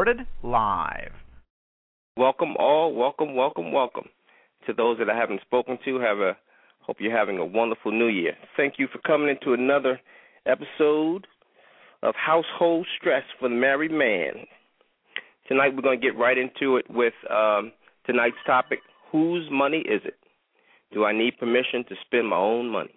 recorded live. Welcome all, welcome. To those that I haven't spoken to, hope you're having a wonderful new year. Thank you for coming into another episode of Household Stress for the Married Man. Tonight we're going to get right into it with tonight's topic, whose money is it? Do I need permission to spend my own money?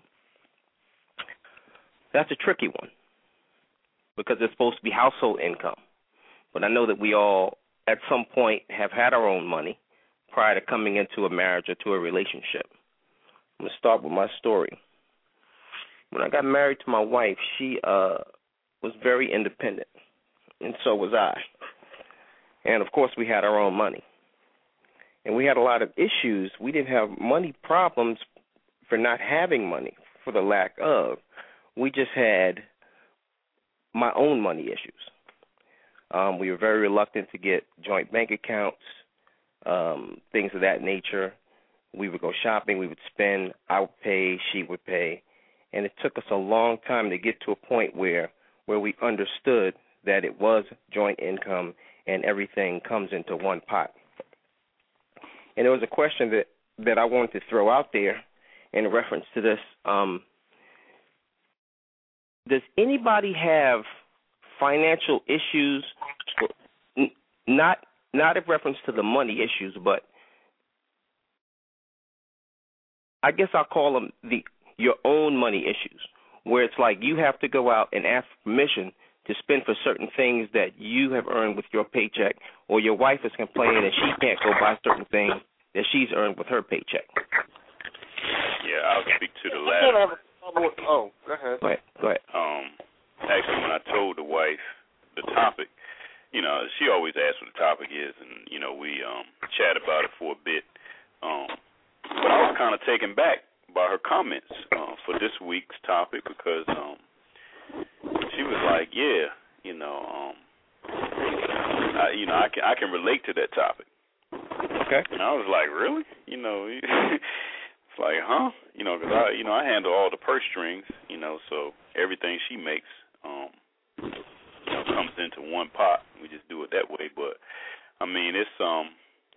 That's a tricky one because it's supposed to be household income. But I know that we all, at some point, have had our own money prior to coming into a marriage or to a relationship. I'm going to start with my story. When I got married to my wife, she was very independent, and so was I. And, of course, we had our own money. And we had a lot of issues. We didn't have money problems for not having money, for the lack of. We just had my own money issues. We were very reluctant to get joint bank accounts, things of that nature. We would go shopping, we would spend, I would pay, she would pay. And it took us a long time to get to a point where we understood that it was joint income and everything comes into one pot. And there was a question that I wanted to throw out there in reference to this. Does anybody have financial issues, not in reference to the money issues, but I guess I'll call them your own money issues, where it's like you have to go out and ask permission to spend for certain things that you have earned with your paycheck, or your wife is complaining that she can't go buy certain things that she's earned with her paycheck. Yeah, I'll speak to the latter. Oh, go ahead. Go ahead. Actually, when I told the wife the topic, she always asks what the topic is, and, we chat about it for a bit. But I was kind of taken back by her comments for this week's topic because she was like, yeah, I can relate to that topic. Okay. And I was like, really? It's like, huh? Because I handle all the purse strings, so everything she makes comes into one pot. We just do it that way. But I mean, it's I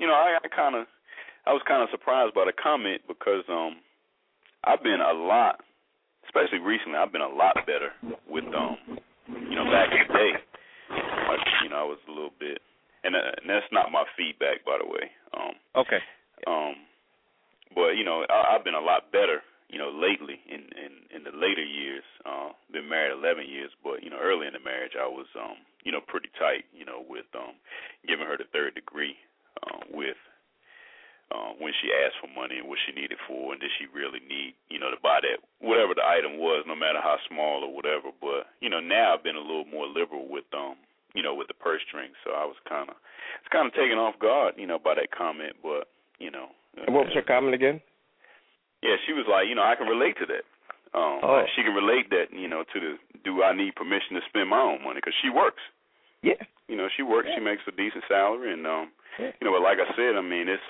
was kind of surprised by the comment because I've been a lot, especially recently, I've been a lot better with back in the day. I was a little bit, and that's not my feedback, by the way. Okay. But I've been a lot better, lately in the later years. Been married 11 years, but early in the marriage I was pretty tight, with giving her the third degree, with when she asked for money and what she needed for, and did she really need to buy that whatever the item was, no matter how small or whatever. But now I've been a little more liberal with with the purse strings, so I was kind of taken off guard, by that comment, but And what was her comment again? Yeah, she was like, I can relate to that. She can relate that, to the do I need permission to spend my own money, because she works. Yeah. She works. Yeah. She makes a decent salary, and but like I said, I mean, it's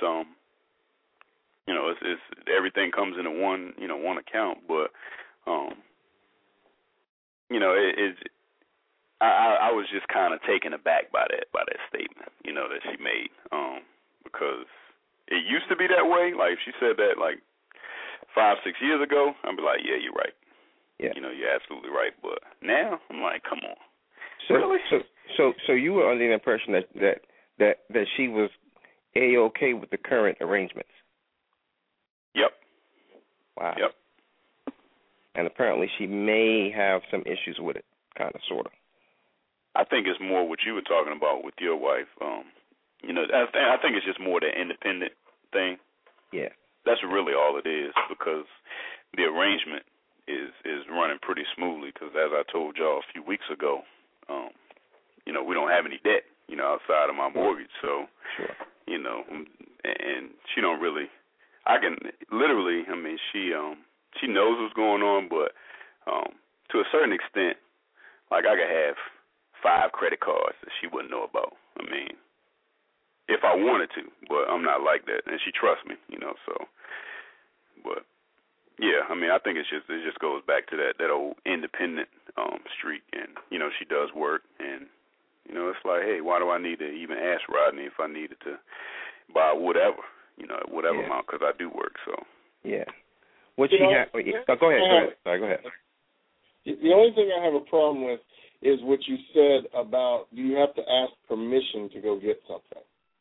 it's everything comes into one account, but I was just kind of taken aback by that statement, that she made, because it used to be that way. Like, if she said that, like, 5-6 years ago, I'd be like, yeah, you're right. Yeah. You're absolutely right. But now, I'm like, come on. So, really? So you were under the impression that she was A-okay with the current arrangements? Yep. Wow. Yep. And apparently she may have some issues with it, kind of, sort of. I think it's more what you were talking about with your wife. I think it's just more the independent thing. Yeah. That's really all it is, because the arrangement is running pretty smoothly, because as I told y'all a few weeks ago, we don't have any debt, outside of my mortgage. So, sure. And she don't really, I can literally, I mean, she knows what's going on, but to a certain extent, like, I could have 5 credit cards that she wouldn't know about. I mean, if I wanted to, but I'm not like that, and she trusts me, so. But yeah, I mean, I think it just goes back to that old independent streak, and she does work, and it's like, hey, why do I need to Rodney, if I needed to buy whatever, whatever amount, because I do work. So yeah. What you have? Go ahead. Sorry, go ahead. The only thing I have a problem with is what you said about do you have to ask permission to go get something?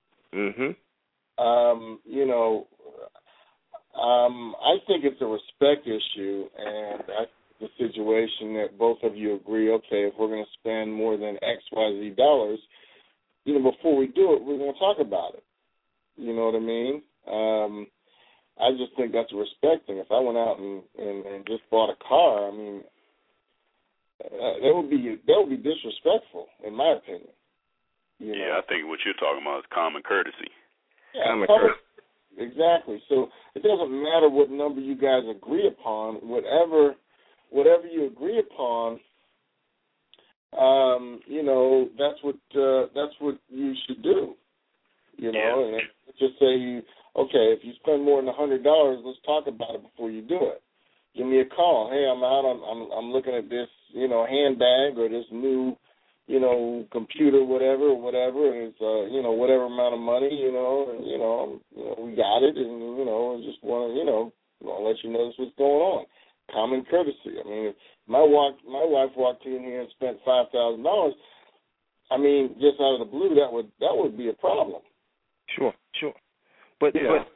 I think it's a respect issue, and I think the situation that both of you agree, okay, if we're going to spend more than X, Y, Z dollars, before we do it, we're going to talk about it. You know what I mean? I just think that's a respect thing. If I went out and just bought a car, I mean, that would be disrespectful, in my opinion. I think what you're talking about is common courtesy. Yeah, common courtesy. Exactly. So it doesn't matter what number you guys agree upon. Whatever you agree upon, that's what you should do. And just say, okay, if you spend more than $100, let's talk about it before you do it. Give me a call. Hey, I'm out. I'm looking at this, handbag or this new, computer, whatever, and it's, whatever amount of money, we got it, and just want to, I'll let you know this what's going on. Common courtesy. I mean, if my wife walked in here and spent $5,000. I mean, just out of the blue, that would be a problem. Sure. But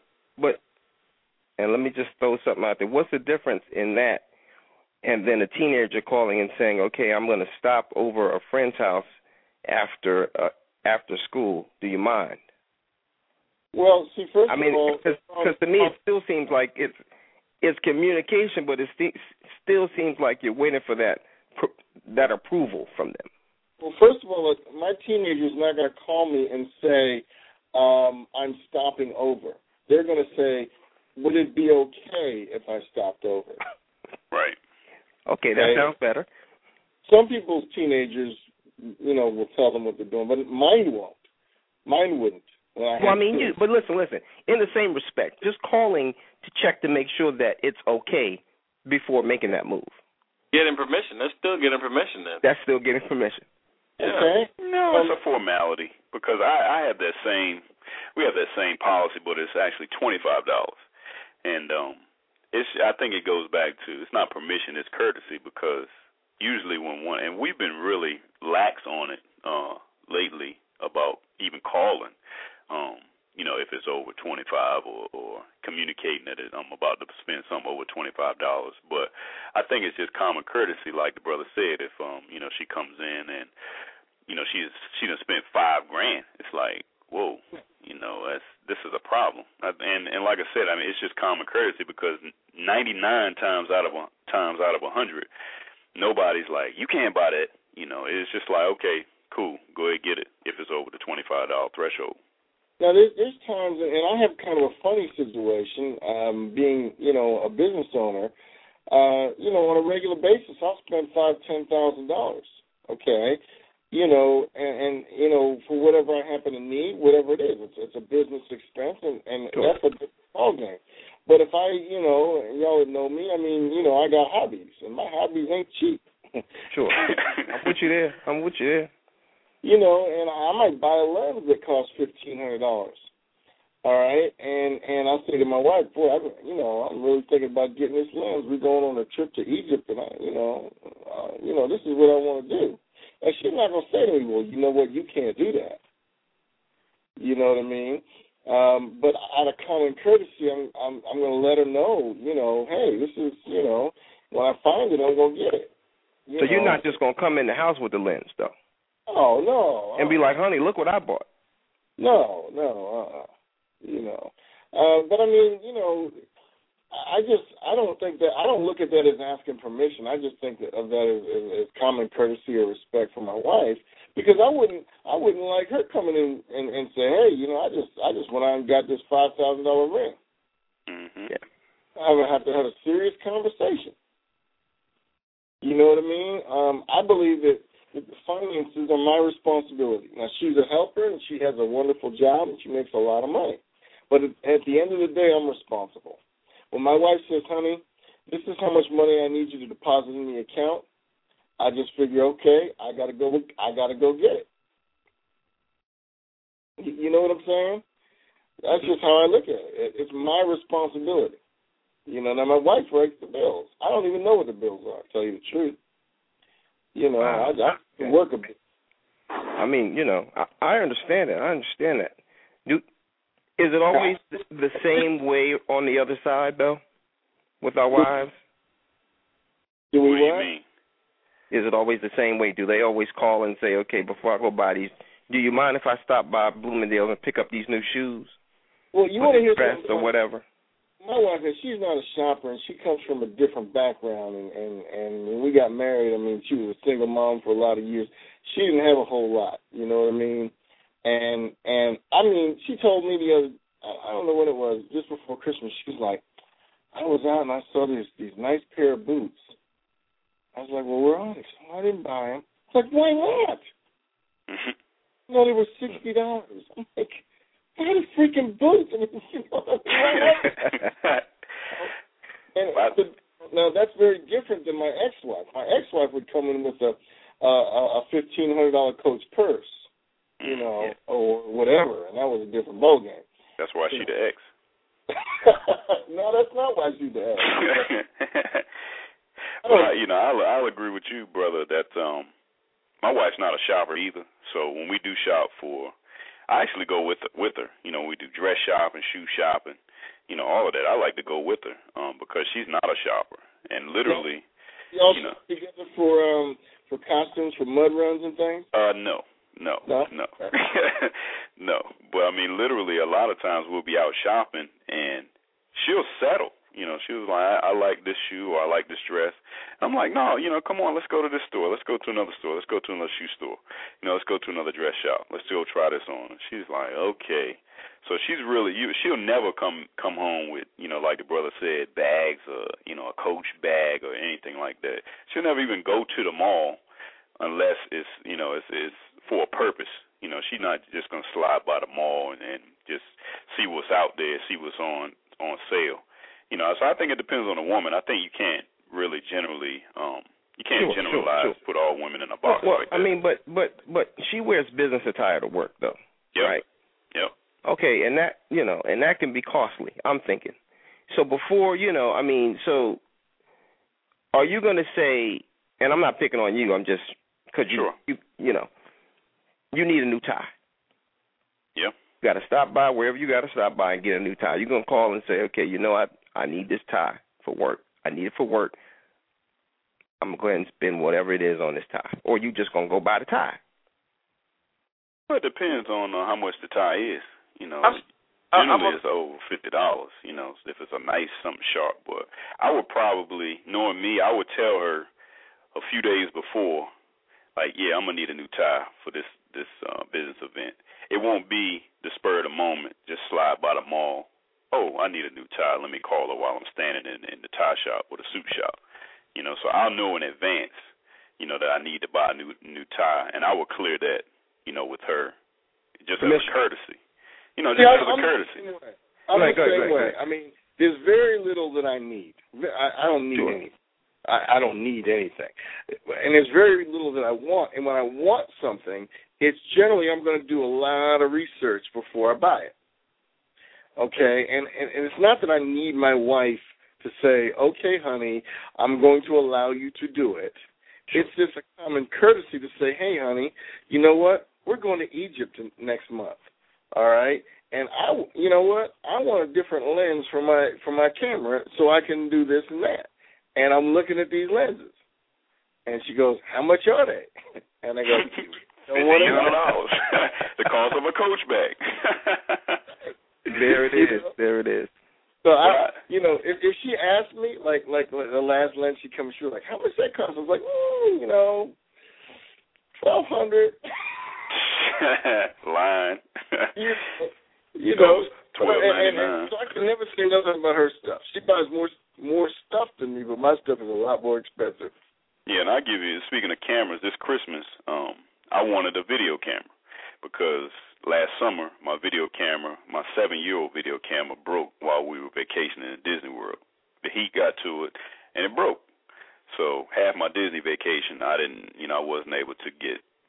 and let me just throw something out there. What's the difference in that and then a teenager calling and saying, okay, I'm going to stop over a friend's house after school. Do you mind? Well, see, first of all, because to me it still seems like it's communication, but it still seems like you're waiting for that approval from them. Well, first of all, my teenager's not going to call me and say, I'm stopping over. They're going to say, would it be okay if I stopped over? Right. Okay, that sounds better. Some people's teenagers, will tell them what they're doing, but mine won't. Mine wouldn't. But listen. In the same respect, just calling to check to make sure that it's okay before making that move. Getting permission. That's still getting permission then. That's still getting permission. Yeah. Okay. No, it's a formality because I have that same. We have that same policy, but it's actually $25, and I think it goes back to it's not permission, it's courtesy because usually and we've been really lax on it lately about even calling. If it's over 25 or communicating that I'm about to spend something over $25. But I think it's just common courtesy, like the brother said. If she comes in and she done spent $5,000, it's like, whoa, this is a problem. And like I said, I mean, it's just common courtesy because 99 times out of 100, nobody's like, you can't buy that. It's just like, okay, cool, go ahead, get it if it's over the $25 threshold. Now, there's times, and I have kind of a funny situation, being, a business owner. On a regular basis, I'll spend $5,000-$10,000, okay? And for whatever I happen to need, whatever it is. It's a business expense, and sure. That's a different ballgame. But if y'all would know me, I mean, I got hobbies, and my hobbies ain't cheap. Sure. I'm with you there. And I might buy a lens that costs $1,500. All right, and I say to my wife, boy, I'm really thinking about getting this lens. We're going on a trip to Egypt, and this is what I want to do. And she's not gonna say to me, well, you know what, you can't do that. You know what I mean? But out of common courtesy, I'm gonna let her know, hey, this is, when I find it, I'm gonna get it. So you're not just gonna come in the house with the lens, though. Oh, no. And be like, honey, look what I bought. No. But I mean, I don't look at that as asking permission. I just think of that as common courtesy or respect for my wife, because I wouldn't like her coming in and say, hey, I just went out and got this $5,000 ring. Mm-hmm. Yeah. I would have to have a serious conversation. You know what I mean? I believe that the finances are my responsibility. Now, she's a helper, and she has a wonderful job, and she makes a lot of money. But at the end of the day, I'm responsible. When my wife says, honey, this is how much money I need you to deposit in the account, I just figure, okay, I gotta go get it. You know what I'm saying? That's just how I look at it. It's my responsibility. You know, now my wife writes the bills. I don't even know what the bills are, to tell you the truth. You know, wow. I can work a bit. I mean, you know, I understand that. I understand that. Is it always the same way on the other side, though, with our wives? Do we what do you mean? Is it always the same way? Do they always call and say, okay, before I go buy these, do you mind if I stop by Bloomingdale and pick up these new shoes? Well, you want to hear something or whatever? My wife, she's not a shopper, and she comes from a different background. And when we got married, I mean, she was a single mom for a lot of years. She didn't have a whole lot, you know what I mean? And I mean, she told me the other, I don't know what it was, just before Christmas, she was like, I was out and I saw these nice pair of boots. I was like, well, where are they? So I didn't buy them. I was like, why not? No, they were $60. I'm like, buy the freaking boots. I mean, you know what I mean? Now, that's very different than my ex-wife. My ex-wife would come in with a $1,500 Coach purse, you know, or whatever, and that was a different ballgame. That's why she the ex. No, that's not why she's the ex. Well, you know, I'll agree with you, brother, that my wife's not a shopper either. So when we do shop I actually go with her. You know, we do dress shopping, shoe shopping, you know, all of that. I like to go with her because she's not a shopper. And literally, you also together for costumes, for mud runs and things? No. No. But I mean, literally, a lot of times we'll be out shopping and she'll settle. You know, she was like, I like this shoe or I like this dress. And I'm like, no, you know, come on, let's go to this store. Let's go to another store. Let's go to another shoe store. You know, let's go to another dress shop. Let's go try this on. And she's like, okay. So she's really, she'll never come home with, you know, like the brother said, bags or, you know, a Coach bag or anything like that. She'll never even go to the mall unless it's, you know, it's for a purpose. You know, she's not just going to slide by the mall and just see what's out there, see what's on sale. You know, so I think it depends on the woman. I think you can't really generally, you can't generalize, put all women in a box like that. I mean, but she wears business attire to work, though, right? Yep. Okay, and that, you know, and that can be costly, I'm thinking. So before, you know, I mean, so are you going to say, and I'm not picking on you, I'm just, because you know, you need a new tie. Yeah. You got to stop by wherever you got to stop by and get a new tie. You're going to call and say, okay, you know, I need this tie for work. I need it for work. I'm going to go ahead and spend whatever it is on this tie. Or you just going to go buy the tie. Well, it depends on how much the tie is. You know, generally it's over $50, you know, if it's a nice, something sharp. But I would probably, knowing me, I would tell her a few days before, like, yeah, I'm going to need a new tie for this business event. It won't be the spur of the moment, just slide by the mall. Oh, I need a new tie. Let me call her while I'm standing in the tie shop or the suit shop. You know, so I'll know in advance, you know, that I need to buy a new tie, and I will clear that, you know, with her just as a courtesy. You know, just as a courtesy. I'm the same way. I mean, there's very little that I need. I don't need anything. I don't need anything. And there's very little that I want. And when I want something, it's generally I'm going to do a lot of research before I buy it. Okay? And it's not that I need my wife to say, okay, honey, I'm going to allow you to do it. It's just a common courtesy to say, hey, honey, you know what? We're going to Egypt next month. All right? And you know what? I want a different lens for my camera so I can do this and that. And I'm looking at these lenses. And she goes, how much are they? And I go, $1,500. The cost of a Coach bag. There it is. So, you know, if she asked me, like the last lens she comes, she was like, how much that cost? I was like, you know, $1,200. Line. You know, $12.99. So I can never say nothing about her stuff. She buys more stuff than me, but my stuff is a lot more expensive. Yeah, and I give you, speaking of cameras, this Christmas, I wanted a video camera because last summer my video camera, my 7-year-old video camera broke while we were vacationing in Disney World. The heat got to it, and it broke. So half my Disney vacation, I wasn't able to get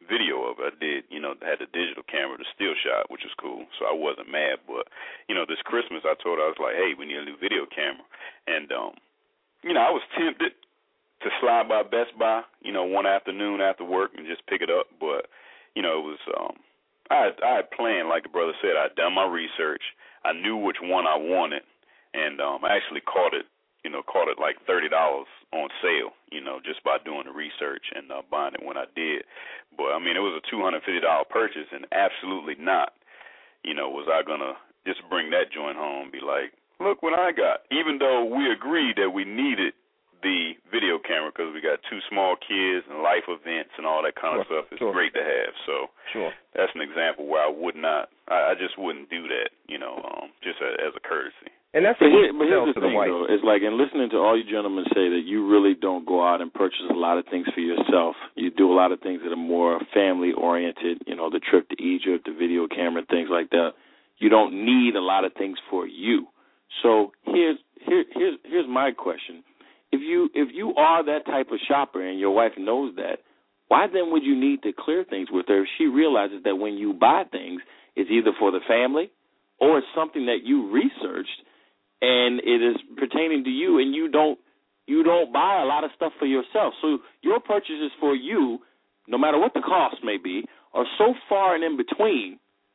video of it. I did, had the digital camera, the still shot, which was cool, so I wasn't mad. But, this Christmas I told her, I was like, hey, we need a new video camera. And, I was tempted to slide by Best Buy, one afternoon after work and just pick it up. But, it was, I had planned, like the brother said, I'd done my research. I knew which one I wanted, and I actually caught it like $30 on sale, just by doing the research and buying it when I did. But, it was a $250 purchase, and absolutely not, was I going to just bring that joint home and be like, look what I got, even though we agreed that we needed the video camera because we got 2 small kids and life events and all that kind of stuff. It's great to have. So that's an example where I just wouldn't do that, just as a courtesy. And that's but here's the thing, though. It's like, in listening to all you gentlemen say that you really don't go out and purchase a lot of things for yourself. You do a lot of things that are more family-oriented, the trip to Egypt, the video camera, things like that. You don't need a lot of things for you. So here's my question. If you are that type of shopper and your wife knows that, why then would you need to clear things with her if she realizes that when you buy things, it's either for the family or it's something that you researched and it is pertaining to you, and you don't buy a lot of stuff for yourself. So your purchases for you, no matter what the cost may be, are so far and in between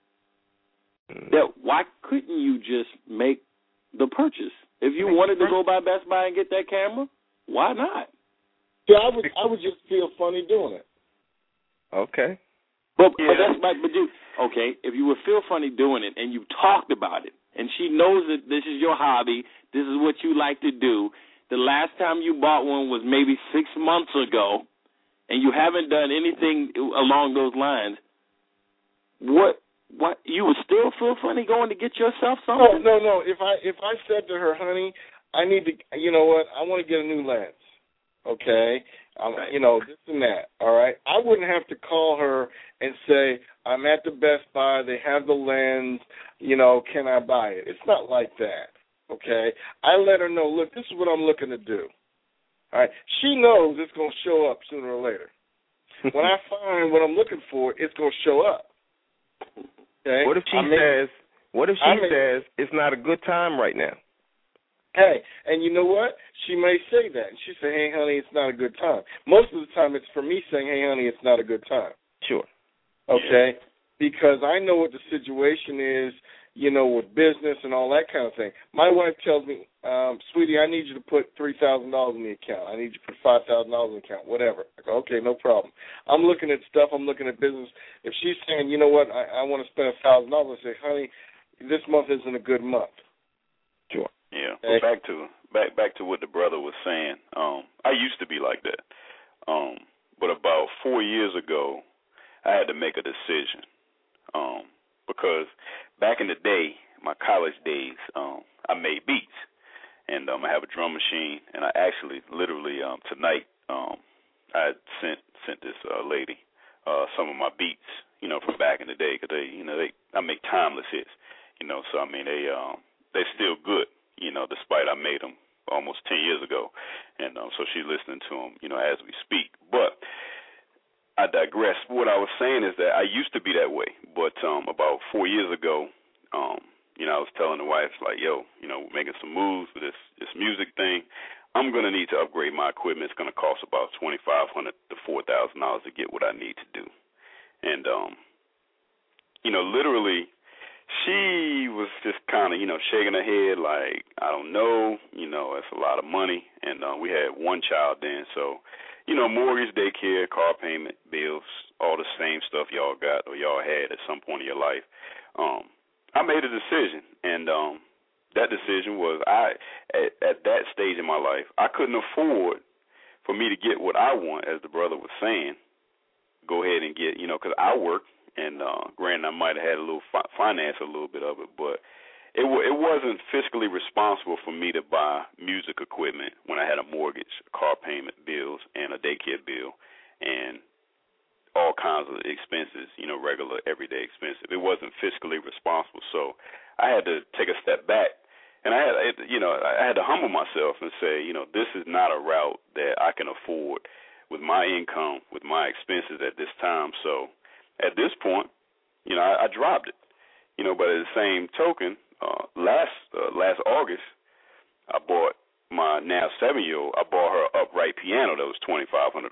that why couldn't you just make the purchase? If you wanted to go by Best Buy and get that camera, why not? Yeah, I would just feel funny doing it. Okay. But if you would feel funny doing it and you talked about it, and she knows that this is your hobby, this is what you like to do, the last time you bought one was maybe 6 months ago, and you haven't done anything along those lines, what you would still feel funny going to get yourself something? No. If I said to her, honey, I need to, I want to get a new lens, okay? This and that, all right? I wouldn't have to call her and say, I'm at the Best Buy, they have the lens, can I buy it? It's not like that, okay? I let her know, look, this is what I'm looking to do, all right? She knows it's going to show up sooner or later. When I find what I'm looking for, it's going to show up. Okay? What if she says it's not a good time right now? Hey, and you know what? She may say that. And she say, hey, honey, it's not a good time. Most of the time it's for me saying, hey, honey, it's not a good time. Sure. Okay? Because I know what the situation is, with business and all that kind of thing. My wife tells me, sweetie, I need you to put $3,000 in the account. I need you to put $5,000 in the account, whatever. I go, okay, no problem. I'm looking at stuff. I'm looking at business. If she's saying, you know what, I want to spend $1,000, I say, honey, this month isn't a good month. Sure. Yeah. Well, back to what the brother was saying. I used to be like that. But about 4 years ago, I had to make a decision. Because back in the day, my college days, I made beats. And I have a drum machine, and I actually literally tonight I sent this lady some of my beats, from back in the day, because I make timeless hits, so I mean they're still good, despite I made them almost 10 years ago, and so she's listening to them, as we speak. But I digress. What I was saying is that I used to be that way, but about 4 years ago, I was telling the wife, like, yo, we're making some moves for this music thing. I'm going to need to upgrade my equipment. It's going to cost about $2,500 to $4,000 to get what I need to do. And, literally, she was just kind of, shaking her head like, I don't know, it's a lot of money. And we had one child then, so, mortgage, daycare, car payment, bills, all the same stuff y'all got or y'all had at some point in your life. I made a decision, and that decision was at that stage in my life, I couldn't afford for me to get what I want, as the brother was saying, go ahead and get, because I work, and granted, I might have had a little finance, a little bit of it, but it wasn't fiscally responsible for me to buy music equipment when I had a mortgage, a car payment, bills, and a daycare bill, and all kinds of expenses, regular, everyday expenses. It wasn't fiscally responsible, so I had to take a step back, and I had to humble myself and say, this is not a route that I can afford with my income, with my expenses at this time. So at this point, I dropped it. But at the same token, last August, I bought my now 7-year-old. I bought her an upright piano that was $2,500.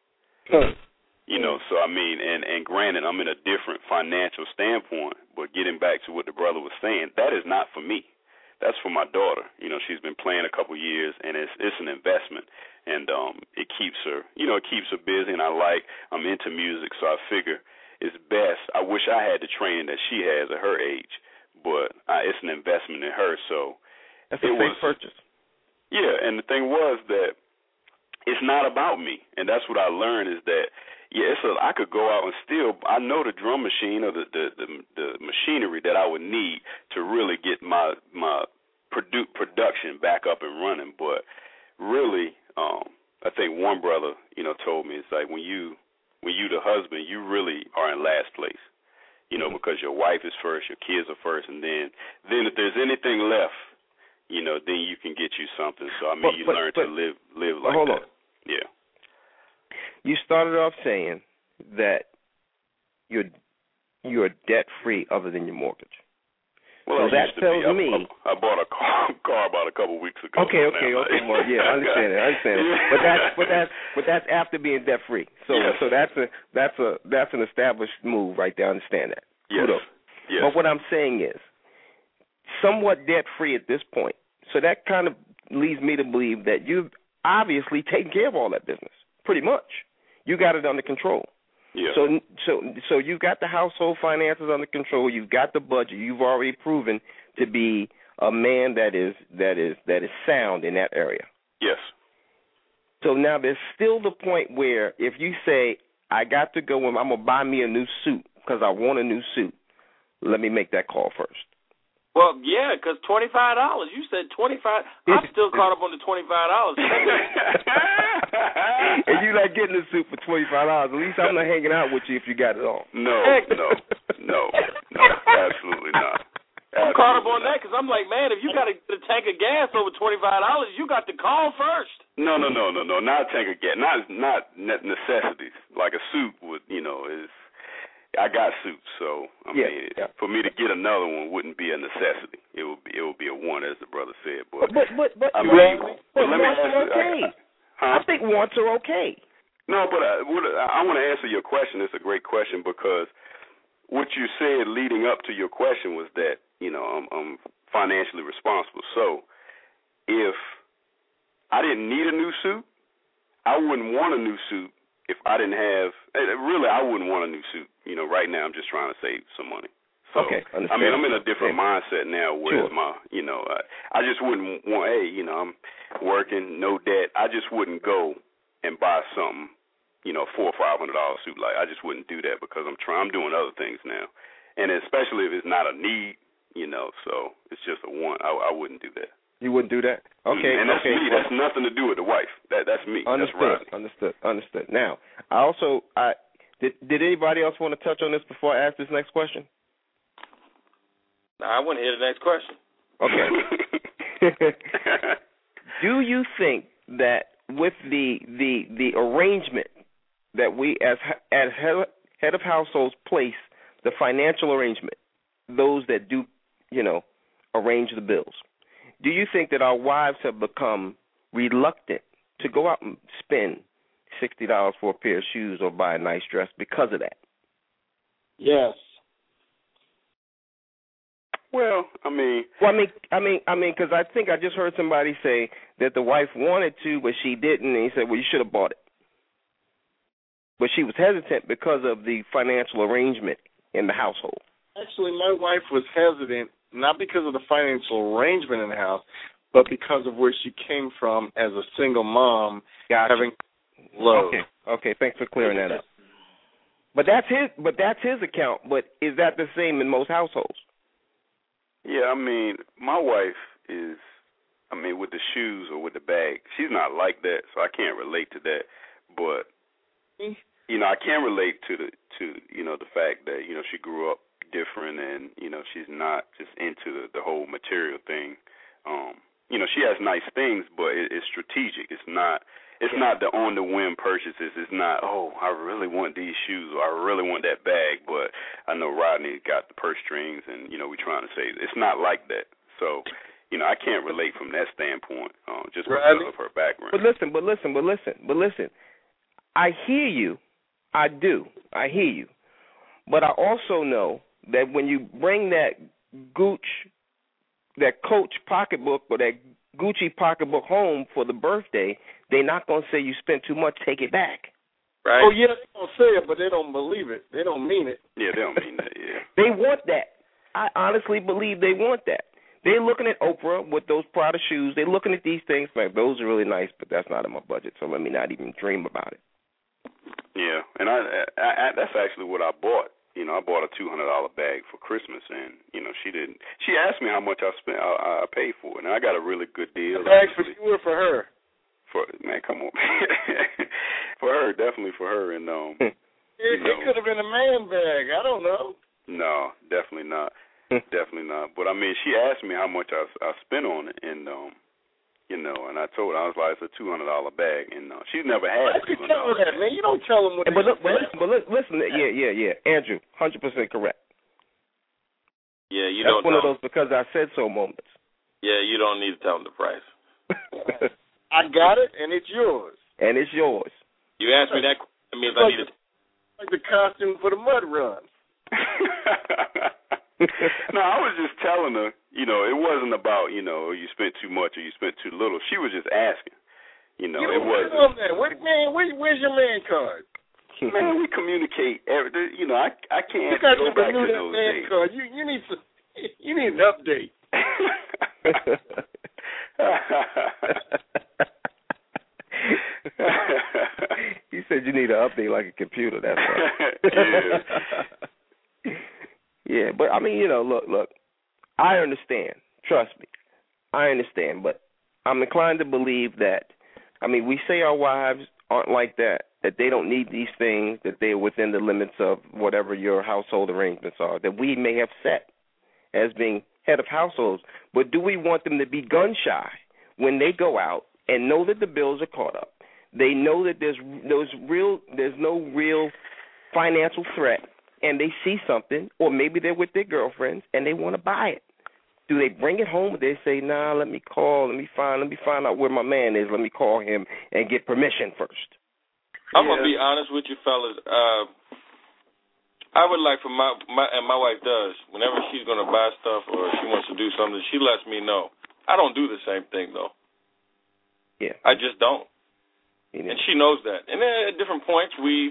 So I mean, and granted, I'm in a different financial standpoint, but getting back to what the brother was saying, that is not for me. That's for my daughter. She's been playing a couple years, and it's an investment, and it keeps her, it keeps her busy, and I'm into music, so I figure it's best. I wish I had the training that she has at her age, but it's an investment in her, so that's a safe purchase. Yeah, and the thing was that it's not about me, and that's what I learned is that, I could go out and I know the drum machine or the machinery that I would need to really get my production back up and running, but really, I think one brother, told me, it's like when you the husband, you really are in last place, because your wife is first, your kids are first, and then if there's anything left, then you can get you something. So, I mean, you learn to live like hold that. On. Yeah. You started off saying that you're debt-free other than your mortgage. Well, so that tells me... I bought a car about a couple of weeks ago. Okay. Well, yeah, I understand it. But that's after being debt-free. So yes. So that's an established move right there. I understand that. Yes. Kudos. Yes. But what I'm saying is somewhat debt-free at this point. So that kind of leads me to believe that you've obviously taken care of all that business, pretty much. You got it under control. Yeah. So you've got the household finances under control. You've got the budget. You've already proven to be a man that is sound in that area. Yes. So now there's still the point where if you say, I got to go and I'm going to buy me a new suit because I want a new suit, let me make that call first. Well, yeah, because $25. You said $25. I'm still caught up on the $25. And you not getting a suit for $25. At least I'm not hanging out with you if you got it on. No, absolutely not. I'm caught up on that because I'm like, man, if you got to get a tank of gas over $25, you got to call first. No, not a tank of gas, not necessities. Like a suit would, is. I got suits, so I mean, for me to get another one wouldn't be a necessity. It would be a want, as the brother said. But let me ask you, okay. I think wants are okay. No, but I want to answer your question. It's a great question because what you said leading up to your question was that I'm financially responsible. So if I didn't need a new suit, I wouldn't want a new suit. If I didn't have, really, I wouldn't want a new suit. Right now I'm just trying to save some money. So, okay, I mean, I'm in a different mindset now where I just wouldn't want, I'm working, no debt. I just wouldn't go and buy something, $400 or $500 suit. Like, I just wouldn't do that because I'm doing other things now. And especially if it's not a need, so it's just a want. I wouldn't do that. You wouldn't do that? Okay. And that's me. That's nothing to do with the wife. That's me. Understood. That's right. Understood. Now, did anybody else want to touch on this before I ask this next question? I want to hear the next question. Okay. Do you think that with the arrangement that we as head of households place, the financial arrangement, those that do, arrange the bills, do you think that our wives have become reluctant to go out and spend $60 for a pair of shoes or buy a nice dress because of that? Yes. Well, I mean, because I think I just heard somebody say that the wife wanted to, but she didn't, and he said, well, you should have bought it. But she was hesitant because of the financial arrangement in the household. Actually, my wife was hesitant, not because of the financial arrangement in the house, but because of where she came from as a single mom, having low. Okay, thanks for clearing that up. But that's his account. But is that the same in most households? Yeah, I mean, my wife is, with the shoes or with the bag, she's not like that, so I can't relate to that. But I can relate to the fact that she grew up different, and she's not just into the whole material thing. She has nice things, but it's strategic. It's not it's not the on-the-whim purchases. It's not, oh, I really want these shoes or I really want that bag, but I know Rodney got the purse strings and, you know, we're trying to save. It's not like that. So, you know, I can't relate from that standpoint just because of her background. But listen. I hear you. I do. I hear you. But I also know that when you bring that Coach pocketbook or that Gucci pocketbook home for the birthday, they're not going to say you spent too much, take it back. Right. Oh, yeah, they're going to say it, but they don't believe it. They don't mean it. Yeah, they don't mean that, yeah. They want that. I honestly believe they want that. They're looking at Oprah with those Prada shoes. They're looking at these things like, those are really nice, but that's not in my budget, so let me not even dream about it. Yeah, and I that's actually what I bought. You know, I bought a $200 bag for Christmas, and you know, she asked me how much I paid for it, and I got a really good deal. Bag for you or for her? Man, come on, for her, definitely for her, and it could have been a man bag. I don't know. No, definitely not, definitely not. But I mean, she asked me how much I spent on it, and you know, and I told her, I was like, it's a $200 bag, and she's never had it. You tell her that, man. You don't tell them what. But listen, yeah, Andrew, 100% correct. Yeah, you don't. That's one know. of those because I said so moments. Yeah, you don't need to tell them the price. I got it, and it's yours. And it's yours. You asked me that. I mean, I need to. Like the costume for the mud run. No, I was just telling her, you know, it wasn't about, you know, you spent too much or you spent too little. She was just asking. You know, it wasn't. Man, where's your man card? Man, we communicate. You know, I can't go back to those days. Card. You need an update. He said you need an update like a computer. That's right. Yeah. Yeah, but I mean, you know, look, I understand. Trust me, I understand. But I'm inclined to believe that. I mean, we say our wives aren't like that they don't need these things, that they're within the limits of whatever your household arrangements are, that we may have set as being head of households. But do we want them to be gun shy when they go out and know that the bills are caught up? They know that there's no real financial threat, and they see something, or maybe they're with their girlfriends and they want to buy it. Do they bring it home, or they say, nah, let me find out where my man is, let me call him and get permission first? I'm going to be honest with you, fellas. I would like for my wife does, whenever she's going to buy stuff or she wants to do something, she lets me know. I don't do the same thing, though. Yeah. I just don't. And she knows that. And then at different points, we've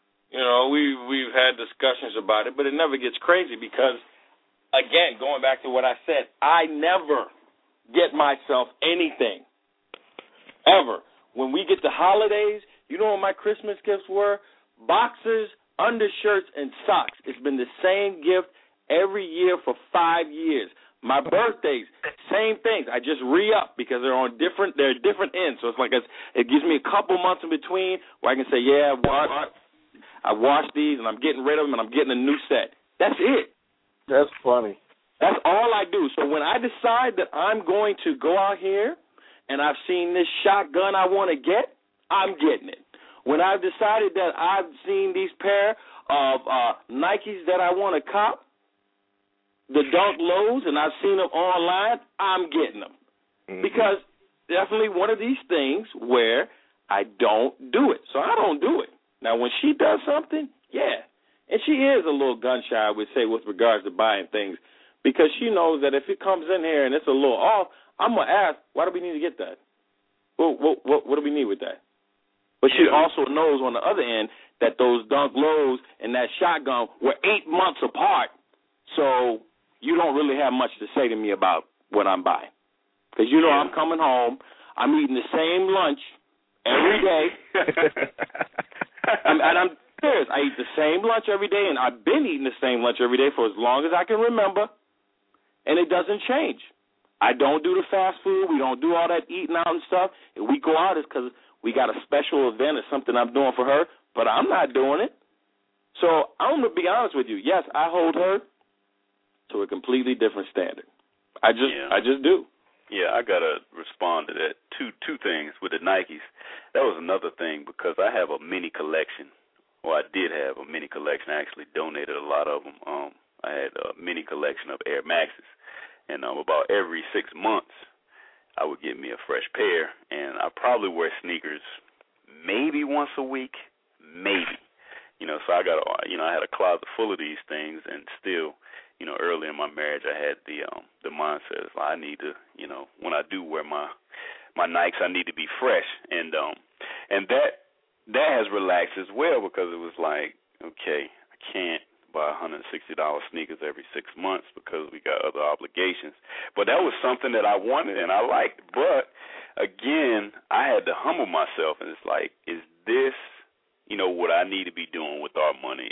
had discussions about it, but it never gets crazy because, again, going back to what I said, I never get myself anything, ever. When we get the holidays, you know what my Christmas gifts were? Boxers, undershirts, and socks. It's been the same gift every year for 5 years. My birthdays, same things. I just re-up because they're at different ends. So it's like it gives me a couple months in between where I can say, yeah, I washed these and I'm getting rid of them and I'm getting a new set. That's it. That's funny. That's all I do. So when I decide that I'm going to go out here and I've seen this shotgun I want to get, I'm getting it. When I've decided that I've seen these pair of Nikes that I want to cop, the Dunk Lows, and I've seen them online, I'm getting them. Mm-hmm. Because definitely one of these things where I don't do it. So I don't do it. Now, when she does something, yeah. And she is a little gun-shy, I would say, with regards to buying things. Because she knows that if it comes in here and it's a little off, I'm going to ask, why do we need to get that? What do we need with that? But she also knows on the other end that those Dunk Lows and that shotgun were 8 months apart. So you don't really have much to say to me about what I'm buying. Because you know I'm coming home, I'm eating the same lunch every day. and I'm serious. I eat the same lunch every day, and I've been eating the same lunch every day for as long as I can remember, and it doesn't change. I don't do the fast food. We don't do all that eating out and stuff. If we go out, it's because we got a special event or something I'm doing for her, but I'm not doing it. So I'm going to be honest with you. Yes, I hold her to a completely different standard. I just do. Yeah, I gotta respond to that. Two things with the Nikes. That was another thing because I have a mini collection. Well, I did have a mini collection. I actually donated a lot of them. I had a mini collection of Air Maxes, and about every 6 months, I would get me a fresh pair, and I probably wear sneakers maybe once a week, maybe. So I got I had a closet full of these things, and still, early in my marriage, I had the mindset of I need to, when I do wear my Nikes, I need to be fresh, and that has relaxed as well because it was like, okay, I can't buy $160 sneakers every 6 months because we got other obligations. But that was something that I wanted and I liked. But again, I had to humble myself, and it's like, is this, what I need to be doing with our money?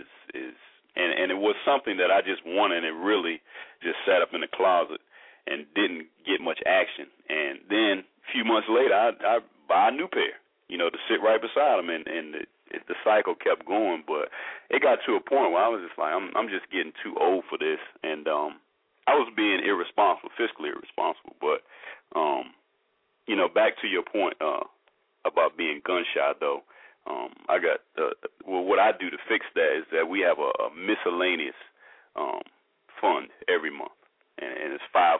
And it was something that I just wanted, and it really just sat up in the closet and didn't get much action. And then a few months later, I buy a new pair, to sit right beside them, and the cycle kept going. But it got to a point where I was just like, I'm just getting too old for this, and I was being irresponsible, fiscally irresponsible. But back to your point about being gun shy, though. I got what I do to fix that is that we have a miscellaneous fund every month, and it's $500.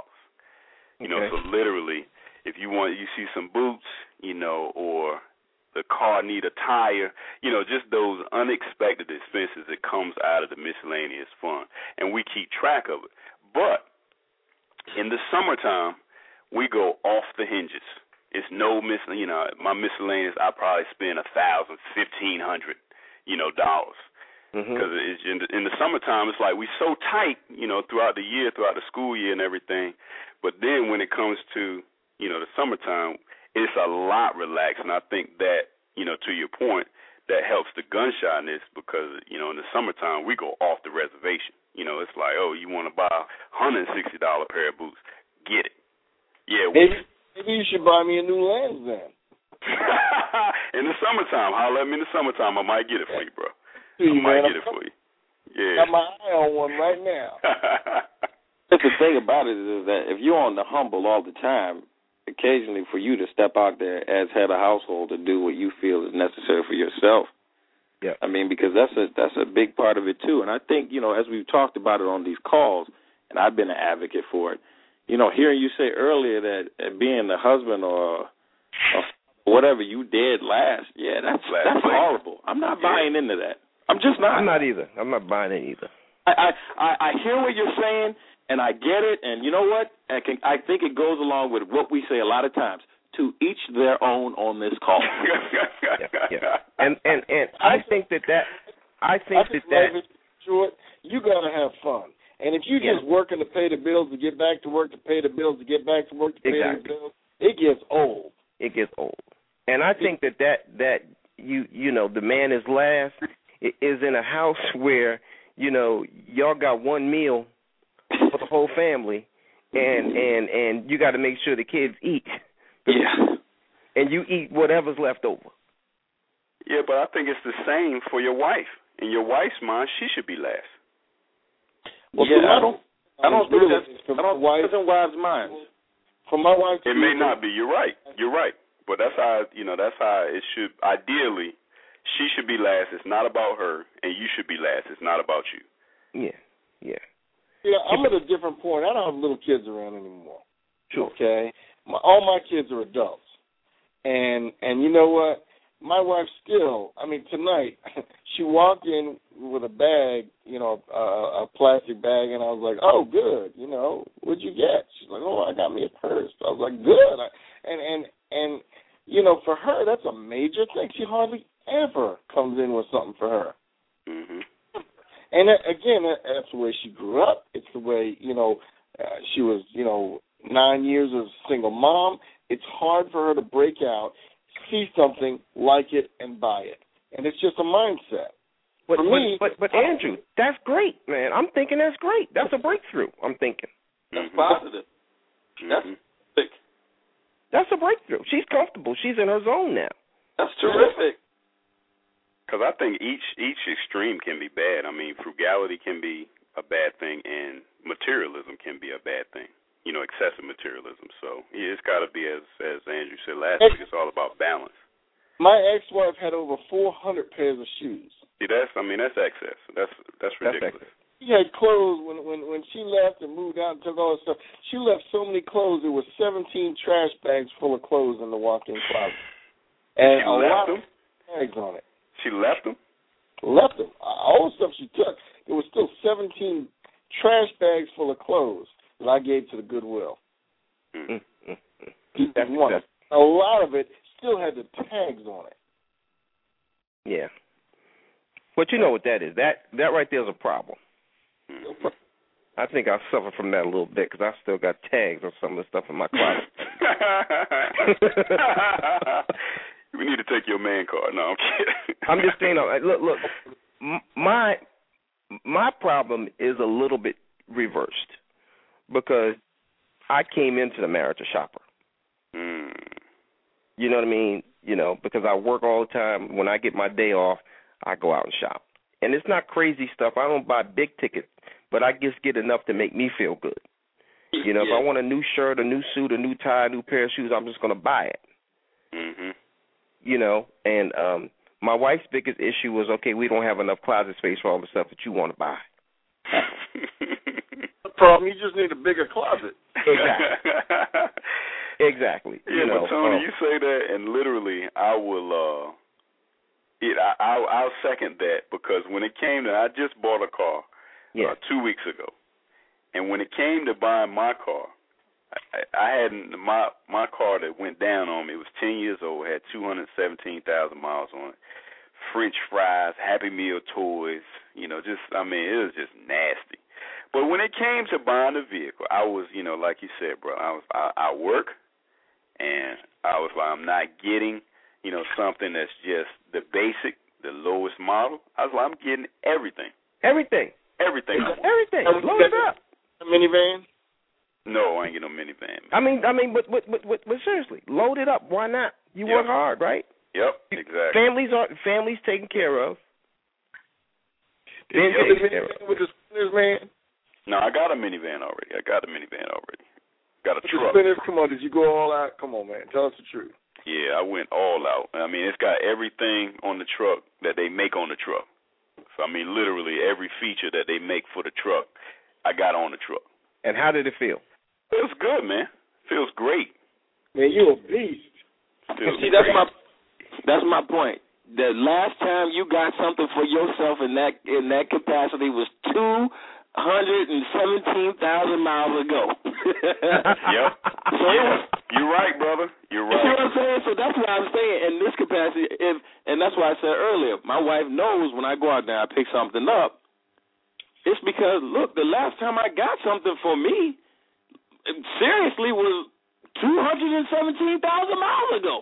So literally, if you see some boots, or the car need a tire, just those unexpected expenses that comes out of the miscellaneous fund, and we keep track of it. But in the summertime, we go off the hinges. It's no my miscellaneous, I probably spend $1,000, $1,500, dollars. Because in the summertime, it's like we're so tight, throughout the year, throughout the school year and everything. But then when it comes to, the summertime, it's a lot relaxed. And I think that, to your point, that helps the gun shyness because, in the summertime, we go off the reservation. It's like, oh, you want to buy a $160 pair of boots, get it. Yeah, Maybe you should buy me a new lens then. In the summertime, holler at me in the summertime. I might get it for you, bro. I might get it for you. Yeah. Got my eye on one right now. But the thing about it is that if you're on the humble all the time, occasionally for you to step out there as head of household to do what you feel is necessary for yourself. Yeah. I mean, because that's a big part of it too. And I think, as we've talked about it on these calls, and I've been an advocate for it, hearing you say earlier that being the husband or whatever you did last, that's horrible. I'm not buying into that. I'm just not. I'm not either. I'm not buying it either. I hear what you're saying, and I get it, and you know what? I think it goes along with what we say a lot of times, to each their own on this call. Yeah. And I think that short, you got to have fun. And if you just working to pay the bills to get back to work, to pay the bills, to get back to work, to pay the bills, it gets old. It gets old. And I think that the man is last is in a house where, y'all got one meal for the whole family and you got to make sure the kids eat. Yeah. And you eat whatever's left over. Yeah, but I think it's the same for your wife. In your wife's mind, she should be last. Well, I don't think that's in wives' minds. For my wife, it may not be. You're right. But that's how it should. Ideally, she should be last. It's not about her, and you should be last. It's not about you. Yeah. Yeah, I'm at a different point. I don't have little kids around anymore. Sure. Okay, all my kids are adults, and you know what? My wife still. I mean, tonight she walked in with a bag, a plastic bag, and I was like, "Oh, good. What'd you get?" She's like, "Oh, I got me a purse." I was like, "Good." And for her, that's a major thing. She hardly ever comes in with something for her. Mm-hmm. And again, that's the way she grew up. It's the way she was. 9 years as a single mom. It's hard for her to break out, see something, like it, and buy it. And it's just a mindset. But Andrew, that's great, man. I'm thinking that's great. That's a breakthrough, I'm thinking. That's positive. That's big. That's a breakthrough. She's comfortable. She's in her zone now. That's terrific. Because I think each extreme can be bad. I mean, frugality can be a bad thing, and materialism can be a bad thing. excessive materialism. So it's got to be, as Andrew said last week, it's all about balance. My ex-wife had over 400 pairs of shoes. See, that's excess. That's ridiculous. She had clothes when she left and moved out and took all that stuff. She left so many clothes. There were 17 trash bags full of clothes in the walk-in closet, and she a lot them? of tags on it. She left them. Left them. All the stuff she took. There was still 17 trash bags full of clothes that I gave to the Goodwill. That's one. A lot of it still had the tags on it. Yeah. But you know what that is. That right there is a problem. I think I suffer from that a little bit because I still got tags on some of the stuff in my closet. We need to take your man card. No, I'm kidding. I'm just saying. Look. My problem is a little bit reversed because I came into the marriage a shopper. You know what I mean? Because I work all the time. When I get my day off, I go out and shop. And it's not crazy stuff. I don't buy big tickets, but I just get enough to make me feel good. If I want a new shirt, a new suit, a new tie, a new pair of shoes, I'm just going to buy it. And my wife's biggest issue was, okay, we don't have enough closet space for all the stuff that you want to buy. No problem. You just need a bigger closet. Exactly. Yeah, but Tony, you say that, and literally, I will. I'll second that because when it came to, I just bought a car 2 weeks ago, and when it came to buying my car, I had my car that went down on me. It was 10 years old, had 217,000 miles on it. French fries, Happy Meal toys, it was just nasty. But when it came to buying a vehicle, I was, like you said, bro, I work, and I was like, I'm not getting, something that's just the basic, the lowest model. I was like, I'm getting everything. Everything. Load it up. A minivan? No, I ain't getting no minivan. Man. I mean, but seriously, load it up. Why not? You work hard, right? Yep, exactly. Families taken care of. With the spinners, man? No, I got a minivan already. Got a truck. Spinners, come on, did you go all out? Come on, man, tell us the truth. Yeah, I went all out. I mean, it's got everything on the truck that they make on the truck. So, I mean, literally every feature that they make for the truck, I got on the truck. And how did it feel? Feels good, man. Feels great. Man, you a beast. See, that's my point. The last time you got something for yourself in that capacity was 217,000 miles ago. Yep. So you're right, brother. You're right. You see what I'm saying? So that's why I'm saying in this capacity, and that's why I said earlier, my wife knows when I go out there I pick something up. It's because, look, the last time I got something for me, seriously, was 217,000 miles ago.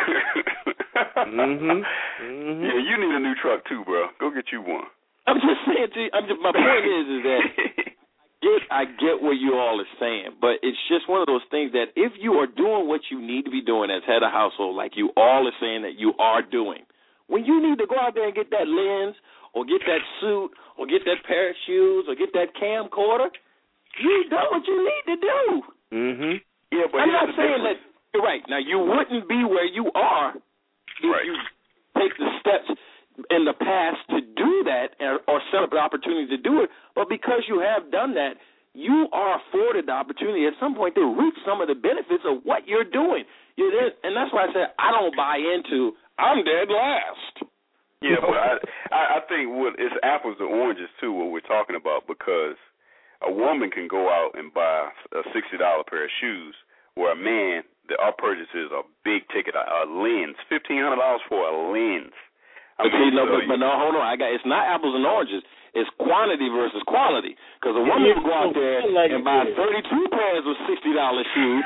Yeah, you need a new truck too, bro. Go get you one. I'm just saying to you, my point is that I get what you all are saying, but it's just one of those things that if you are doing what you need to be doing as head of household, like you all are saying that you are doing, when you need to go out there and get that lens or get that suit or get that pair of shoes or get that camcorder, you've done what you need to do. Yeah, but I'm not saying that you're right. Now, you wouldn't be where you are if you take the steps in the past to do that or set up an opportunity to do it, but because you have done that, you are afforded the opportunity at some point to reap some of the benefits of what you're doing. And that's why I said I don't buy into I'm dead last. Yeah, but I think it's apples to oranges, too, what we're talking about, because a woman can go out and buy a $60 pair of shoes, where a man, our purchases are big ticket, a lens, $1,500 for a lens. But no, hold on. It's not apples and oranges. It's quantity versus quality. Because a woman will go out there and buy 32 pairs of $60 shoes.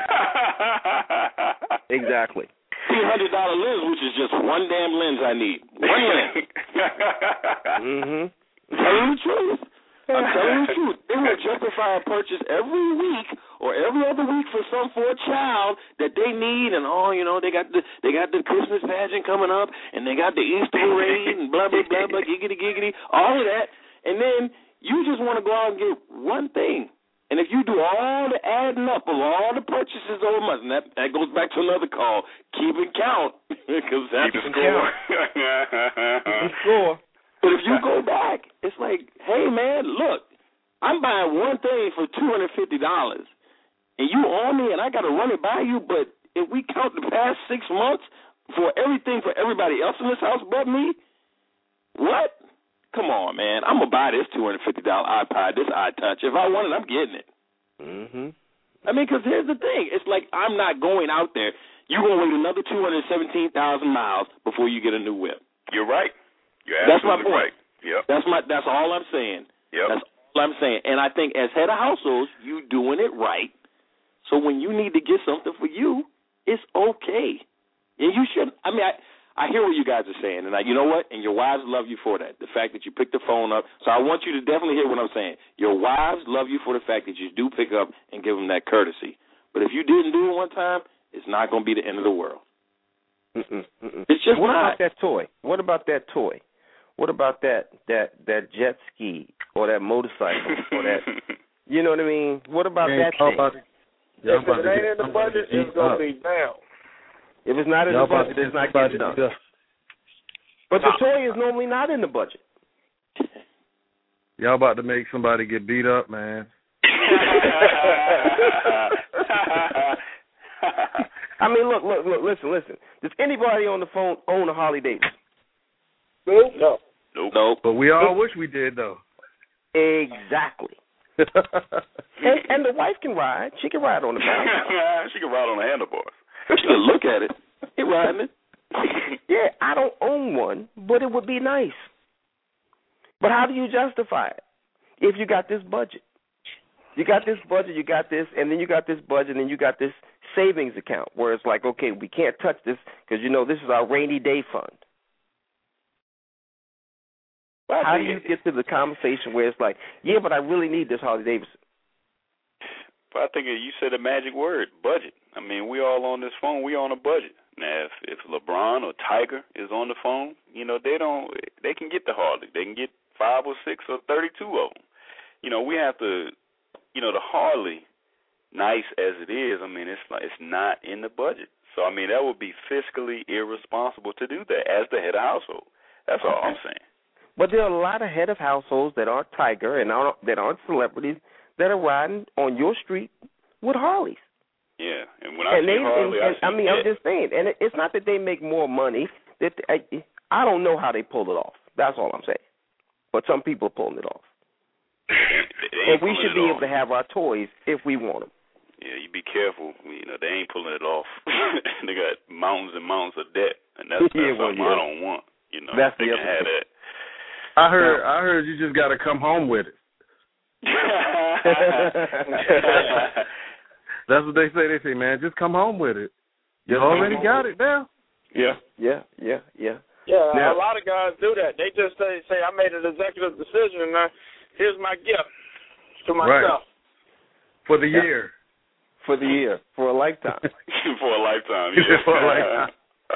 Exactly. $300 lens, which is just one damn lens I need. One lens. I'm telling you the truth. They will justify a purchase every week or every other week for a child that they need, and they got the Christmas pageant coming up, and they got the Easter parade, and blah blah blah blah, giggity giggity, all of that, and then you just want to go out and get one thing. And if you do all the adding up of all the purchases over months, and that goes back to another call, keeping count, because that's keep the score. Score. But if you go back, it's like, hey, man, look, I'm buying one thing for $250, and you owe me, and I got to run it by you, but if we count the past 6 months for everything for everybody else in this house but me, what? Come on, man. I'm going to buy this $250 iPod, this iTouch. If I want it, I'm getting it. Mm-hmm. I mean, because here's the thing. It's like I'm not going out there. You're going to wait another 217,000 miles before you get a new whip. You're right. You're That's my absolutely point. Right. Yep. That's all I'm saying. Yep. That's all I'm saying. And I think as head of households, you doing it right. So when you need to get something for you, it's okay. And you shouldn't. I mean, I hear what you guys are saying, and you know what? And your wives love you for that, the fact that you pick the phone up. So I want you to definitely hear what I'm saying. Your wives love you for the fact that you do pick up and give them that courtesy. But if you didn't do it one time, it's not going to be the end of the world. It's just what not. About that toy? What about that toy? What about that jet ski or that motorcycle or that? You know what I mean? What about that thing? If it ain't in the budget, it's going to be down. If it's not in the budget, it's not getting done. But the toy is normally not in the budget. Y'all about to make somebody get beat up, man. I mean, look, listen. Does anybody on the phone own a Harley Davidson? Nope. But we all wish we did, though. Exactly. and the wife can ride. She can ride on the back. She can ride on the handlebars. She can look at it. He riding it. Yeah, I don't own one, but it would be nice. But how do you justify it if you got this budget? You got this budget, you got this, and then you got this budget, and you got this savings account where it's like, okay, we can't touch this because, this is our rainy day fund. How do you get to the conversation where it's like, yeah, but I really need this Harley Davidson? But I think you said a magic word, budget. I mean, we all on this phone, we on a budget. Now, if LeBron or Tiger is on the phone, they can get the Harley. They can get 5 or 6 or 32 of them. We have to, the Harley, nice as it is, I mean, it's not in the budget. So, I mean, that would be fiscally irresponsible to do that as the head of household. That's all I'm saying. But there are a lot of head of households that aren't Tiger and that aren't celebrities that are riding on your street with Harleys. Yeah, and when I see Harley, I'm just saying, and it's not that they make more money. That I don't know how they pull it off. That's all I'm saying. But some people are pulling it off. And we should be able to have our toys if we want them. Yeah, you be careful. They ain't pulling it off. They got mountains and mountains of debt, and that's something I don't want. That's they can have that. I heard you just got to come home with it. That's what they say. They say, man, just come home with it. You already got it now. Yeah. Yeah, now, a lot of guys do that. They just say I made an executive decision, and here's my gift to myself. Right. For the year. For the year. For a lifetime. For a lifetime, yeah. For a lifetime.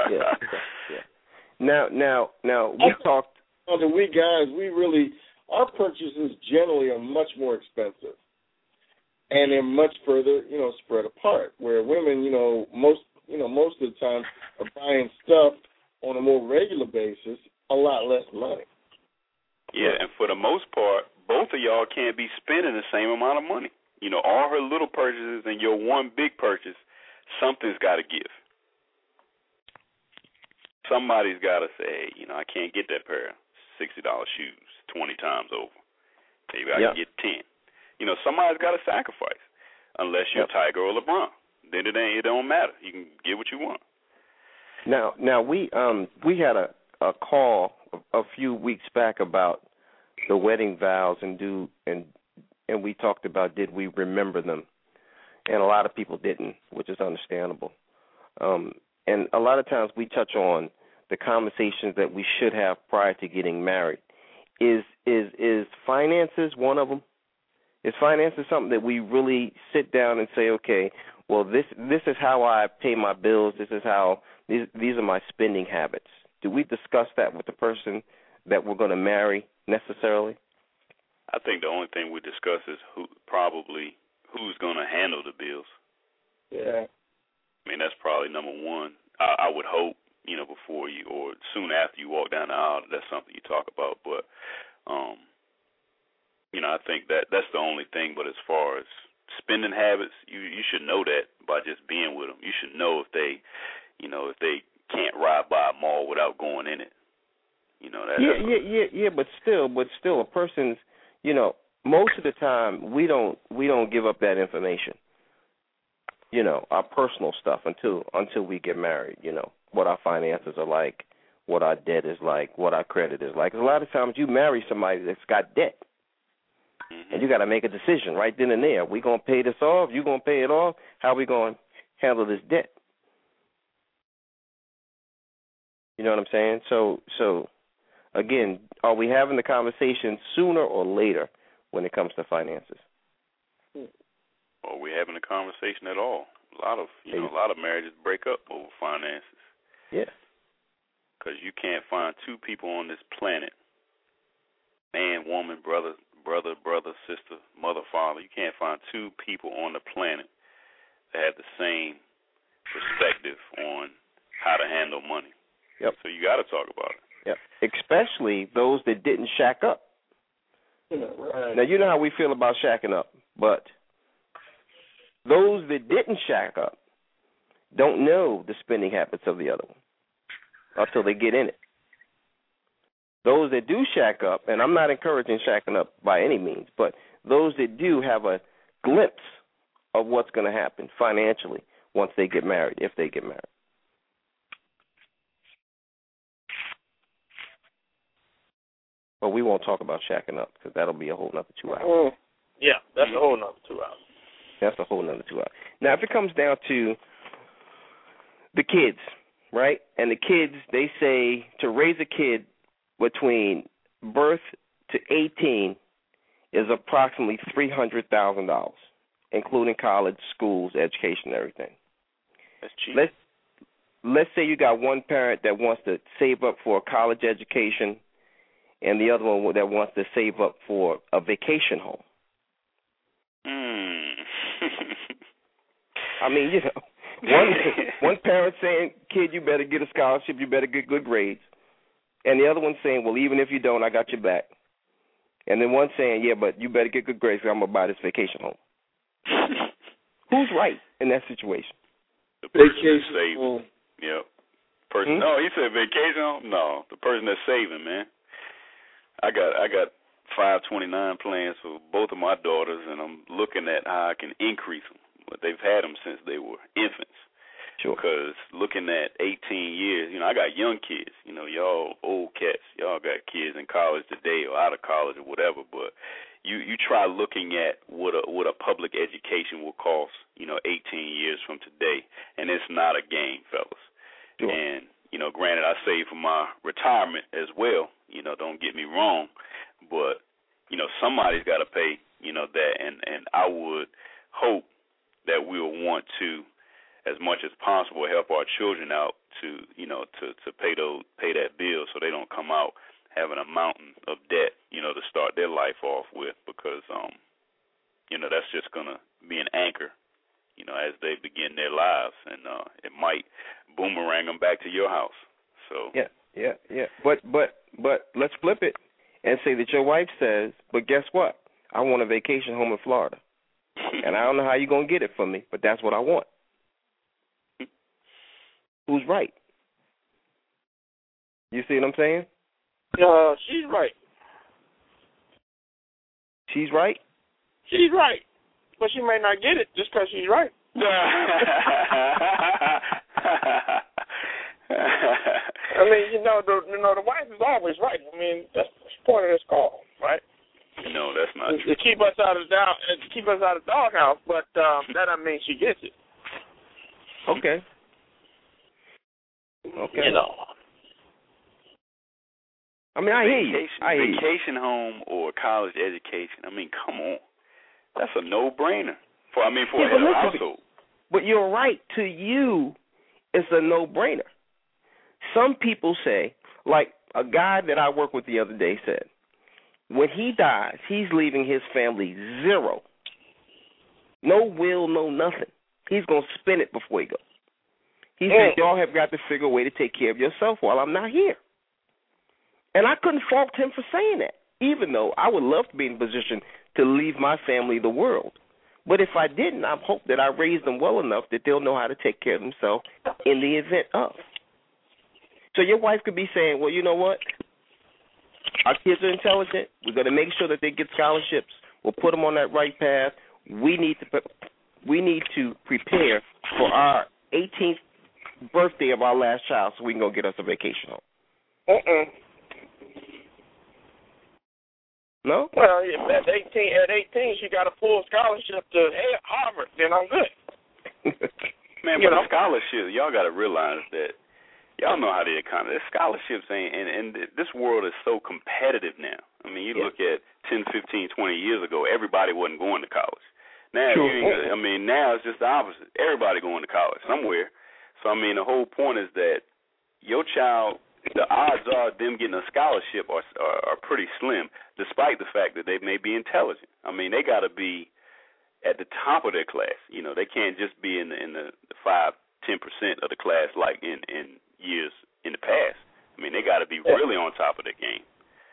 Yeah. Now, we talked. We guys, our purchases generally are much more expensive. And they're much further, spread apart. Where women, most of the time are buying stuff on a more regular basis, a lot less money. Yeah, and for the most part, both of y'all can't be spending the same amount of money. All her little purchases and your one big purchase, something's got to give. Somebody's got to say, I can't get that pair of $60 shoes 20 times over. Maybe I can get 10. Somebody's got to sacrifice, unless you're Tiger or LeBron. Then it don't matter. You can get what you want. Now we had a call a few weeks back about the wedding vows and we talked about did we remember them, and a lot of people didn't, which is understandable. And a lot of times we touch on the conversations that we should have prior to getting married. Is finances one of them? Is finances something that we really sit down and say, okay, well, this is how I pay my bills. This is how these are my spending habits. Do we discuss that with the person that we're going to marry necessarily? I think the only thing we discuss is who probably who's going to handle the bills. Yeah. I mean, that's probably number one. I would hope, before you or soon after you walk down the aisle, that's something you talk about. But, I think that's the only thing. But as far as spending habits, you should know that by just being with them. You should know if they can't ride by a mall without going in it. But still, a person's, most of the time we don't give up that information. Our personal stuff until we get married. What our finances are like, what our debt is like, what our credit is like. 'Cause a lot of times you marry somebody that's got debt, and you got to make a decision right then and there. We gonna pay this off? You gonna pay it off? How we gonna handle this debt? You know what I'm saying? So again, are we having the conversation sooner or later when it comes to finances? Or are we having a conversation at all? A lot of marriages break up over finances. Yeah. Because you can't find two people on this planet, man, woman, brother, sister, mother, father. You can't find two people on the planet that have the same perspective on how to handle money. Yep. So you got to talk about it. Yep. Especially those that didn't shack up. Right. Now, you know how we feel about shacking up, but those that didn't shack up don't know the spending habits of the other one until they get in it. Those that do shack up, and I'm not encouraging shacking up by any means, but those that do have a glimpse of what's going to happen financially once they get married, if they get married. But we won't talk about shacking up because that'll be a whole nother 2 hours. Yeah, that's a whole nother 2 hours. That's a whole nother 2 hours. Now, if it comes down to the kids, right, and the kids, they say to raise a kid between birth to 18 is approximately $300,000, including college, schools, education, and everything. That's cheap. Let's say you got one parent that wants to save up for a college education and the other one that wants to save up for a vacation home. I mean, one parent saying, kid, you better get a scholarship, you better get good grades. And the other one saying, well, even if you don't, I got your back. And then one saying, yeah, but you better get good grades because I'm going to buy this vacation home. Who's right in that situation? The person that's saving. Yep. No, he said vacation home? No, the person that's saving, man. I got 529 plans for both of my daughters, and I'm looking at how I can increase them. But they've had them since they were infants. Sure. Because looking at 18 years, I got young kids. Y'all old cats. Y'all got kids in college today or out of college or whatever. But you try looking at what a public education will cost, 18 years from today, and it's not a game, fellas. Sure. And granted, I save for my retirement as well. Don't get me wrong, but somebody's got to pay, that, and I would hope that we'll want to, as much as possible, help our children out to pay that bill so they don't come out having a mountain of debt, to start their life off with, because that's just gonna be an anchor, as they begin their lives, and it might boomerang them back to your house. So yeah. But let's flip it and say that your wife says, but guess what? I want a vacation home in Florida. And I don't know how you're going to get it for me, but that's what I want. Who's right? You see what I'm saying? She's right. She's right? She's right. But she may not get it just because she's right. I mean, the wife is always right. I mean, that's the point of this call, right? No, that's not true. To keep us out of the doghouse, but that doesn't mean she gets it. Okay. I mean, I hear you. Vacation home or college education. I mean, come on. That's a no-brainer for a household. But you're right. To you, it's a no-brainer. Some people say, like a guy that I worked with the other day said, when he dies, he's leaving his family zero. No will, no nothing. He's going to spend it before he goes. He said, y'all have got to figure a way to take care of yourself while I'm not here. And I couldn't fault him for saying that, even though I would love to be in a position to leave my family the world. But if I didn't, I hope that I raised them well enough that they'll know how to take care of themselves in the event of. So your wife could be saying, well, you know what? Our kids are intelligent. We're going to make sure that they get scholarships. We'll put them on that right path. We need to prepare for our 18th birthday of our last child so we can go get us a vacation home. No? Well, at 18, she got a full scholarship to Harvard. Then I'm good. Man, but the scholarship, y'all got to realize that y'all know how the economy. Scholarships ain't, and this world is so competitive now. I mean, you look at 10, 15, 20 years ago, everybody wasn't going to college. Now, now it's just the opposite. Everybody going to college somewhere. So, I mean, the whole point is that your child, the odds are them getting a scholarship are pretty slim, despite the fact that they may be intelligent. I mean, they got to be at the top of their class. You know, they can't just be in the 5-10% of the class like in years in the past. I mean, they got to be really on top of their game.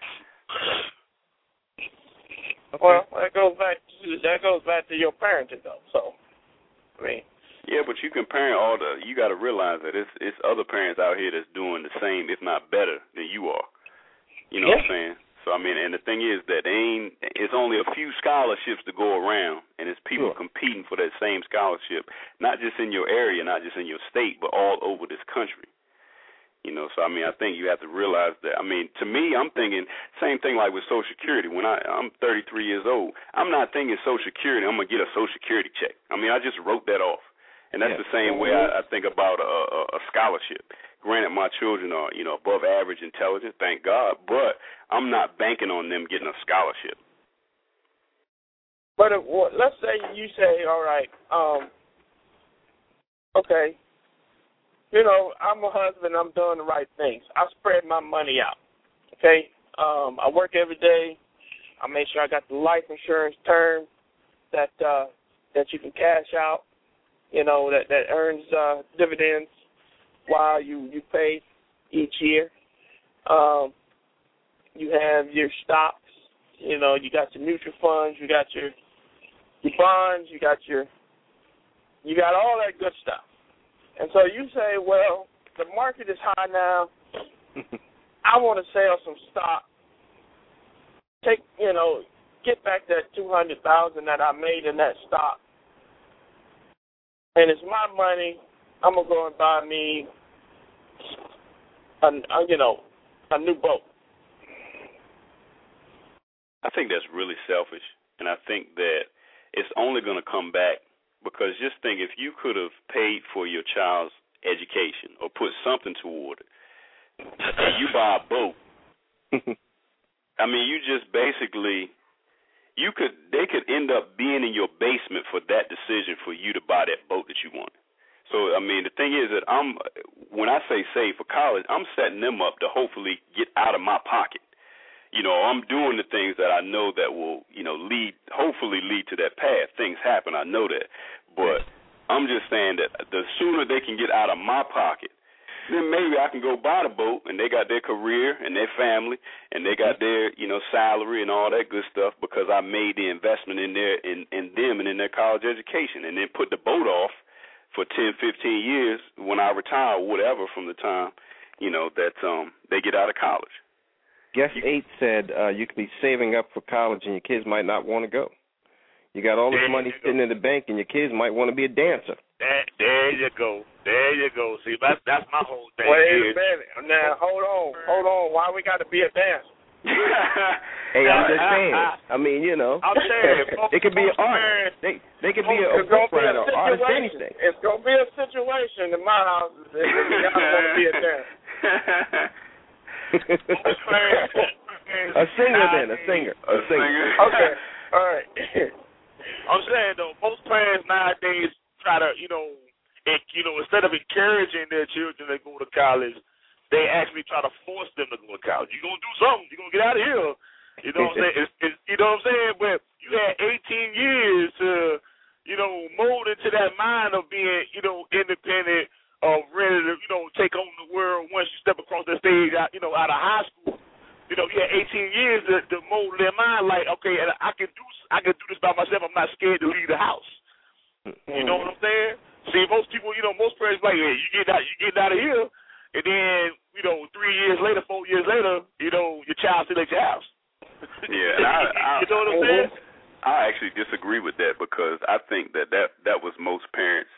Okay. Well, that goes back to your parenting, though. So, I mean. Yeah, but you comparing you got to realize that it's other parents out here that's doing the same, if not better, than you are. You know what I'm saying? So, I mean, and the thing is that it's only a few scholarships to go around, and it's people competing for that same scholarship, not just in your area, not just in your state, but all over this country. You know, so, I mean, I think you have to realize that. I mean, to me, I'm thinking same thing like with Social Security. When I'm 33 years old, I'm not thinking Social Security, I'm going to get a Social Security check. I mean, I just wrote that off. And that's the same way I think about a scholarship. Granted, my children are, above average intelligence, thank God, but I'm not banking on them getting a scholarship. But let's say you say, all right, okay, I'm a husband, I'm doing the right things. I spread my money out, okay? I work every day. I make sure I got the life insurance term that you can cash out. That earns dividends while you pay each year. You have your stocks, you got your mutual funds, you got your bonds, you got all that good stuff. And so you say, well, the market is high now. I want to sell some stock. Get back that $200,000 that I made in that stock. And it's my money. I'm gonna go and buy me a new boat. I think that's really selfish, and I think that it's only going to come back because just think if you could have paid for your child's education or put something toward it, and you buy a boat. I mean, you just basically. They could end up being in your basement for that decision for you to buy that boat that you wanted. So, I mean, the thing is that when I say save for college, I'm setting them up to hopefully get out of my pocket. I'm doing the things that I know that will, hopefully lead to that path. Things happen, I know that. But I'm just saying that the sooner they can get out of my pocket, then maybe I can go buy the boat, and they got their career and their family, and they got their, salary and all that good stuff because I made the investment in them and in their college education, and then put the boat off for 10, 15 years when I retire or whatever from the time, that they get out of college. Guest 8 said you could be saving up for college and your kids might not want to go. You got all this money sitting in the bank and your kids might want to be a dancer. There you go. See, that's my whole thing. Wait a minute. Now, hold on. Why we got to be a dancer? Hey, I'm just saying. I mean, I'm saying. It could be an art. They could be a book writer, artist, anything. It's going to be a situation in my house that I want to be a dancer. A singer. Okay. All right. I'm saying, though, most parents nowadays try to, instead of encouraging their children to go to college, they actually try to force them to go to college. You're going to do something. You're going to get out of here. You know what I'm saying? You know what I'm saying? But you had 18 years to, kids to mold their mind like, okay, I can do this by myself. I'm not scared to leave the house. You know what I'm saying? See, most people, most parents like, hey, you get out of here, and then 3 years later, 4 years later, your child still at your house. Yeah, and you know what I'm saying? I actually disagree with that because I think that was most parents,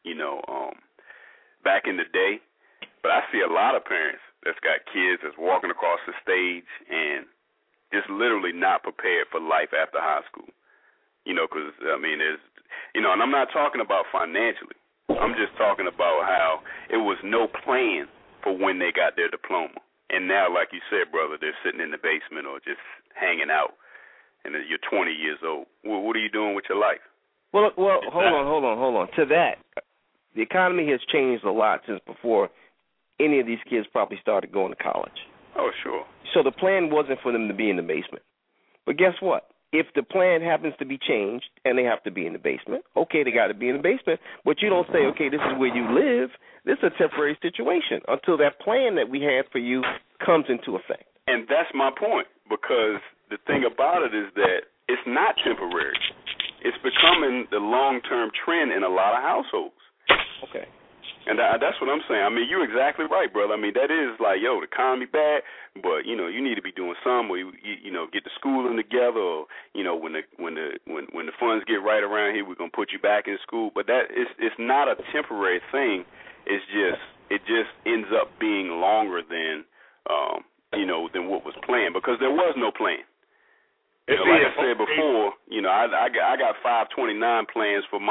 back in the day. But I see a lot of parents that's got kids that's walking across the stage and just literally not prepared for life after high school. Because, there's, and I'm not talking about financially. I'm just talking about how it was no plan for when they got their diploma. And now, like you said, brother, they're sitting in the basement or just hanging out, and you're 20 years old. Well, what are you doing with your life? Well, hold on. To that, the economy has changed a lot since before any of these kids probably started going to college. Oh, sure. So the plan wasn't for them to be in the basement. But guess what? If the plan happens to be changed and they have to be in the basement, okay, they got to be in the basement. But you don't say, okay, this is where you live. This is a temporary situation until that plan that we had for you comes into effect. And that's my point, because the thing about it is that it's not temporary. It's becoming the long-term trend in a lot of households. Okay. And that's what I'm saying. You're exactly right, brother. That is like, the economy bad, but you need to be doing something, or you get the schooling together, or when the funds get right around here, we're gonna put you back in school. But that it's not a temporary thing. It just ends up being longer than than what was planned, because there was no plan. Like I said before, I got 529 plans for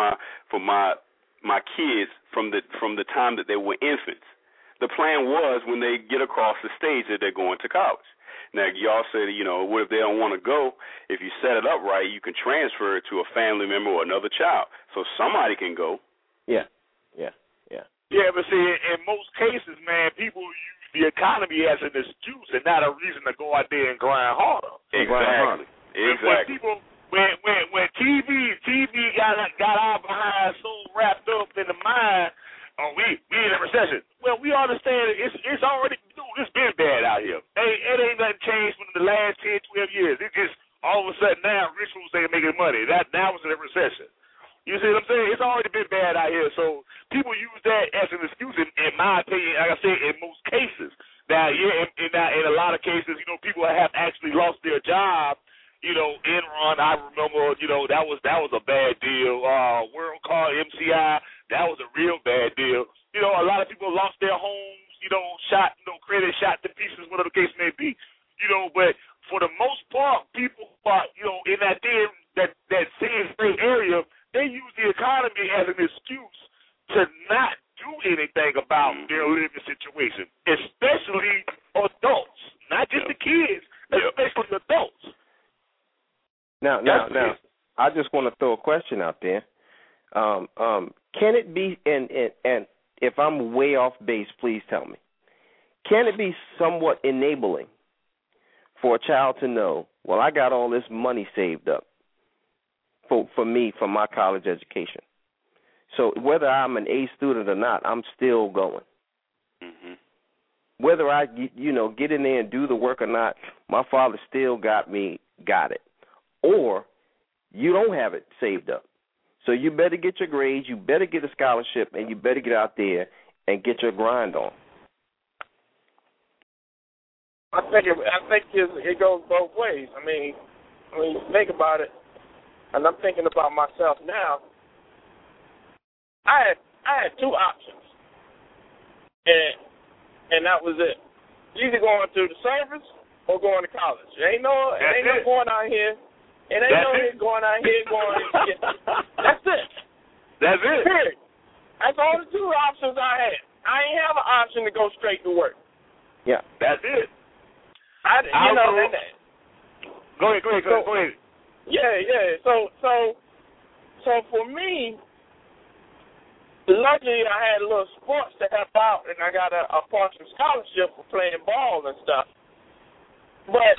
my kids from the time that they were infants. The plan was when they get across the stage that they're going to college. Now, y'all said, what if they don't want to go? If you set it up right, you can transfer it to a family member or another child. So somebody can go. Yeah. Yeah, but see, in most cases, man, people use the economy as an excuse and not a reason to go out there and grind harder. Exactly. When people, when TV got our behind so wrapped up in the mind, we in a recession. Well, we understand it's already, it's been bad out here. It ain't nothing changed from the last 10, 12 years. It just all of a sudden now rich folks ain't making money. That was in a recession. You see what I'm saying? It's already been bad out here. So people use that as an excuse, in my opinion, like I said, in most cases. Now, in a lot of cases, people have actually lost their job. Enron, I remember, that was a bad deal. WorldCard, MCI, that was a real bad deal. A lot of people lost their homes, shot, credit shot to pieces, whatever the case may be. But for the most part, people are, in that same area, they use the economy as an excuse to not do anything about their living situation, especially adults, not just the kids, especially adults. Now, I just want to throw a question out there. Can it be, and if I'm way off base, please tell me, can it be somewhat enabling for a child to know, well, I got all this money saved up for me, for my college education. So whether I'm an A student or not, I'm still going. Mm-hmm. Whether I, get in there and do the work or not, my father still got it. Or you don't have it saved up. So you better get your grades, you better get a scholarship, and you better get out there and get your grind on. I think it goes both ways. I mean, think about it, and I'm thinking about myself now. I had two options, and that was it. Either going through the service or going to college. Ain't no going out here. It ain't no going out here going. That's it. That's it. Period. That's all the two options I had. I ain't have an option to go straight to work. Yeah, that's it. Go ahead. Yeah. So for me, luckily I had a little sports to help out, and I got a partial scholarship for playing ball and stuff. But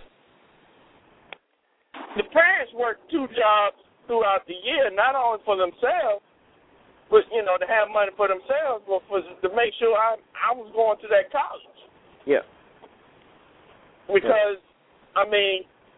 the parents worked two jobs throughout the year, not only for themselves, but to have money for themselves, but to make sure I was going to that college. Yeah. Because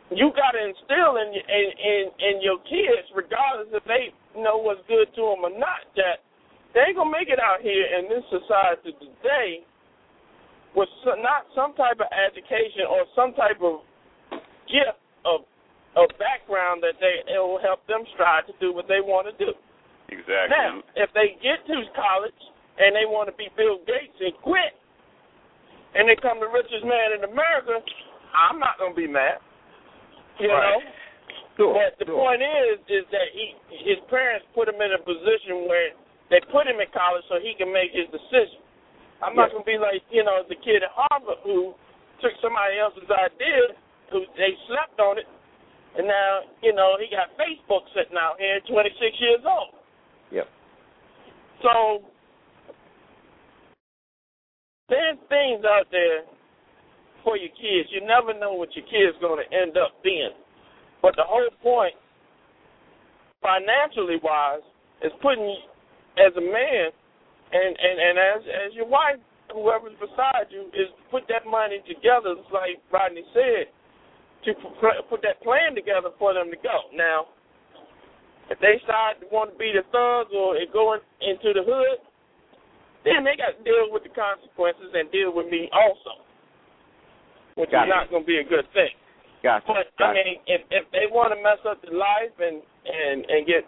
you got to instill in your kids, regardless if they know what's good to them or not, that they ain't going to make it out here in this society today with not some type of education or some type of gift of background that it will help them strive to do what they want to do. Exactly. Now, if they get to college and they want to be Bill Gates and quit, and they come the richest man in America, I'm not going to be mad. You know? Sure, but the point is that his parents put him in a position where they put him in college so he can make his decision. I'm not going to be like, the kid at Harvard who took somebody else's idea, who they slept on it, and now, he got Facebook sitting out here at 26 years old. Yep. So there's things out there for your kids. You never know what your kid's going to end up being. But the whole point, financially wise, is putting you, as a man and as your wife, whoever's beside you, is put that money together, like Rodney said, to put that plan together for them to go. Now, if they decide to want to be the thugs or go into the hood, then they got to deal with the consequences and deal with me also, which is not going to be a good thing. Gotcha. But, I mean, if they want to mess up their life and get,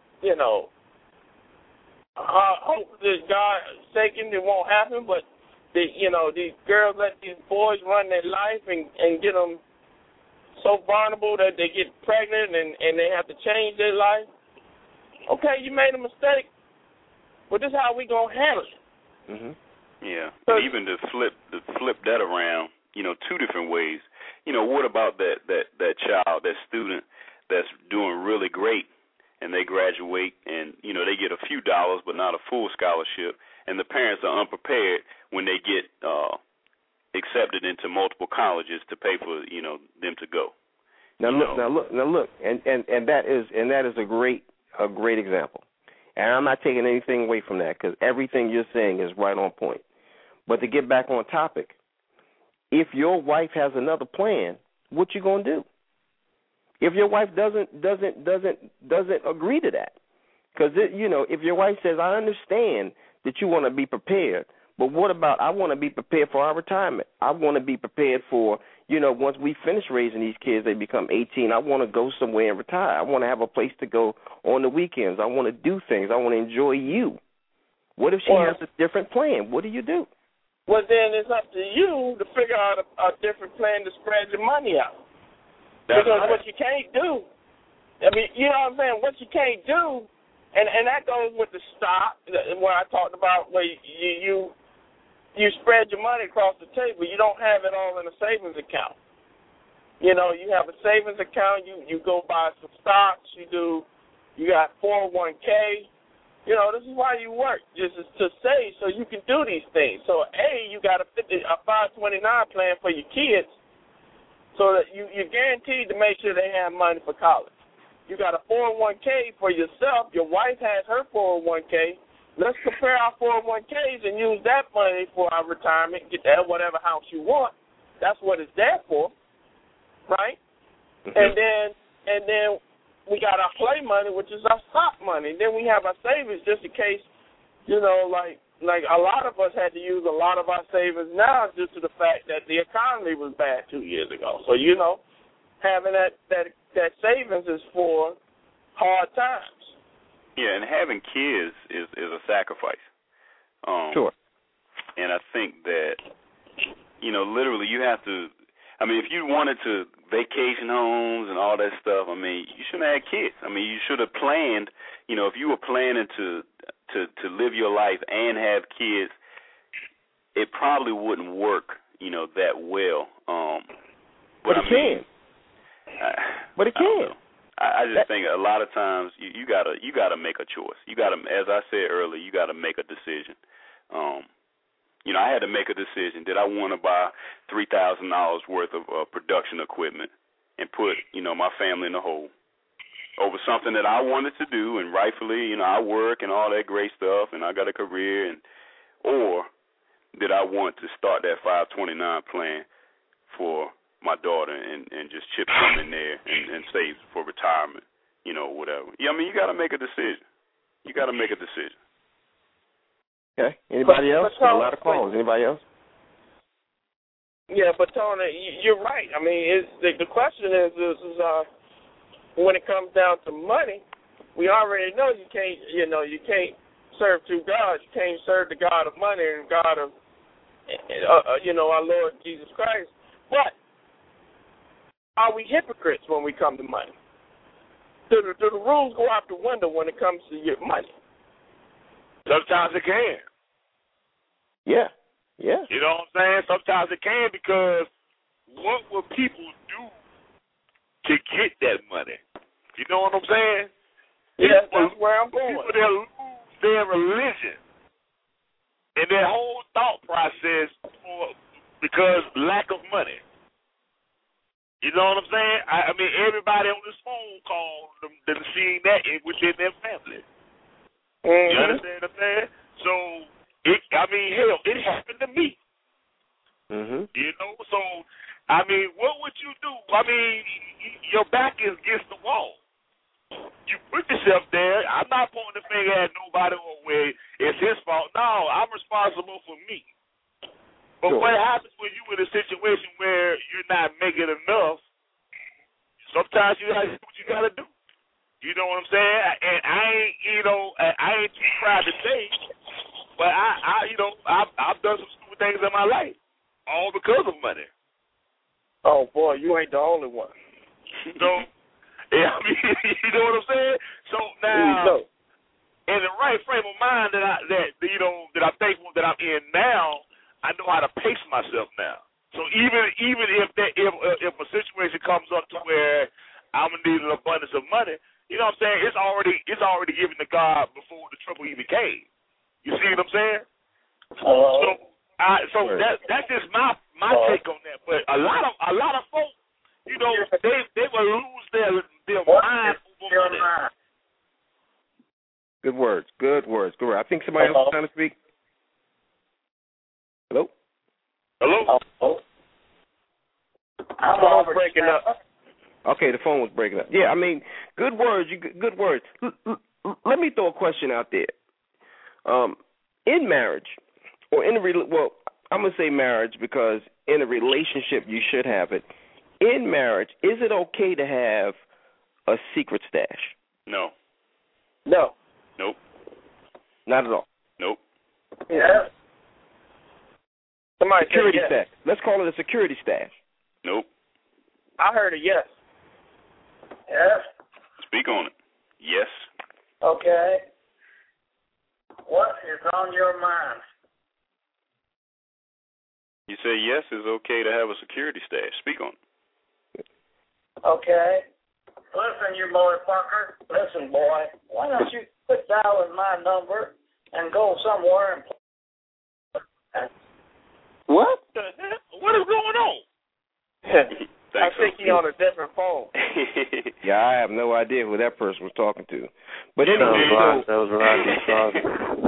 hope that God forsaken, it won't happen, but, these girls let these boys run their life and get them so vulnerable that they get pregnant and they have to change their life. Okay, you made a mistake, but this is how we going to handle it. Mm-hmm. Yeah, and even to flip that around, two different ways. What about that child, that student that's doing really great, and they graduate, and they get a few dollars but not a full scholarship, and the parents are unprepared when they get accepted into multiple colleges to pay for them to go. Now look, and that is a great example. And I'm not taking anything away from that because everything you're saying is right on point. But to get back on topic, if your wife has another plan, what you gonna do? If your wife doesn't agree to that, because if your wife says, I understand that you want to be prepared, but what about I want to be prepared for our retirement? I want to be prepared for once we finish raising these kids, they become 18. I want to go somewhere and retire. I want to have a place to go on the weekends. I want to do things. I want to enjoy you. What if she has a different plan? What do you do? Well, then it's up to you to figure out a different plan to spread your money out. Because what you can't do, I mean, you know what I'm saying, what you can't do, and that goes with the stock, where I talked about where you spread your money across the table. You don't have it all in a savings account. You have a savings account, you go buy some stocks, you got 401k. This is why you work, just to save so you can do these things. So, you got a 529 plan for your kids so that you're guaranteed to make sure they have money for college. You got a 401k for yourself. Your wife has her 401k. Let's compare our 401ks and use that money for our retirement, get that whatever house you want. That's what it's there for, right? Mm-hmm. And then we got our play money, which is our stock money. Then we have our savings just in case, like a lot of us had to use a lot of our savings now due to the fact that the economy was bad 2 years ago. So, having that savings is for hard times. Yeah, and having kids is a sacrifice. Sure. And I think that, literally you have to, if you wanted to vacation homes and all that stuff, you shouldn't have had kids. You should have planned, if you were planning to live your life and have kids, it probably wouldn't work, that well. But it can. But it can. I just think a lot of times you gotta make a choice. You gotta, as I said earlier, you gotta make a decision. I had to make a decision. Did I want to buy $3,000 worth of production equipment and put my family in the hole over something that I wanted to do and rightfully I work and all that great stuff and I got a career, or did I want to start that 529 plan for my daughter and just chip some in there and save for retirement, you know, whatever. Yeah, I mean, you got to make a decision. You got to make a decision. Okay. Anybody else? But, a lot of calls. Anybody else? Yeah, but Tony, you're right. I mean, the question is when it comes down to money, we already know you can't serve two gods. You can't serve the God of money and God of our Lord Jesus Christ. But are we hypocrites when we come to money? Do the rules go out the window when it comes to your money? Sometimes it can. Yeah. Yeah. You know what I'm saying? Sometimes it can, because what will people do to get that money? You know what I'm saying? Yeah, that's where I'm going. People that lose their religion and their whole thought process because lack of money. You know what I'm saying? I mean, everybody on this phone call them seeing that within their family. Mm-hmm. You understand what I'm saying? So, hell, it happened to me. Mm-hmm. You know? So, I mean, what would you do? I mean, your back is against the wall. You put yourself there. I'm not pointing the finger at nobody or where it's his fault. No, I'm responsible for me. But sure. What happens when you in a situation where you're not making enough? Sometimes you gotta do what you gotta do. You know what I'm saying? And I ain't too proud to say, but I've done some stupid things in my life, all because of money. Oh boy, you ain't the only one. So, yeah, I mean, you know what I'm saying? So now, in the right frame of mind that I'm thankful that I'm in now, I know how to pace myself now. So even if a situation comes up to where I'm gonna need an abundance of money, you know what I'm saying? It's already given to God before the trouble even came. You see what I'm saying? So that's just my take on that. But a lot of folks, you know, they will lose their mind over money. Good words. I think somebody else is trying to speak. Hello? I'm all breaking up. Okay, the phone was breaking up. Yeah, I mean, good words. Good words. Let me throw a question out there. In marriage, or I'm gonna say marriage because in a relationship you should have it. In marriage, is it okay to have a secret stash? No. No. Nope. Not at all. Nope. Yeah. Somebody security said yes. stash. Let's call it a security stash. Nope. I heard a yes. Yes. Speak on it. Yes. Okay. What is on your mind? You say yes, it's okay to have a security stash. Speak on it. Okay. Listen, you motherfucker. Listen, boy. Why don't you quit dialing my number and go somewhere and play? What the heck? What is going on? I think he's on a different phone. Yeah, I have no idea who that person was talking to. But anyway, that was Rodney talking.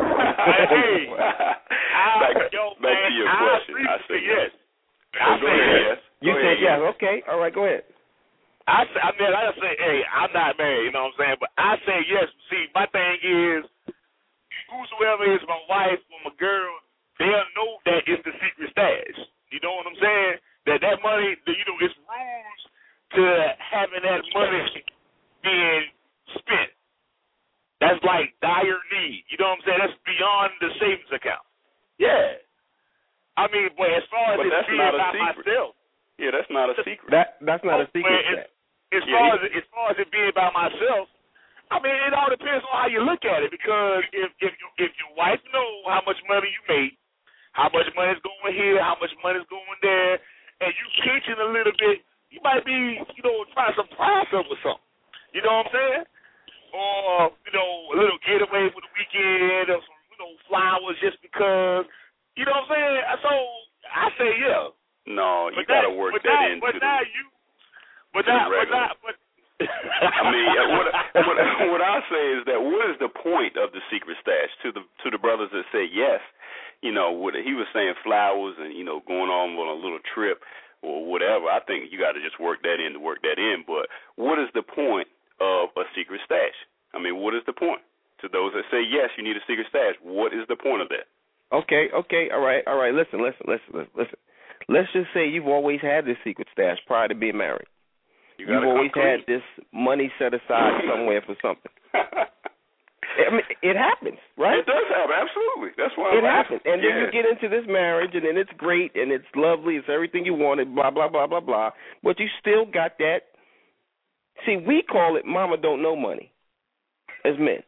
Back to your question. I say yes. Go ahead, yes. You said yes. Okay. All right, go ahead. I say, hey, I'm not married, you know what I'm saying? But I say yes. See, my thing is, whosoever is my wife or my girl, they'll know that it's the secret stash. You know what I'm saying? That money, it's rules to having that money being spent. That's like dire need. You know what I'm saying? That's beyond the savings account. Yeah. I mean, but as far as it's being about myself. Yeah, that's not a secret. That's not a secret. As far as it being about myself, I mean, it all depends on how you look at it. Because if your wife knows how much money you make, how much money is going here, how much money is going there, and you kitchen a little bit, you might be, trying to surprise her with something. You know what I'm saying? Or, a little getaway for the weekend, or some, flowers just because. You know what I'm saying? So I say yeah. No, you got to work that into the regular. I mean, what I say is that what is the point of the secret stash to the brothers that say yes? What he was saying, flowers and going on a little trip. or whatever. I think you got to just work that in to work that in. But what is the point of a secret stash? I mean, what is the point? To those that say, yes, you need a secret stash, what is the point of that? Okay, all right. Listen. Let's just say you've always had this secret stash prior to being married. You've always had this money set aside somewhere for something. I mean, it happens, right? It does happen, absolutely. That's why it happens. And then you get into this marriage, and then it's great, and it's lovely, it's everything you wanted, blah, blah, blah, blah, blah. But you still got that. See, we call it mama don't know money as men.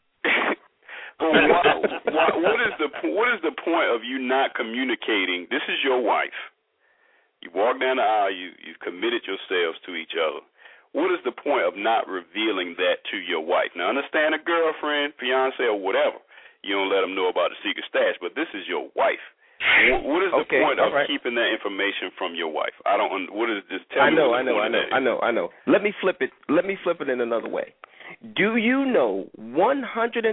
What is the point of you not communicating? This is your wife. You walk down the aisle, you've committed yourselves to each other. What is the point of not revealing that to your wife? Now, understand a girlfriend, fiance, or whatever. You don't let them know about the secret stash, but this is your wife. What is the point of keeping that information from your wife? I don't. What is this? I know. Let me flip it in another way. Do you know 110%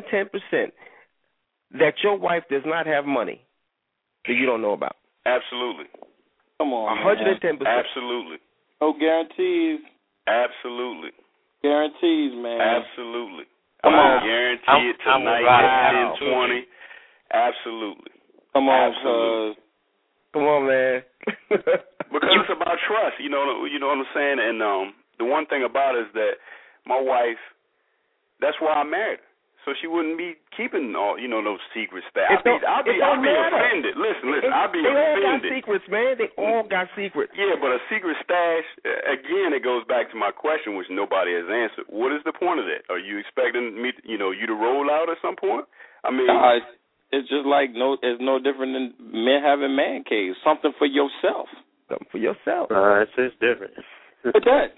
that your wife does not have money that you don't know about? Absolutely. Come on, 110%. Absolutely. No guarantees. Absolutely. Guarantees, man. Absolutely. Come on. I guarantee it tonight, 10, 20. Absolutely. Come on, absolutely. Come on, man. Because it's about trust. You know what I'm saying? And the one thing about it is that my wife, that's why I married her. So she wouldn't be keeping all, those secrets. I'll be offended. Listen, I'll be offended. They all got secrets, man. They all got secrets. Yeah, but a secret stash, again, it goes back to my question, which nobody has answered. What is the point of that? Are you expecting me, you to roll out at some point? I mean, it's just like it's no different than men having man caves. Something for yourself. Something for yourself. It's different. But that.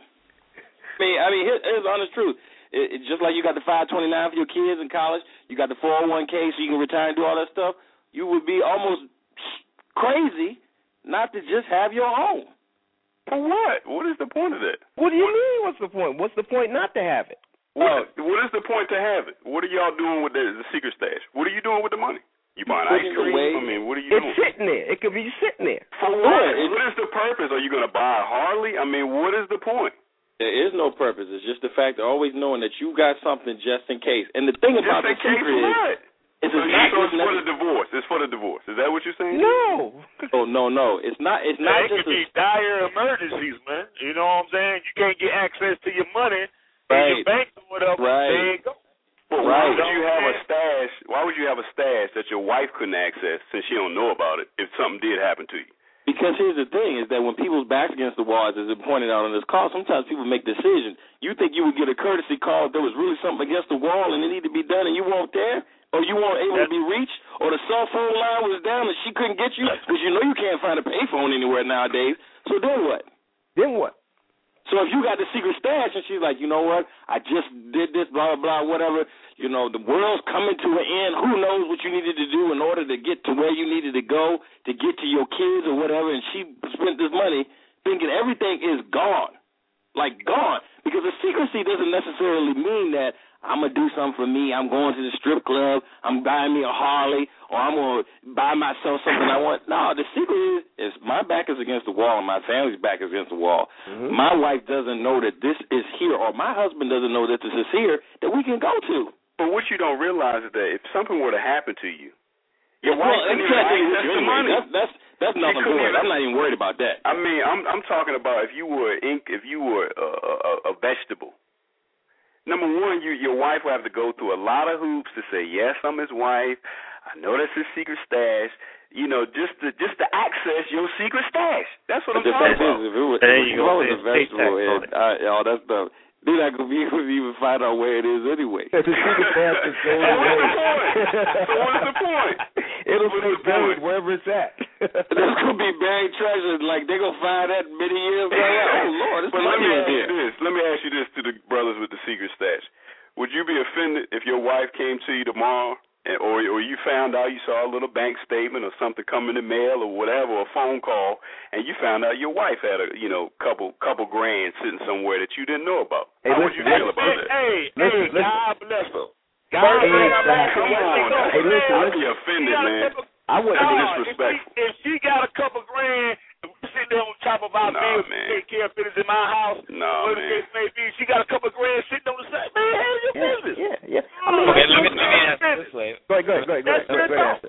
I mean, here's the honest truth. It's just like you got the 529 for your kids in college, you got the 401k so you can retire and do all that stuff. You would be almost crazy not to just have your own. For what? What is the point of that? What do you mean, what's the point? What's the point not to have it? What is the point to have it? What are y'all doing with the secret stash? What are you doing with the money? You buying ice cream? I mean, what are you doing? It's sitting there. It could be sitting there. For what? What is the purpose? Are you going to buy a Harley? I mean, what is the point? There is no purpose. It's just the fact of always knowing that you got something just in case. And the thing about the secret is, it's for the divorce. It's for the divorce. Is that what you're saying? No. Oh, no. It's not. It's not just. It could be dire emergencies, man. You know what I'm saying? You can't get access to your money in your bank or whatever. Right. There you go. But why would you have a stash? Why would you have a stash that your wife couldn't access since she don't know about it if something did happen to you? Because here's the thing, is that when people's backs against the wall, as is pointed out on this call, sometimes people make decisions. You think you would get a courtesy call if there was really something against the wall and it needed to be done and you weren't there, or you weren't able to be reached, or the cell phone line was down and she couldn't get you, because you know you can't find a payphone anywhere nowadays. So then what? So if you got the secret stash and she's like, you know what, I just did this, blah, blah, blah, whatever, the world's coming to an end. Who knows what you needed to do in order to get to where you needed to go, to get to your kids or whatever, and she spent this money thinking everything is gone. Like gone. Because the secrecy doesn't necessarily mean that I'm going to do something for me. I'm going to the strip club. I'm buying me a Harley, or I'm going to buy myself something I want. No, the secret is my back is against the wall and my family's back is against the wall. Mm-hmm. My wife doesn't know that this is here, or my husband doesn't know that this is here that we can go to. But what you don't realize is that if something were to happen to you, your wife couldn't even access the money. That's nothing for it. I'm not even worried about that. I mean, I'm talking about if you were a vegetable. Number one, your wife will have to go through a lot of hoops to say, yes, I'm his wife. I know that's his secret stash. Just to access your secret stash. That's what I'm talking about. If I was a vegetable, all that stuff, they're not going to be able to even find out where it is anyway. The secret stash is going away. So what's the point? It'll stay buried wherever it's at. There's going to be buried treasures. Like, they're going to find that many years later. Oh, Lord, it's money in here. Let me ask you this to the brothers with the secret stash. Would you be offended if your wife came to you tomorrow or you found out, you saw a little bank statement or something come in the mail or whatever, or a phone call, and you found out your wife had a couple grand sitting somewhere that you didn't know about? How would you feel about that? Hey, God bless her. Come on. Hey, listen. I'd be offended, man. I wouldn't be disrespectful. If she got a couple grand sitting there on top of our bills to take care of business in my house. Whatever the case may be. She got a couple of grand sitting on the side. Man, handle your business. Yeah. Okay, let me ask it this way. Go ahead.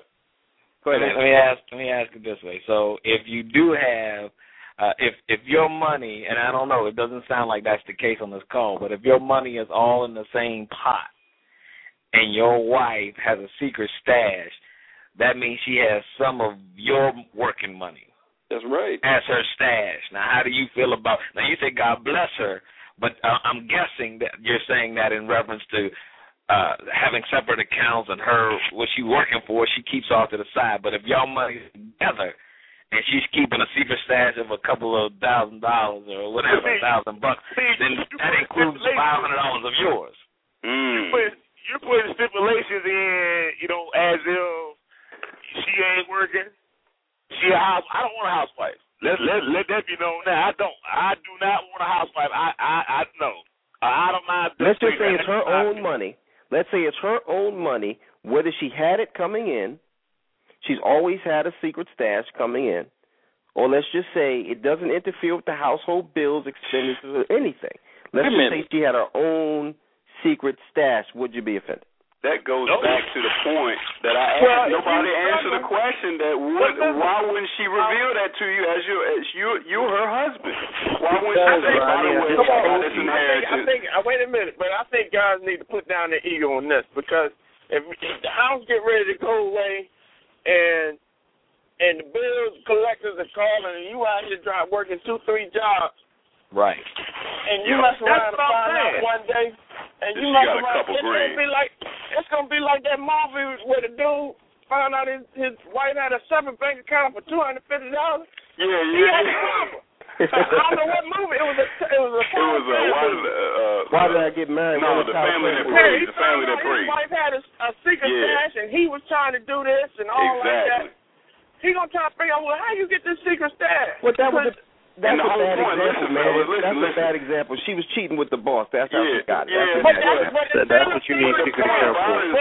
Let me ask it this way. So if you do have, if your money, and I don't know, it doesn't sound like that's the case on this call, but if your money is all in the same pot, and your wife has a secret stash, that means she has some of your working money. That's right. As her stash. Now, how do you feel about? Now, you say God bless her, but I'm guessing that you're saying that in reference to having separate accounts and her, what she's working for, she keeps off to the side. But if y'all money is together and she's keeping a secret stash of a couple of $1,000 or whatever, $1,000 bucks, then that includes $500 of yours. You're putting stipulations in, as if she ain't working. I don't want a housewife. Let that be known now. I do not want a housewife. I know. I don't mind. Let's just say it's her own money. Let's say it's her own money, whether she had it coming in, she's always had a secret stash coming in, or let's just say it doesn't interfere with the household bills, expenditures, or anything. Let's just say she had her own secret stash. Would you be offended? That goes back to the point that I asked. Nobody answered the question that why wouldn't she reveal that to you as you're her husband? Why wouldn't she say, by the way, this inheritance? Wait a minute, but I think guys need to put down their ego on this, because if the house get ready to go away and the bills collectors are calling and you out here working 2-3 jobs, right? And you mess around and find out one day. And you must it's gonna be like that movie where the dude found out his wife had a separate bank account for $250. Yeah. I don't know what movie. It was Why did I get married? No, the family that prays. The family that prays. His wife had a secret stash, and he was trying to do this and all like that. He gonna try to figure out, well, how you get this secret stash? Well, that's a bad example, man. That's a bad example. She was cheating with the boss. That's how she got it. That's what you need to be careful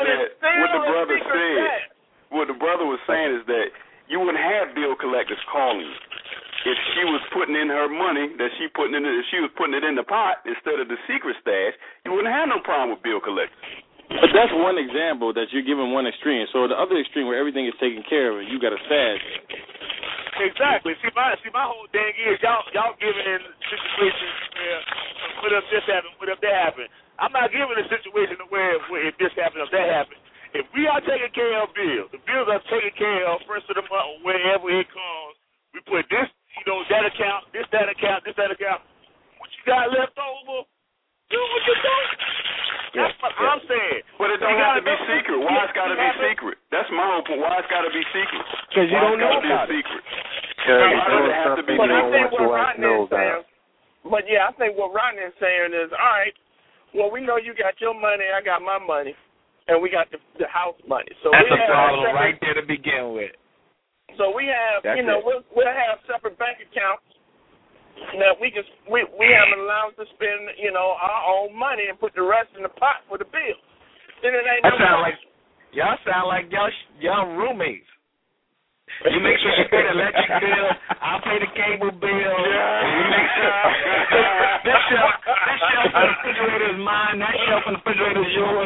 What the brother was saying is that you wouldn't have bill collectors calling you if she was putting in her money if she was putting it in the pot instead of the secret stash. You wouldn't have no problem with bill collectors. But that's one example that you're giving one extreme. So the other extreme where everything is taken care of and you got a stash. Exactly. See, my whole thing is y'all giving situations where what if this happened, what if that happened. I'm not giving a situation where if this happened, if that happened. If we are taking care of bills, the bills are taken care of first of the month, wherever it comes. We put this, that account, that account. What you got left over, do what you do. That's what I'm saying. But it don't have to be secret. Why it's got to be secret? That's my whole point. Why it's got to be secret? Because you don't know about it. But I think what Rodney is saying, I think what Rodney is saying is, all right, well, we know you got your money, I got my money, and we got the house money. So that's a problem right there to begin with. So we have, we'll have separate bank accounts. Now we have an allowance to spend, our own money and put the rest in the pot for the bill. Then it ain't y'all sound like y'all roommates. You make sure you pay the electric bill. I'll pay the cable bill. You make sure this shelf in the refrigerator is mine. That shelf in the refrigerator is yours.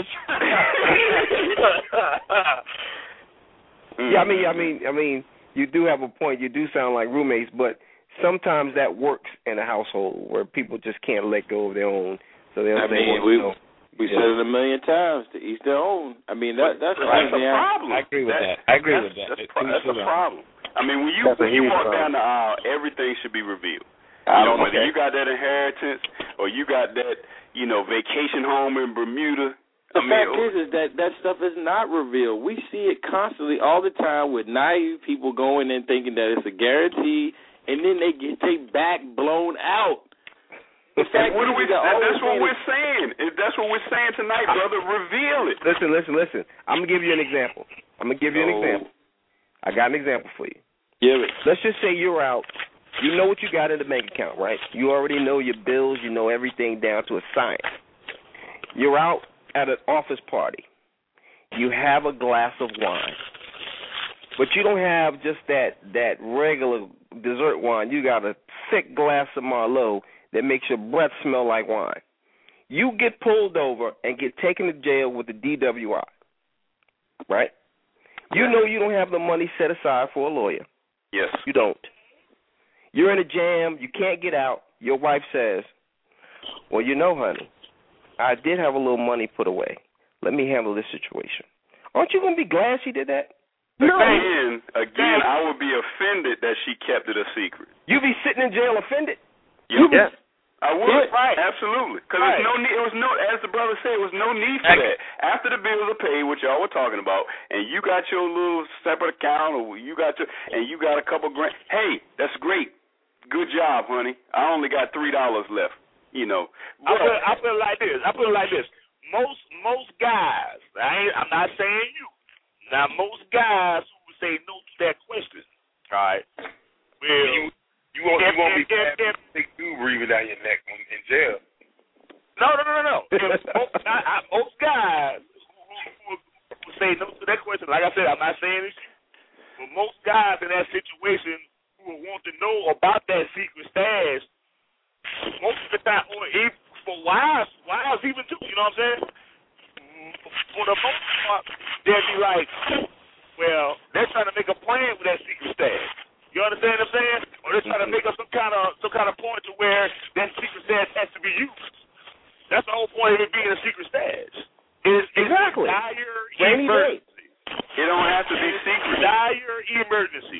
Yeah, I mean, you do have a point. You do sound like roommates, but sometimes that works in a household where people just can't let go of their own. So they'll we said it a million times, to each their own. I mean, that's a problem. I agree with that. That's a problem. I mean, when you walk down the aisle, everything should be revealed. Whether you got that inheritance or you got that, vacation home in Bermuda. The fact is that stuff is not revealed. We see it constantly all the time with naive people going in thinking that it's a guarantee, and then they get their back blown out. That's what we're saying. That's what we're saying tonight, brother. Reveal it. Listen. I'm going to give you an example. I got an example for you. Yeah. Let's just say you're out. You know what you got in the bank account, right? You already know your bills. You know everything down to a science. You're out at an office party. You have a glass of wine. But you don't have just that regular dessert wine. You got a thick glass of Merlot that makes your breath smell like wine. You get pulled over and get taken to jail with the DWI, right? You know you don't have the money set aside for a lawyer. Yes. You don't. You're in a jam. You can't get out. Your wife says, well, you know, honey, I did have a little money put away. Let me handle this situation. Aren't you going to be glad she did that? No. Again, I would be offended that she kept it a secret. You'd be sitting in jail offended? Yep. Yes. I would. Right. Absolutely. Because there's no need. It was no, as the brother said, it was no need for that. After the bills are paid, which y'all were talking about, and you got your little separate account, or you got a couple grand. Hey, that's great. Good job, honey. I only got $3 left. You know. I put it like this. Most guys. I'm not saying you. Now, most guys who would say no to that question, all right, well, you won't be big dude breathing down your neck in jail. No. Most guys who would say no to that question, like I said, I'm not saying this, but most guys in that situation who would want to know about that secret stash, most of the time, or even for wives even too, you know what I'm saying? For the most part, they'll be like, well, they're trying to make a plan with that secret stash. You understand what I'm saying? Or they're trying to make up some kind of point to where that secret stash has to be used. That's the whole point of it being a secret stash. Exactly. Dire emergency. It don't have to be secret. Dire emergency.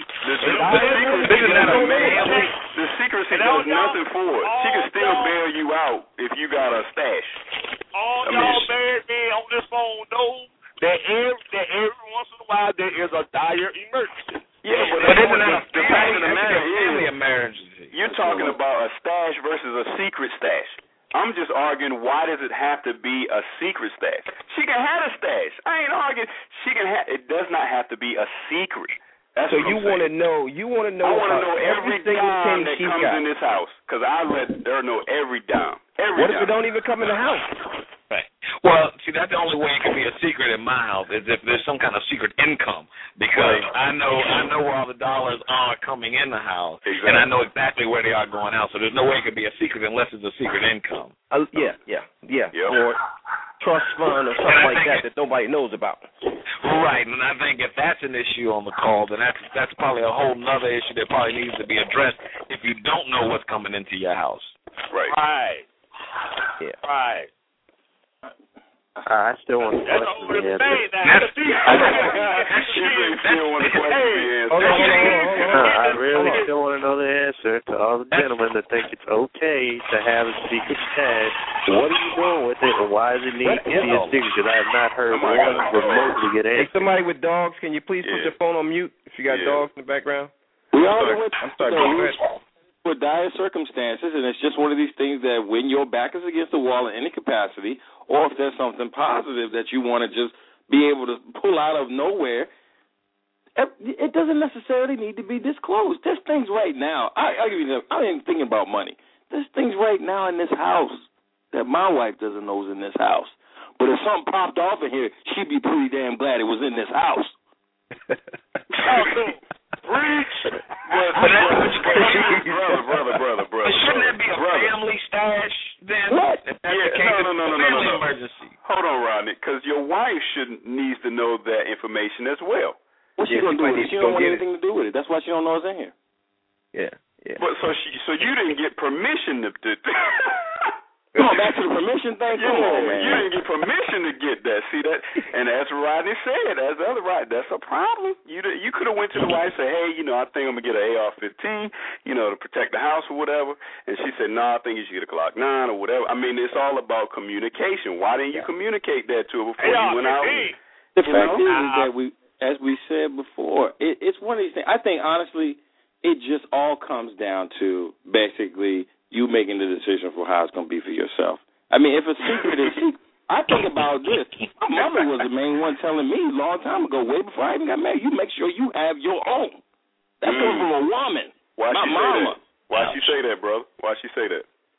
The secrecy does nothing for it. She can still bail you out if you got a stash. All y'all married men on this phone know that every once in a while there is a dire emergency. Yeah, but isn't that the fact of the matter is emergency? You're talking about a stash versus a secret stash. I'm just arguing, why does it have to be a secret stash? She can have a stash. I ain't arguing. It does not have to be a secret. That's so you want to know? I want to know every dime that comes in this house, because I let her know every dime. What if it don't even come in the house? Right. Well, see, that's the only way it can be a secret in my house is if there's some kind of secret income, because I know where all the dollars are coming in the house, and I know exactly where they are going out. So there's no way it could be a secret unless it's a secret income. Yeah. Or trust fund or something like that nobody knows about. Right, and I think if that's an issue on the call, then that's probably a whole nother issue that probably needs to be addressed if you don't know what's coming into your house. Right. Yeah. Right. I still want the question to be answered. I really still want to know the answer to all the gentlemen that think it's okay to have a secret stash. What are you doing with it, and why does it need to be a secret? Because I have not heard one remotely get answered. Hey, somebody with dogs, can you please put your phone on mute if you got dogs in the background? We all know I'm sorry. with dire circumstances, and it's just one of these things that when your back is against the wall in any capacity, or if there's something positive that you want to just be able to pull out of nowhere, it doesn't necessarily need to be disclosed. There's things right now. I ain't thinking about money. There's things right now in this house that my wife doesn't know is in this house. But if something popped off in here, she'd be pretty damn glad it was in this house. Preach. Brother. But shouldn't that be a family stash then? What? No. Emergency. Hold on, Rodney, because your wife needs to know that information as well. What's she going to do with it? She don't want anything to do with it. That's why she don't know it's in here. Yeah. But so you didn't get permission to Come on, back to the permission thing. Come on, man. You didn't get permission to get that. See that? And as Rodney said, as the other Rodney, that's a problem. You could have went to the wife and said, hey, I think I'm going to get an AR-15, to protect the house or whatever. And she said, no, I think you should get a Glock 9 or whatever. I mean, it's all about communication. Why didn't you communicate that to her before you went out? The fact is that as we said before, it's one of these things. I think, honestly, it just all comes down to basically you making the decision for how it's going to be for yourself. I mean, if a secret is secret, I think about this. My mother was the main one telling me a long time ago, way before I even got married, you make sure you have your own. That's coming from a woman, Why my she mama. Say that? Why she say that, brother? Why she say that?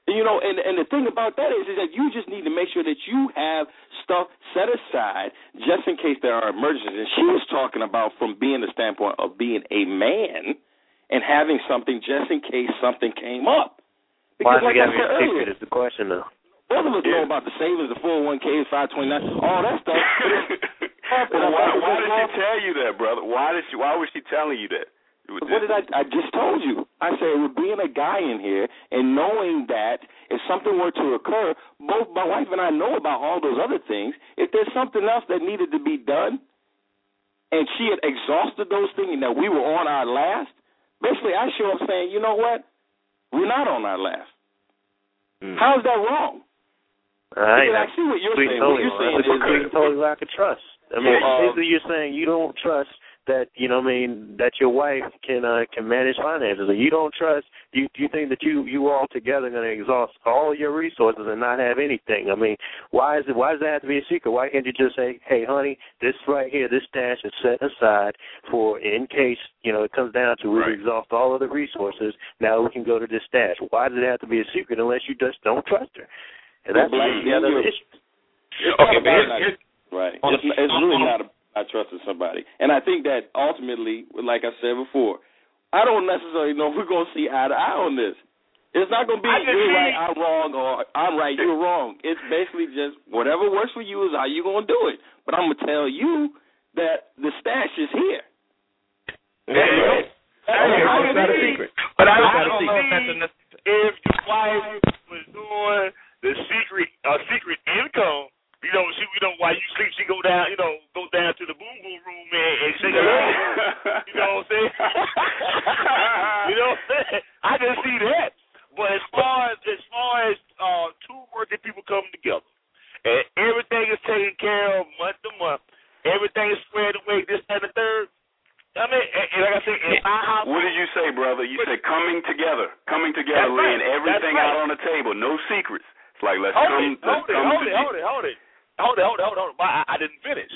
You know, and the thing about that is that you just need to make sure that you have stuff set aside just in case there are emergencies. And she was talking about from being the standpoint of being a man and having something just in case something came up. Because why like I said earlier, secret is the question, though. Both of us know about the savings, the 401ks, 529, all that stuff. Well, why did she tell you that, brother? Why was she telling you that? What did I just told you? I said, with being a guy in here and knowing that if something were to occur, both my wife and I know about all those other things. If there's something else that needed to be done, and she had exhausted those things and that we were on our last, basically I show up saying, you know what? We're not on our last. How is that wrong? I see what you're saying. What you're saying is totally lack of trust. I mean, basically you're saying you don't trust that, you know what I mean, that your wife can manage finances. You don't trust, you think that you all together are going to exhaust all your resources and not have anything. I mean, why does that have to be a secret? Why can't you just say, hey, honey, this right here, this stash is set aside for in case, you know, it comes down to we exhaust all of the resources, now we can go to this stash. Why does it have to be a secret unless you just don't trust her? And that's the other issue. Okay, right. It's really not about trusting somebody. And I think that ultimately, like I said before, I don't necessarily know if we're going to see eye to eye on this. It's not going to be you're right, I'm wrong, or I'm right, you're wrong. It's basically just whatever works for you is how you're going to do it. But I'm going to tell you that the stash is here. It's not a secret. But I don't know if your wife was doing the secret income. You know, while you sleep, she go down to the boom boom room and shake her leg. You know what I'm saying? You know what I'm saying? I didn't see that. But as far as two working people coming together, and everything is taken care of month to month, everything is squared away, this, that, and the third. I mean, and like I said, in my house. What did you say, brother? You said coming together, laying everything out on the table, no secrets. It's like let's come together. Hold it. I didn't finish.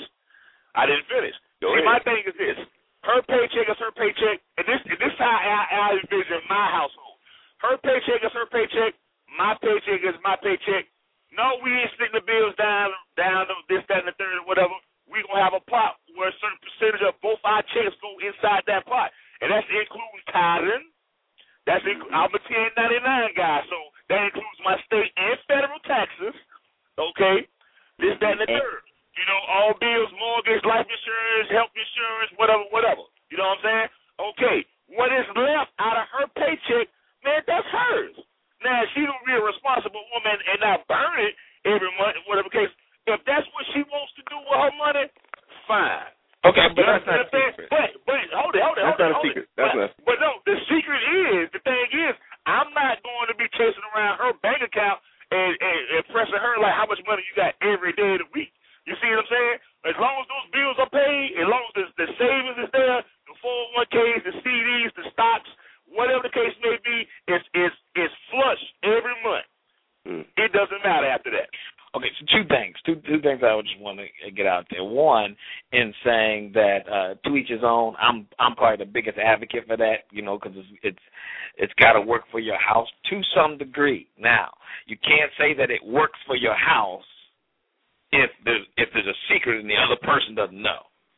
See, my thing is this. Her paycheck is her paycheck, and this is how I envision my household. Her paycheck is her paycheck, my paycheck is my paycheck. No, we ain't splitting the bills down to this, that, and the third, or whatever. We're going to have a pot where a certain percentage of both our checks go inside that pot. And that's including tithing. I'm a 1099 guy, so that includes my state and federal taxes, okay? This, that, and the third. You know, all bills, mortgage, life insurance, health insurance, whatever. You know what I'm saying? Okay, what is left out of her paycheck, man, that's hers. Now, she don't be a responsible woman and not burn it every month, whatever case. If that's what she wants to do with her money, fine. Okay, but that's not a secret. But hold it. That's not a secret. But no, the secret is, the thing is, I'm not going to be chasing around her bank account and pressing her like how much money you got every day of the week. You see what I'm saying? As long as those bills are paid, as long as the savings is there, the 401ks, the CDs, the stocks, whatever the case may be, it's flush every month. It doesn't matter after that. Okay, so two things I would just want to get out there. One, in saying that to each his own, I'm probably the biggest advocate for that, you know, because it's got to work for your house to some degree. Now, you can't say that it works for your house if there's a secret and the other person doesn't know.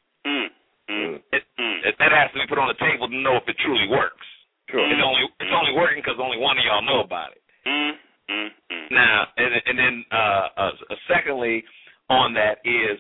That has to be put on the table to know if it truly works. Sure. It's only working because only one of y'all know about it. Now, and then secondly, on that is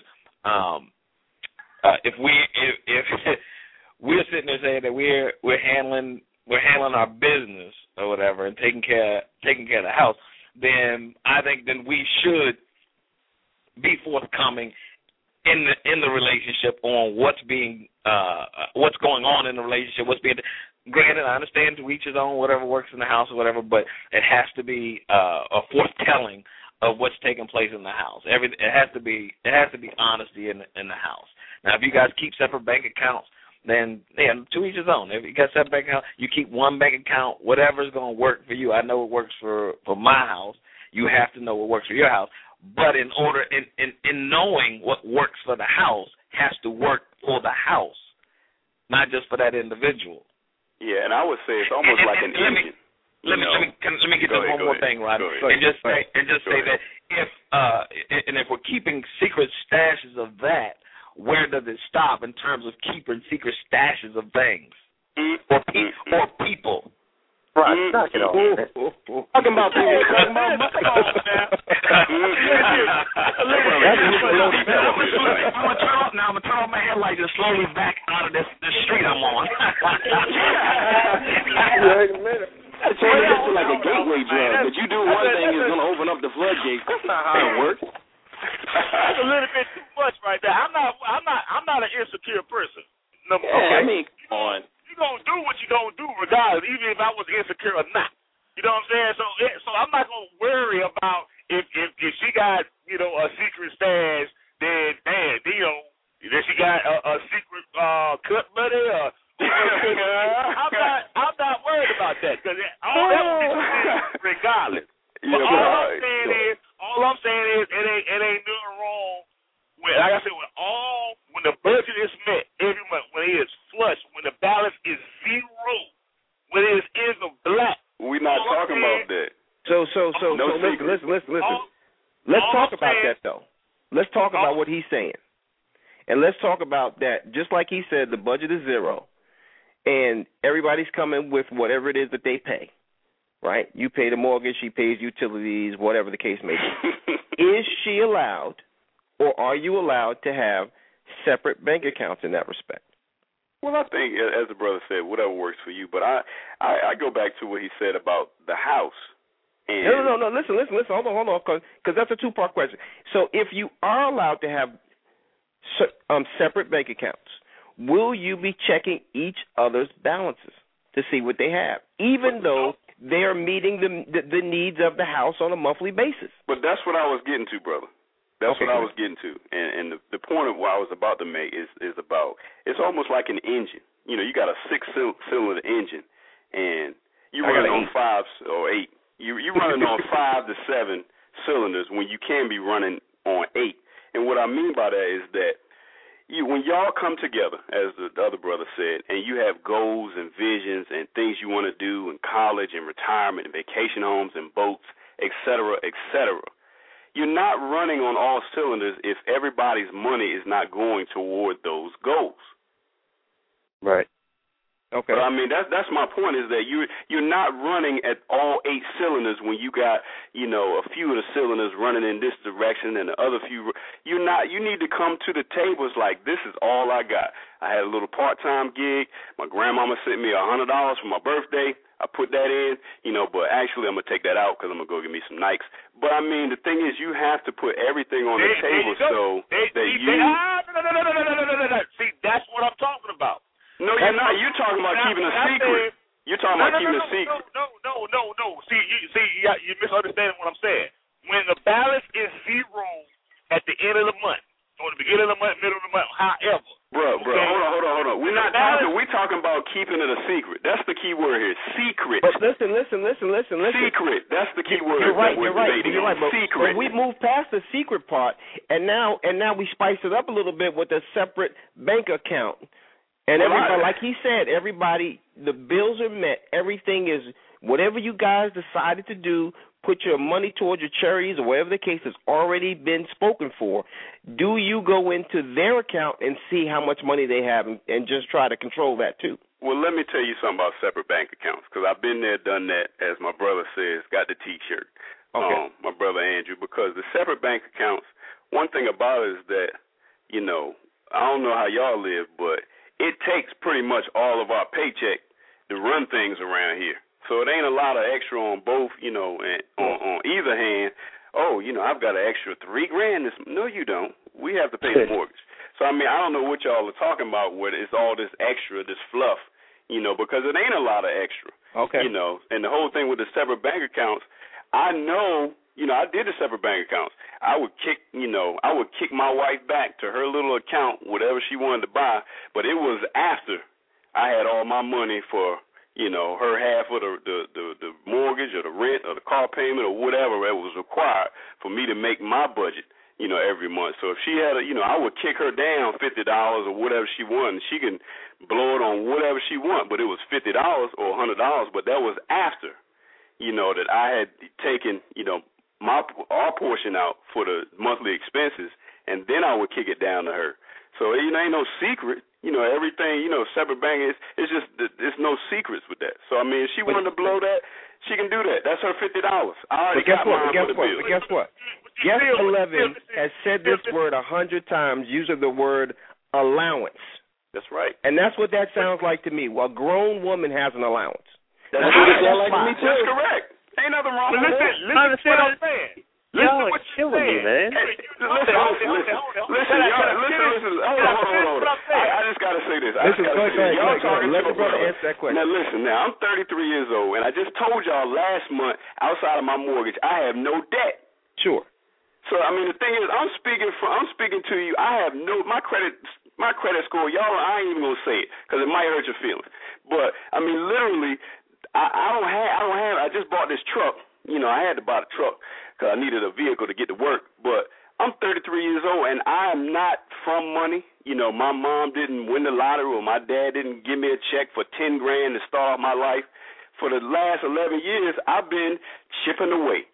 if we're sitting there saying that we're handling our business or whatever and taking care of the house, then I think then we should be forthcoming in the relationship on what's going on in the relationship, what's being. Granted, I understand to each his own, whatever works in the house or whatever, but it has to be a foretelling of what's taking place in the house. It has to be honesty in the house. Now, if you guys keep separate bank accounts, then to each his own. If you got separate bank account, you keep one bank account. Whatever's going to work for you. I know it works for my house. You have to know what works for your house. But in knowing what works for the house has to work for the house, not just for that individual. Yeah, and I would say it's almost like an engine. Let me get to one more thing, Rodney, and just say that if we're keeping secret stashes of that, where does it stop in terms of keeping secret stashes of things or people? Right, knock it off. Talking about people, talking about money. I'm gonna turn off my headlights and slowly back out of this street I'm on. Wait a minute. It's like a gateway drug. But you do one thing, it's gonna open up the floodgates. That's not how it works. That's a little bit too much right there. I'm not an insecure person. Okay. I mean, come on. You're going to do what you're going to do regardless, even if I was insecure or not. You know what I'm saying? So I'm not going to worry about if she got, a secret stash, then, then she got a secret cut money or I'm not worried about that because all that will be regardless. But all I'm saying is it ain't nothing wrong with, like I said, when the budget is met every month, when it is flush, when the balance is zero, when it is in the black. We're not talking about that. So listen. Let's talk about that though. Let's talk about what he's saying, and let's talk about that. Just like he said, the budget is zero, and everybody's coming with whatever it is that they pay. Right? You pay the mortgage, she pays utilities, whatever the case may be. Is she allowed, or are you allowed to have separate bank accounts in that respect? Well, I think, as the brother said, whatever works for you. But I go back to what he said about the house. And No. Listen. Hold on, because that's a two-part question. So if you are allowed to have separate bank accounts, will you be checking each other's balances to see what they have, even though they are meeting the needs of the house on a monthly basis? But that's what I was getting to, brother. That's what I was getting to. And the point of what I was about to make is about, it's almost like an engine. You got a 6-cylinder engine, and you run on 5 or 8. You're running on 5 to 7 cylinders when you can be running on 8. And what I mean by that is that when y'all come together, as the other brother said, and you have goals and visions and things you want to do in college and retirement and vacation homes and boats, et cetera, you're not running on all cylinders if everybody's money is not going toward those goals. Right. Okay. But I mean, that's my point, is that you're not running at all 8 cylinders when you got, a few of the cylinders running in this direction and the other few. You need to come to the tables like, this is all I got. I had a little part-time gig. My grandmama sent me $100 for my birthday. I put that in, but actually I'm going to take that out because I'm going to go get me some Nikes. But I mean, the thing is, you have to put everything on the table so that you... No. See, that's what I'm talking about. No, you're not. You're talking about keeping a secret. You're talking about keeping a secret. No. See, you're misunderstanding what I'm saying. When the balance is zero at the end of the month, or the beginning of the month, middle of the month, however. Bro, hold on. We're talking about keeping it a secret. That's the key word here. Secret. But listen. Secret. That's the key word. You're right. But secret. We moved past the secret part, and now we spice it up a little bit with a separate bank account. And everybody, like he said, the bills are met. Everything is, whatever you guys decided to do, put your money towards your charities or whatever the case has already been spoken for. Do you go into their account and see how much money they have and just try to control that too? Well, let me tell you something about separate bank accounts, because I've been there, done that, as my brother says, got the T-shirt. Okay. My brother Andrew, because the separate bank accounts, one thing about it is that, I don't know how y'all live, but it takes pretty much all of our paycheck to run things around here. So it ain't a lot of extra on both, and on either hand. I've got an extra $3,000 this. No, you don't. We have to pay the mortgage. So I mean, I don't know what y'all are talking about where it's all this extra, this fluff, because it ain't a lot of extra. Okay. And the whole thing with the separate bank accounts, I know. I did the separate bank accounts. I would kick my wife back to her little account, whatever she wanted to buy, but it was after I had all my money for, her half of the mortgage or the rent or the car payment or whatever that was required for me to make my budget, every month. So if she had I would kick her down $50 or whatever she wanted. She can blow it on whatever she want, but it was $50 or $100, but that was after. that I had taken, our portion out for the monthly expenses, and then I would kick it down to her. So, ain't no secret. Everything, separate bank it's just, there's no secrets with that. So, I mean, if she wanted to blow that, she can do that. That's her $50. I already got mine for the bill. But guess what? Guest 11 has said this word 100 times using the word allowance. That's right. And that's what that sounds like to me. Well, a grown woman has an allowance. That's what it sounds like to me, too. That's correct. Ain't nothing wrong with that. Listen to what I'm saying. Y'all are killing me, man. Listen. Hold on. I just got to say this. Y'all talking let the brother answer that question. Now, listen. Now, I'm 33 years old, and I just told y'all last month, outside of my mortgage, I have no debt. Sure. So, I mean, the thing is, I'm speaking to you. I have my credit score, y'all, I ain't even going to say it because it might hurt your feelings. But, I mean, literally, I just bought this truck. I had to buy the truck because I needed a vehicle to get to work. But I'm 33 years old, and I am not from money. My mom didn't win the lottery, or my dad didn't give me a check for $10,000 to start off my life. For the last 11 years, I've been chipping away.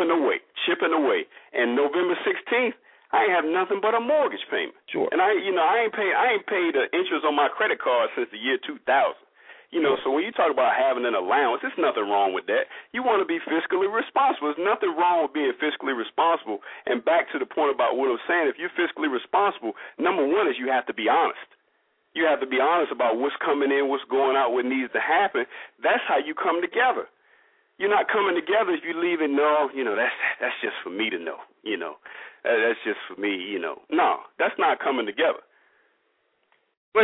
And November 16th, I ain't have nothing but a mortgage payment. Sure. And I ain't paid the interest on my credit card since the year 2000. So when you talk about having an allowance, there's nothing wrong with that. You want to be fiscally responsible. There's nothing wrong with being fiscally responsible. And back to the point about what I'm saying, if you're fiscally responsible, number one is you have to be honest. You have to be honest about what's coming in, what's going out, what needs to happen. That's how you come together. You're not coming together if you leave it, that's just for me to know, That's just for me, No, that's not coming together. But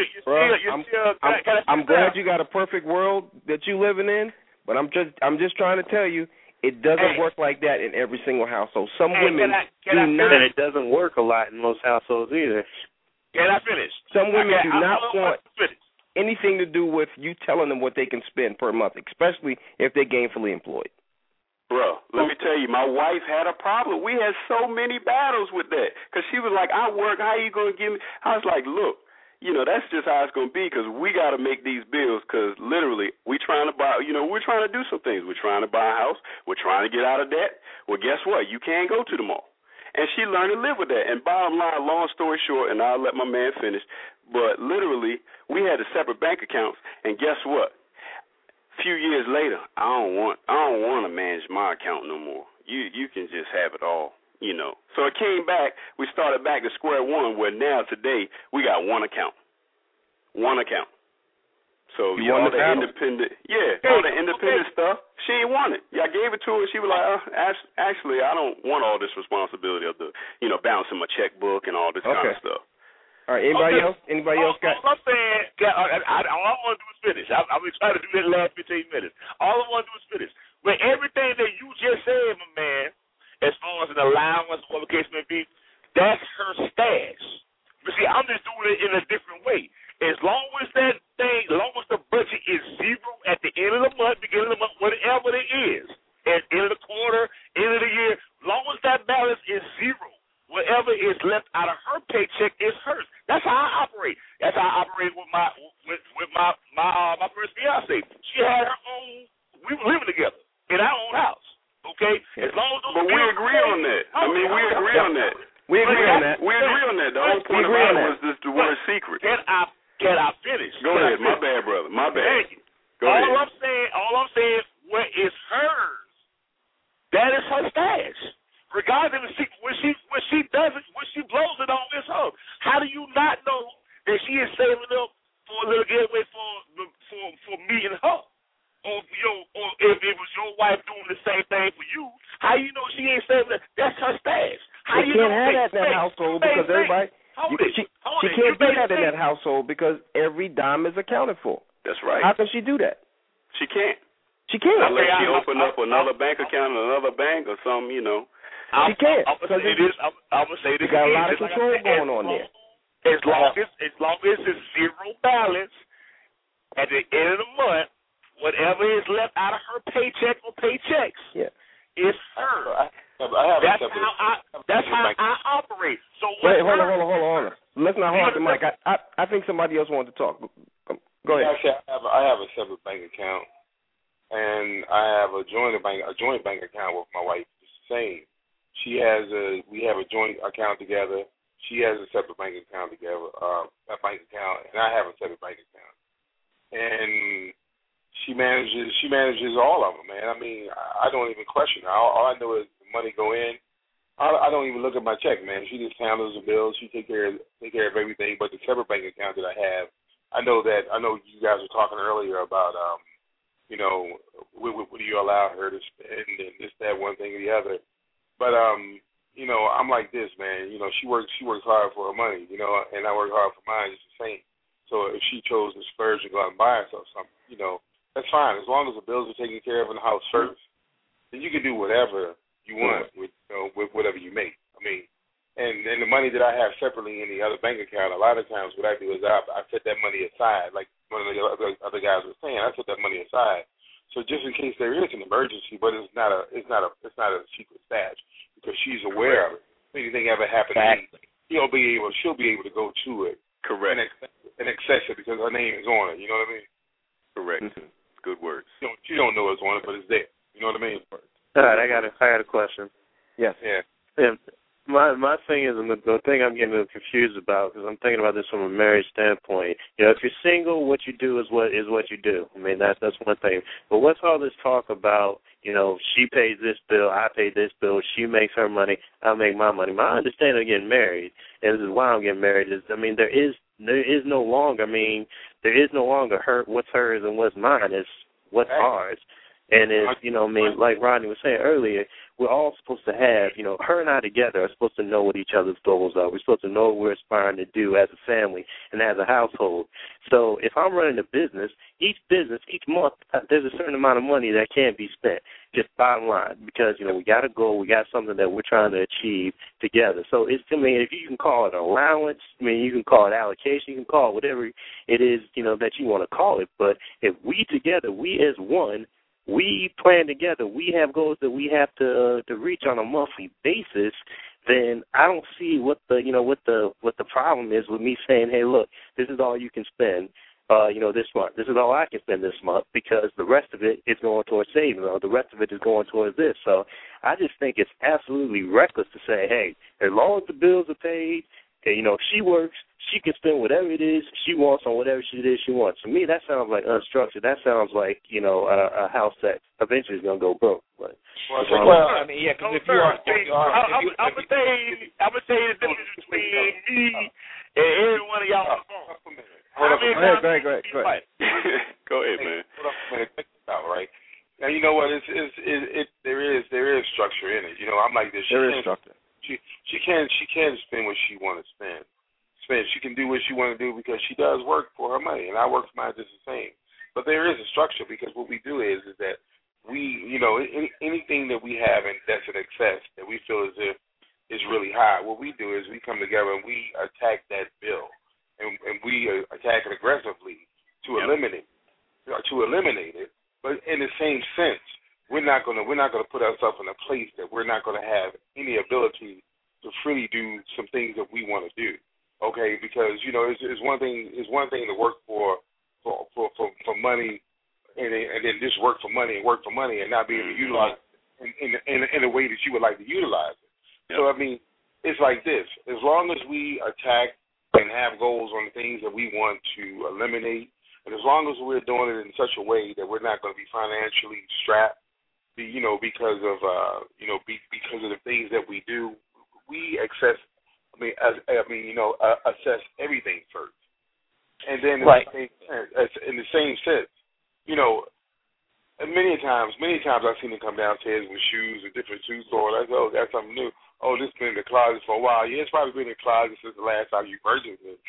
I'm glad you got a perfect world that you living in, but I'm just trying to tell you, it doesn't work like that in every single household. Some women do not. And it doesn't work a lot in most households either. Can I finish? Some women do not want anything to do with you telling them what they can spend per month, especially if they're gainfully employed. Bro, let me tell you, my wife had a problem. We had so many battles with that because she was like, I work, how you going to give me? I was like, look, that's just how it's going to be because we got to make these bills because literally we're trying to buy, we're trying to do some things. We're trying to buy a house. We're trying to get out of debt. Well, guess what? You can't go to the mall. And she learned to live with that. And bottom line, long story short, and I'll let my man finish, but literally we had a separate bank accounts, and guess what? A few years later, I don't want to manage my account no more. You can just have it all, So it came back. We started back to square one, where now today we got one account. So all the independent, all the independent stuff, she ain't want it. I gave it to her. She was like, actually, I don't want all this responsibility of the, balancing my checkbook and all this kind of stuff. All right, anybody else? Anybody else got? All I'm saying, all I want to do is finish. I've been trying to do that the last 15 minutes. All I want to do is finish. But everything that you just said, my man, as far as an allowance, whatever case may be, that's her stash. But see, I'm just doing it in a different way. As long as that thing, as long as the budget is zero at the end of the month, beginning of the month, whatever it is, at the end of the quarter, end of the year, as long as that balance is zero, whatever is left out of her paycheck is hers. That's how I operate. That's how I operate with my first fiance. She had her own. We were living together in our own house. Okay, as long as but we agree on that. We agree on that. We agree on that. We agree on that. The whole point about it was just the word secret. Can I finish? Go ahead. My bad, brother. My bad. Thank you. Go ahead. All I'm saying, what is hers? That is her stash. Regardless of when she does it, when she blows it on, it's her. How do you not know that she is saving up for a little getaway for me and her? Or if it was your wife doing the same thing for you, how you know she ain't saving that? That's her stash. How you can't have that in that household because everybody. She can't do that in that household because every dime is accounted for. That's right. How can she do that? She can't. She can't. Unless she open up another bank account in another bank or something, She can't. I'm gonna say this. You got a lot of control going on there. As long as it's zero balance at the end of the month, whatever is left out of her paycheck or paychecks, is her. That's how I operate. So wait, hold on. Let's not hog the mic. I think somebody else wanted to talk. Go ahead. Actually, I have a separate bank account. and I have a joint bank account with my wife. It's the same. We have a joint account together. She has a separate bank account together, and I have a separate bank account. And she manages all of them, man. I mean, I don't even question her. All I know is the money go in. I don't even look at my check, man. She just handles the bills. She take care of everything. But the separate bank account that I have, I know you guys were talking earlier about, what do you allow her to spend and this, that, one thing or the other. But I'm like this, man. She works hard for her money, and I work hard for mine. It's the same. So if she chose to splurge and go out and buy herself something, that's fine. As long as the bills are taken care of in the house first, then you can do whatever you want with whatever you make. I mean, and the money that I have separately in the other bank account, a lot of times what I do is I set that money aside, like one of the other guys was saying. I set that money aside, so just in case there is an emergency, but it's not a secret stash because she's aware of it. If anything ever happened to me, she'll be able to go to it. Correct. And access it because her name is on it. You know what I mean? Correct. Good words. She don't know it's on it, but it's there. You know what I mean? All right, I got a question. Yes. Yeah. My thing is, and the thing I'm getting a little confused about, because I'm thinking about this from a marriage standpoint. If you're single, what you do is what you do. I mean, that's one thing. But what's all this talk about? She pays this bill, I pay this bill. She makes her money, I make my money. My understanding of getting married, and this is why I'm getting married, is there is no longer what's hers and what's mine. It's what's ours. And it's, like Rodney was saying earlier, we're all supposed to have, her and I together are supposed to know what each other's goals are. We're supposed to know what we're aspiring to do as a family and as a household. So if I'm running a business, each month, there's a certain amount of money that can't be spent, just bottom line, because, we got a goal, we got something that we're trying to achieve together. So if you can call it allowance, you can call it allocation, you can call it whatever it is, that you want to call it. But if we together, we as one, we plan together, we have goals that we have to reach on a monthly basis, then I don't see what the problem is with me saying, hey, look, this is all you can spend, this month. This is all I can spend this month because the rest of it is going towards saving, or the rest of it is going towards this. So I just think it's absolutely reckless to say, hey, as long as the bills are paid, if she works, she can spend whatever it is she wants on whatever it is she wants. To me, that sounds like unstructured. That sounds like, a house that eventually is going to go broke. But, I mean, yeah, because if you are... I'm going to say the difference between me and every one of y'all on the phone. Go ahead. Go ahead, man. Hold on a minute. Think about it, right? Now, you know what? There is structure in it. I'm like this. There is structure. She can spend what she want to spend. She can do what she want to do because she does work for her money, and I work for mine just the same. But there is a structure because what we do is that we, anything that we have and that's in excess that we feel as if is really high, what we do is we come together and we attack that bill, and we attack it aggressively to eliminate it. But in the same sense, we're not gonna put ourselves in a place that we're not gonna have any ability to freely do some things that we want to do. Okay, because it's one thing to work for money and then just work for money and not be able to utilize it in a way that you would like to utilize it. Yep. So I mean, it's like this: as long as we attack and have goals on the things that we want to eliminate, and as long as we're doing it in such a way that we're not going to be financially strapped, because of the things that we do, we assess everything first, and then in the same sense, many times I've seen them come downstairs with shoes and different shoe stores. I say, oh, that's something new. Oh, this has been in the closet for a while. Yeah, it's probably been in the closet since the last time you purchased it.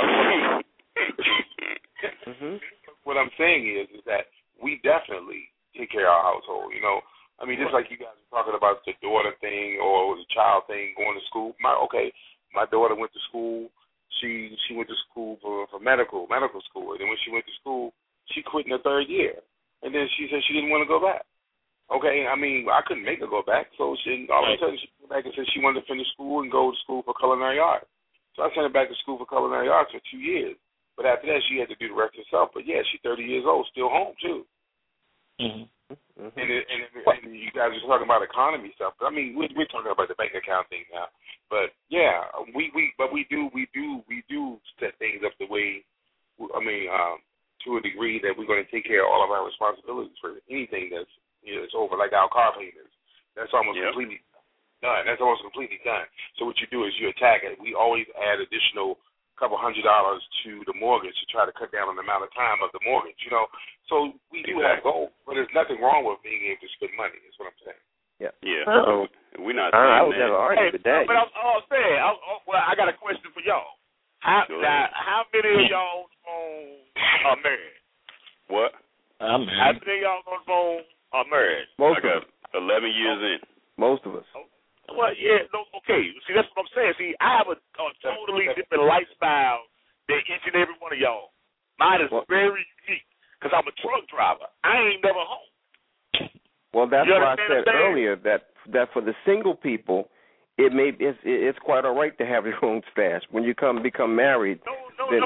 What I'm saying is that we definitely take care of our household. Just like you guys were talking about the daughter thing or the child thing, going to school. My daughter went to school. She went to school for medical school. And then when she went to school, she quit in her third year. And then she said she didn't want to go back. Okay, I couldn't make her go back. So all of a sudden she came back and said she wanted to finish school and go to school for culinary arts. So I sent her back to school for culinary arts for 2 years. But after that, she had to do the rest herself. But, yeah, she's 30 years old, still home, too. Mm-hmm. And you guys are talking about economy stuff. I mean, we're talking about the bank account thing now. But yeah, we do set things up the way. I mean, to a degree that we're going to take care of all of our responsibilities for anything that's it's over, like our car payments. That's almost completely done. That's almost completely done. So what you do is you attack it. We always add additional couple $100 to the mortgage to try to cut down on the amount of time of the mortgage. So we do have goals, but there's nothing wrong with being able to spend money. Is what I'm saying. Yeah. Yeah. So, we're not. I would never argue with that. But I'm saying, well, I got a question for y'all. How many of y'all on the phone are married? What? I'm married. How many of y'all on the phone are married? Most I of got us. 11 years in. Most of us. Well, yeah, no, okay. See, that's what I'm saying. See, I have a totally different lifestyle than each and every one of y'all. Mine is very unique because I'm a truck driver. I ain't never home. Well, that's why I said earlier that for the single people, it's quite all right to have your own stash. When you become married. No.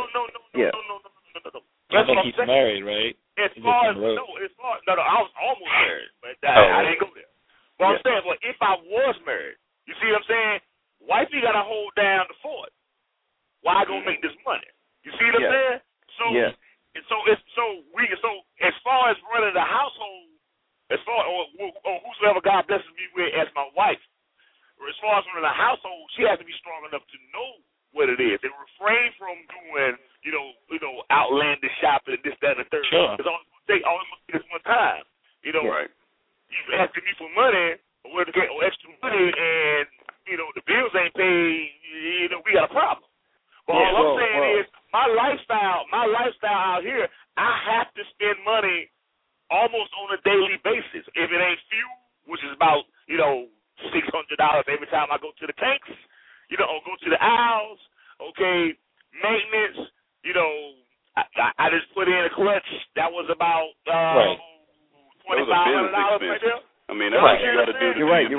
I think he's married, right? I was almost married, but I didn't go there. But I'm saying, well, if I was married, you see what I'm saying? Wifey got to hold down the fort. Why I gonna make this money? You see what I'm saying? So as far as running the household, or whosoever God blesses me with as my wife, or as far as running the household, she has to be strong enough to know what it is and refrain from doing, outlandish shopping and this, that, and the third. Sure. Because all it's going to take this one time. Right. You asking me for money or extra money, and the bills ain't paid. We got a problem. But all I'm saying is my lifestyle out here, I have to spend money almost on a daily basis. If it ain't fuel, which is about $600 every time I go to the tanks, or go to the aisles. Okay, maintenance. I just put in a clutch. That was about $2,500 right there. I mean, that's what you got to do. You're right.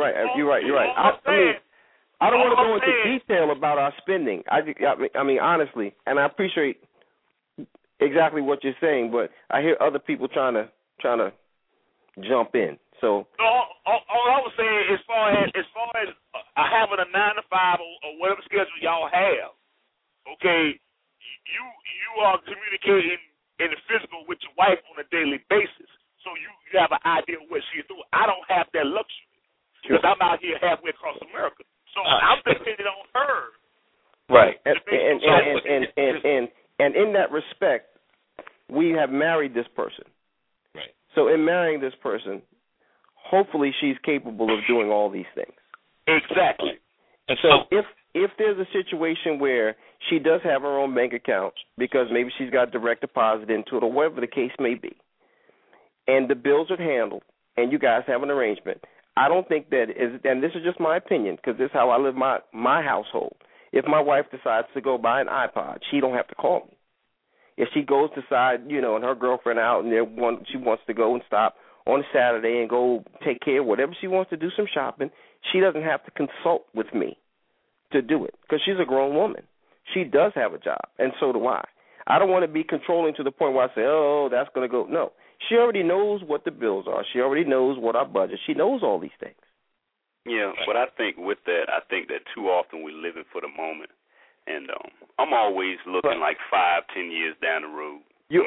I don't want to go into detail about our spending. I mean, honestly, and I appreciate exactly what you're saying, but I hear other people trying to jump in. So all I was saying, as far as having a 9 to 5 or whatever schedule y'all have, okay, you are communicating in the physical with your wife on a daily basis, so you have an idea of what she's doing. I don't have that luxury because I'm out here halfway across America, so I'm depending on her. Right, and in that respect, we have married this person. Right. So in marrying this person, hopefully she's capable of doing all these things. Exactly. And so if there's a situation where she does have her own bank account because maybe she's got direct deposit into it or whatever the case may be, and the bills are handled and you guys have an arrangement, I don't think that is, and this is just my opinion because this is how I live my household. If my wife decides to go buy an iPod, she don't have to call me. If she goes decide, and her girlfriend out and she wants to go and stop on a Saturday and go take care of whatever she wants to do, some shopping, she doesn't have to consult with me to do it because she's a grown woman. She does have a job, and so do I. I don't want to be controlling to the point where I say, oh, that's going to go. No. She already knows what the bills are. She already knows what our budget. She knows all these things. Yeah, but I think with that, too often we're living for the moment. And I'm always looking like 5-10 years down the road.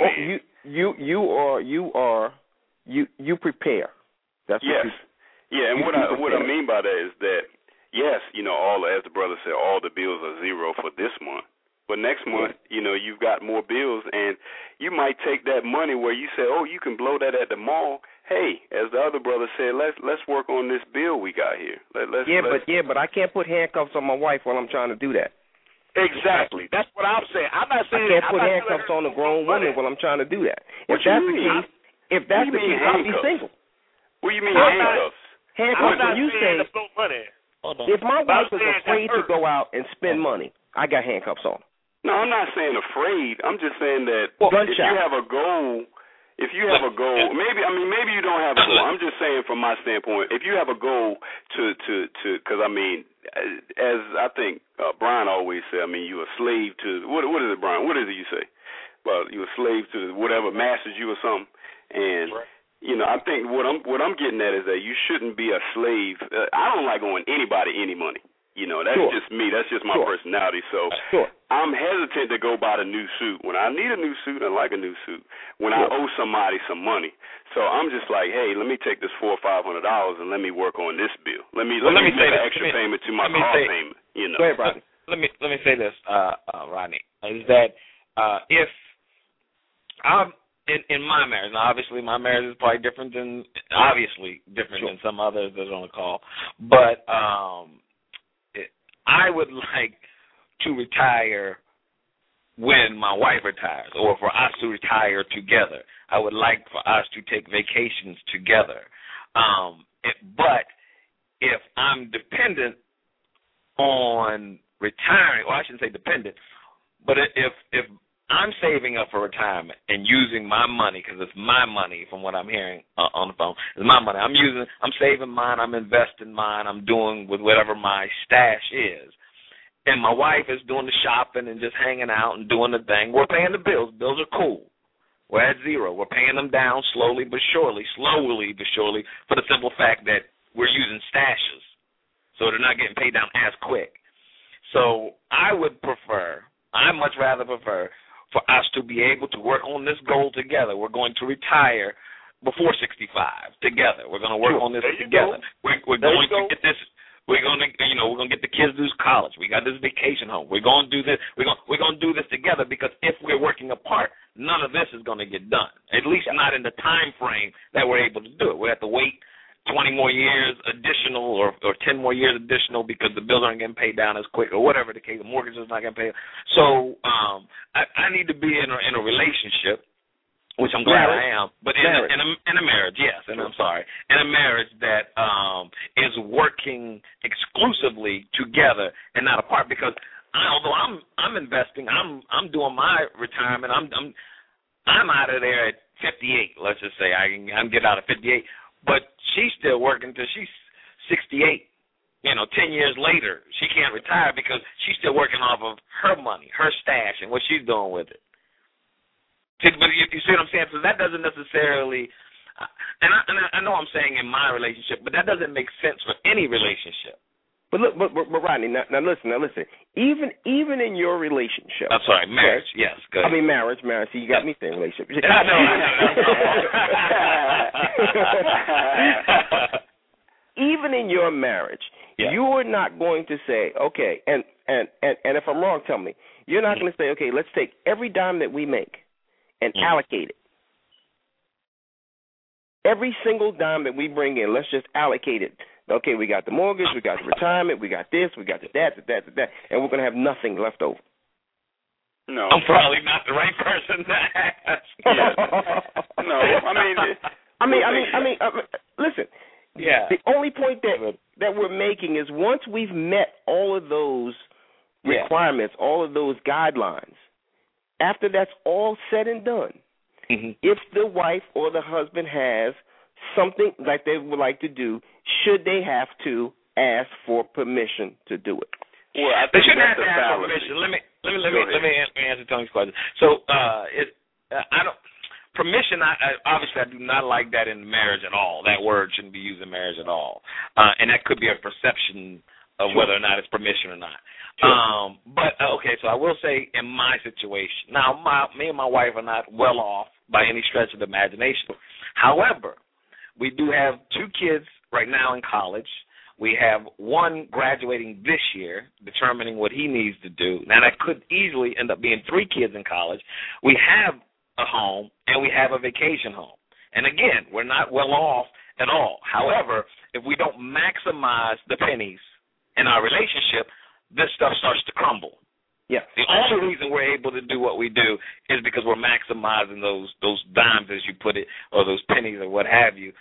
You prepare. That's what and what I mean by that is that yes, as the brother said, all the bills are zero for this month. But next month, you've got more bills, and you might take that money where you say, oh, you can blow that at the mall. Hey, as the other brother said, let's work on this bill we got here. But I can't put handcuffs on my wife while I'm trying to do that. Exactly. That's what I'm saying. I'm not saying I can't put handcuffs on a grown woman while I'm trying to do that. If that's the case, I'll be single. What do you mean handcuffs? Handcuffs. When you say, if my wife is afraid to go out and spend money, I got handcuffs on. No, I'm not saying afraid. I'm just saying that if you have a goal, maybe you don't have a goal. I'm just saying from my standpoint, if you have a goal to, because as I think Brian always said, you're a slave to what is it, Brian? What is it you say? Well, you're a slave to whatever masters you or something, and I think what I'm getting at is that you shouldn't be a slave. I don't like owing anybody any money. That's just me. That's just my personality. So I'm hesitant to go buy a new suit. When I need a new suit, I like a new suit. When I owe somebody some money. So I'm just like, hey, let me take this $400 or $500 and let me work on this bill. Let me make an extra payment to my car payment. Go ahead, Rodney. Let me say this, Rodney, is that if I'm in my marriage, now obviously my marriage is probably different than some others that are on the call, but I would like to retire when my wife retires, or for us to retire together. I would like for us to take vacations together. But if I'm dependent on retiring, or I shouldn't say dependent, but if I'm saving up for retirement and using my money, because it's my money from what I'm hearing on the phone, it's my money. I'm saving mine, I'm investing mine, I'm doing with whatever my stash is. And my wife is doing the shopping and just hanging out and doing the thing. We're paying the bills. Bills are cool. We're at zero. We're paying them down slowly but surely, for the simple fact that we're using stashes. So they're not getting paid down as quick. So I much rather prefer for us to be able to work on this goal together. We're going to retire before 65 together. We're going to work on this together. We're going to get this. We're going to, we're going to get the kids through college. We got this vacation home. We're going to do this. We're going to do this together, because if we're working apart, none of this is going to get done. At least not in the time frame that we're able to do it. We have to wait 20 more years additional, or 10 more years additional, because the bills aren't getting paid down as quick, or whatever the case. The mortgage is not getting paid. So I need to be in a relationship, which I'm glad I am, but in a marriage, yes, and I'm sorry, in a marriage that is working exclusively together and not apart. Because although I'm investing, I'm doing my retirement. I'm out of there at 58. Let's just say I can get out at 58, but she's still working till she's 68. 10 years later, she can't retire because she's still working off of her money, her stash, and what she's doing with it. But you see what I'm saying? So that doesn't necessarily, and I know I'm saying in my relationship, but that doesn't make sense for any relationship. But look, but Rodney, now listen. Even in your relationship. I'm sorry, marriage. Yes, good. I mean marriage. See, you got me saying relationship. I know. Even in your marriage, you are not going to say, okay, and if I'm wrong, tell me. You're not going to say, okay, let's take every dime that we make and allocate it. Every single dime that we bring in, let's just allocate it. Okay, we got the mortgage, we got the retirement, we got this, we got that, and we're going to have nothing left over. No. I'm probably not the right person to ask. No, I mean, listen. Yeah. The only point that we're making is once we've met all of those requirements, all of those guidelines, after that's all said and done, if the wife or the husband has something like they would like to do, should they have to ask for permission to do it? Well, I they think shouldn't have that's to ask for permission. Let me answer Tony's question. So permission. Obviously I do not like that in marriage at all. That word shouldn't be used in marriage at all, and that could be a perception of whether or not it's permission or not. Sure. But okay, so I will say in my situation, now me and my wife are not well off by any stretch of the imagination. However, we do have 2 kids right now in college. We have one graduating this year, determining what he needs to do. Now, that could easily end up being 3 kids in college. We have a home, and we have a vacation home. And, again, we're not well off at all. However, if we don't maximize the pennies in our relationship, this stuff starts to crumble. Yeah. The only reason we're able to do what we do is because we're maximizing those dimes, as you put it, or those pennies or what have you.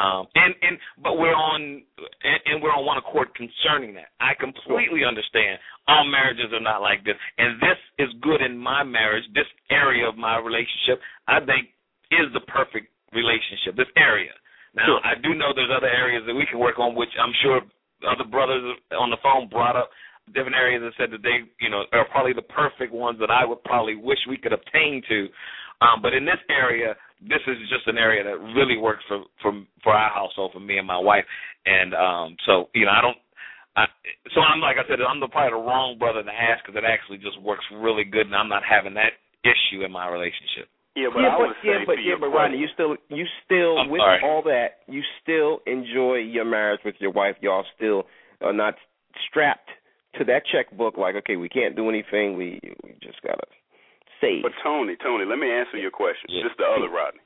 But we're on one accord concerning that. I completely understand all marriages are not like this, and this is good in my marriage. This area of my relationship, I think, is the perfect relationship. This area. Now, I do know there's other areas that we can work on, which I'm sure other brothers on the phone brought up different areas and said that they, are probably the perfect ones that I would probably wish we could obtain to. But in this area, this is just an area that really works for our household, for me and my wife. And so, you know, so I'm, like I said, I'm probably the wrong brother to ask, because it actually just works really good, and I'm not having that issue in my relationship. But Rodney, you still with all that, you still enjoy your marriage with your wife. Y'all still are not strapped to that checkbook. Like, okay, we can't do anything. We just gotta save. But Tony, let me answer your question. Yeah. Just the other Rodney.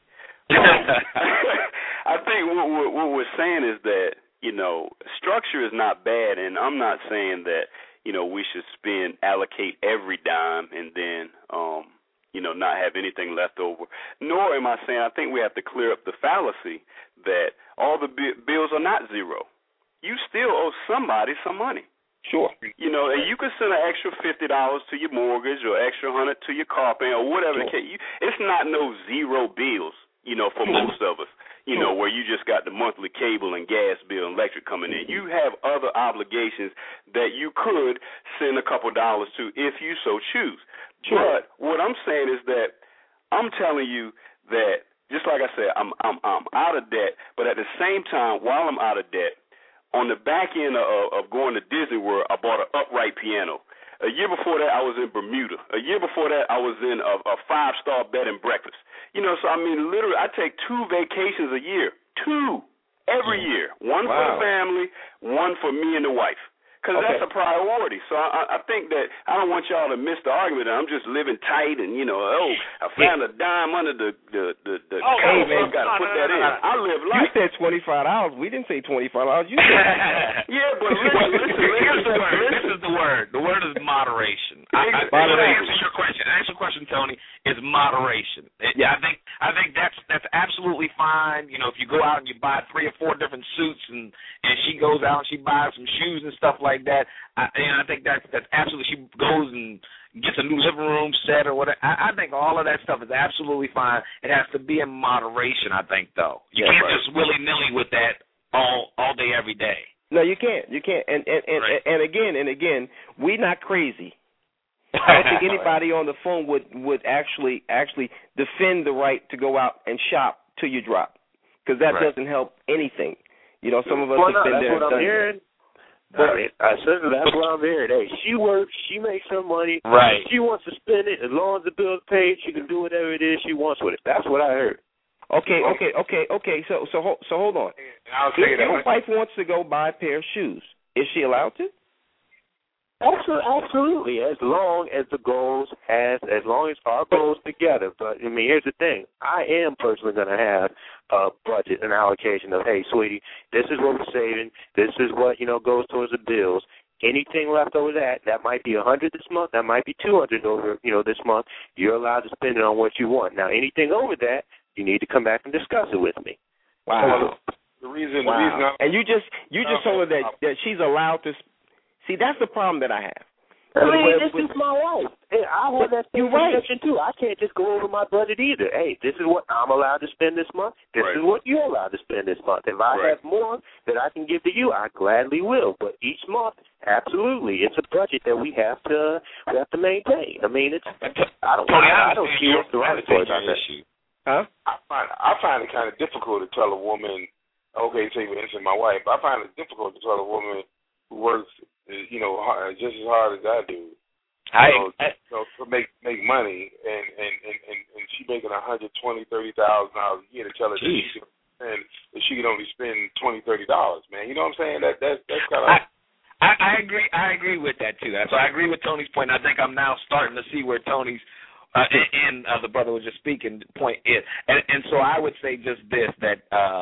I think what we're saying is that, you know, structure is not bad, and I'm not saying that, you know, we should allocate every dime and then you know, not have anything left over. Nor am I saying, I think we have to clear up the fallacy that all the bills are not zero. You still owe somebody some money. Sure. You know, and you can send an extra $50 to your mortgage or extra $100 to your car payment or whatever. Sure. It's not no zero bills, you know, for most of us, you know, where you just got the monthly cable and gas bill and electric coming in. You have other obligations that you could send a couple dollars to if you so choose. Sure. But what I'm saying is that I'm telling you that, just like I said, I'm out of debt, but at the same time, while I'm out of debt, on the back end of going to Disney World, I bought an upright piano. A year before that, I was in Bermuda. A year before that, I was in a 5-star bed and breakfast. You know, so I mean, literally, I take 2 vacations a year. 2 every year. One for the family, one for me and the wife. Because that's a priority. So I think that I don't want y'all to miss the argument that I'm just living tight and, you know, I found a dime under the hey, man, got to put that in. I live life. You said $25. We didn't say $25. You said yeah, but listen. This is the word. The word is moderation. Moderation. Answer your question, Tony, is moderation. Yeah, I think that's absolutely fine. You know, if you go out and you buy 3 or 4 different suits and she goes out and she buys some shoes and stuff like that, I think that's absolutely. She goes and gets a new living room set or whatever. I think all of that stuff is absolutely fine. It has to be in moderation, I think, though. You can't just willy-nilly with that all day, every day. No, you can't. And again, we're not crazy. I don't think anybody on the phone would actually defend the right to go out and shop till you drop, because that doesn't help anything. You know, some of us have been there. That's what I'm hearing. That's what I'm hearing. Hey, she works, she makes her money. Right. If she wants to spend it, as long as the bill's paid, she can do whatever it is she wants with it. That's what I heard. Okay. So hold on. I'll say if your wife wants to go buy a pair of shoes, is she allowed to? Absolutely, as long as our goals together. But I mean, here's the thing: I am personally going to have a budget, an allocation of, hey, sweetie, this is what we're saving. This is what goes towards the bills. Anything left over that might be $100 this month, that might be $200 over this month. You're allowed to spend it on what you want. Now, anything over that, you need to come back and discuss it with me. Wow. The reason and you just told her that she's allowed to. See, that's the problem that I have. I mean, this is my wife. Hey, I have that same perception, too. I can't just go over my budget either. Hey, this is what I'm allowed to spend this month. This is what you're allowed to spend this month. If I have more that I can give to you, I gladly will. But each month, absolutely, it's a budget that we have to maintain. I mean, I don't see what's the right choice on that. Huh? I find it kind of difficult to tell a woman, okay, say for instance, my wife, I find it difficult to tell a woman who works, just as hard as I do, to make money, and she making $120,000, $30,000 a year, to tell her that she can only spend $20, $30, man. You know what I'm saying? That's kind of. I agree with that too. So I agree with Tony's point. I think I'm now starting to see where Tony's and the brother was just speaking point is, and so I would say just this, that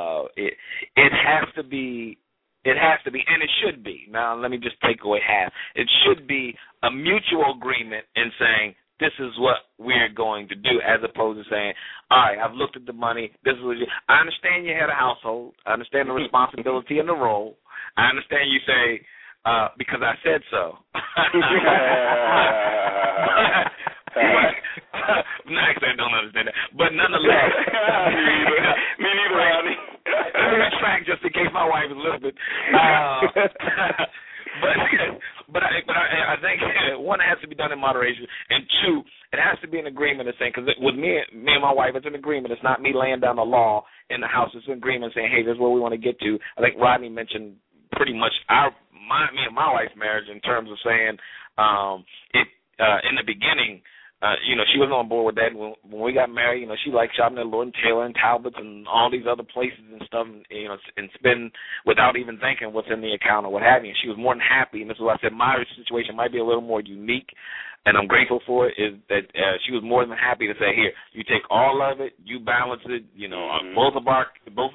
it has to be. It has to be, and it should be. Now, let me just take away half. It should be a mutual agreement in saying, this is what we're going to do, as opposed to saying, all right, I've looked at the money. This is what I understand you had a household. I understand the responsibility and the role. I understand you say, because I said so. I don't understand that. But nonetheless. Me neither, Ronnie. Let me track just in case my wife is listening. But I think one, it has to be done in moderation, and two, it has to be an agreement. Because with me and my wife, it's an agreement. It's not me laying down the law in the house. It's an agreement saying, hey, this is where we want to get to. I think Rodney mentioned pretty much me and my wife's marriage in terms of saying in the beginning. She wasn't on board with that. When we got married, she liked shopping at Lord & Taylor and Talbot's and all these other places and stuff, and spend without even thinking what's in the account or what have you. And she was more than happy, and this is why I said my situation might be a little more unique, and I'm grateful for it, is that she was more than happy to say, here, you take all of it, you balance it, both of our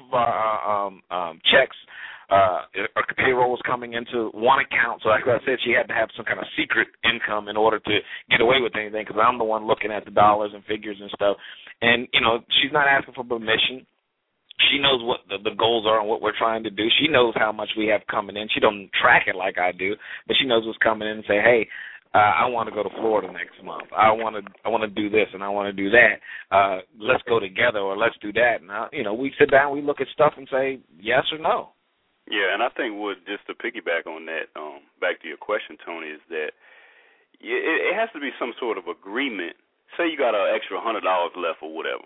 checks, our payroll was coming into one account, so like I said, she had to have some kind of secret income in order to get away with anything, because I'm the one looking at the dollars and figures and stuff. And, she's not asking for permission. She knows what the goals are and what we're trying to do. She knows how much we have coming in. She don't track it like I do, but she knows what's coming in and say, hey, I want to go to Florida next month. I want to do this and I want to do that. Let's go together, or let's do that. And, we sit down, we look at stuff and say yes or no. Yeah, and I think just to piggyback on that, back to your question, Tony, is that it has to be some sort of agreement. Say you got an extra $100 left or whatever.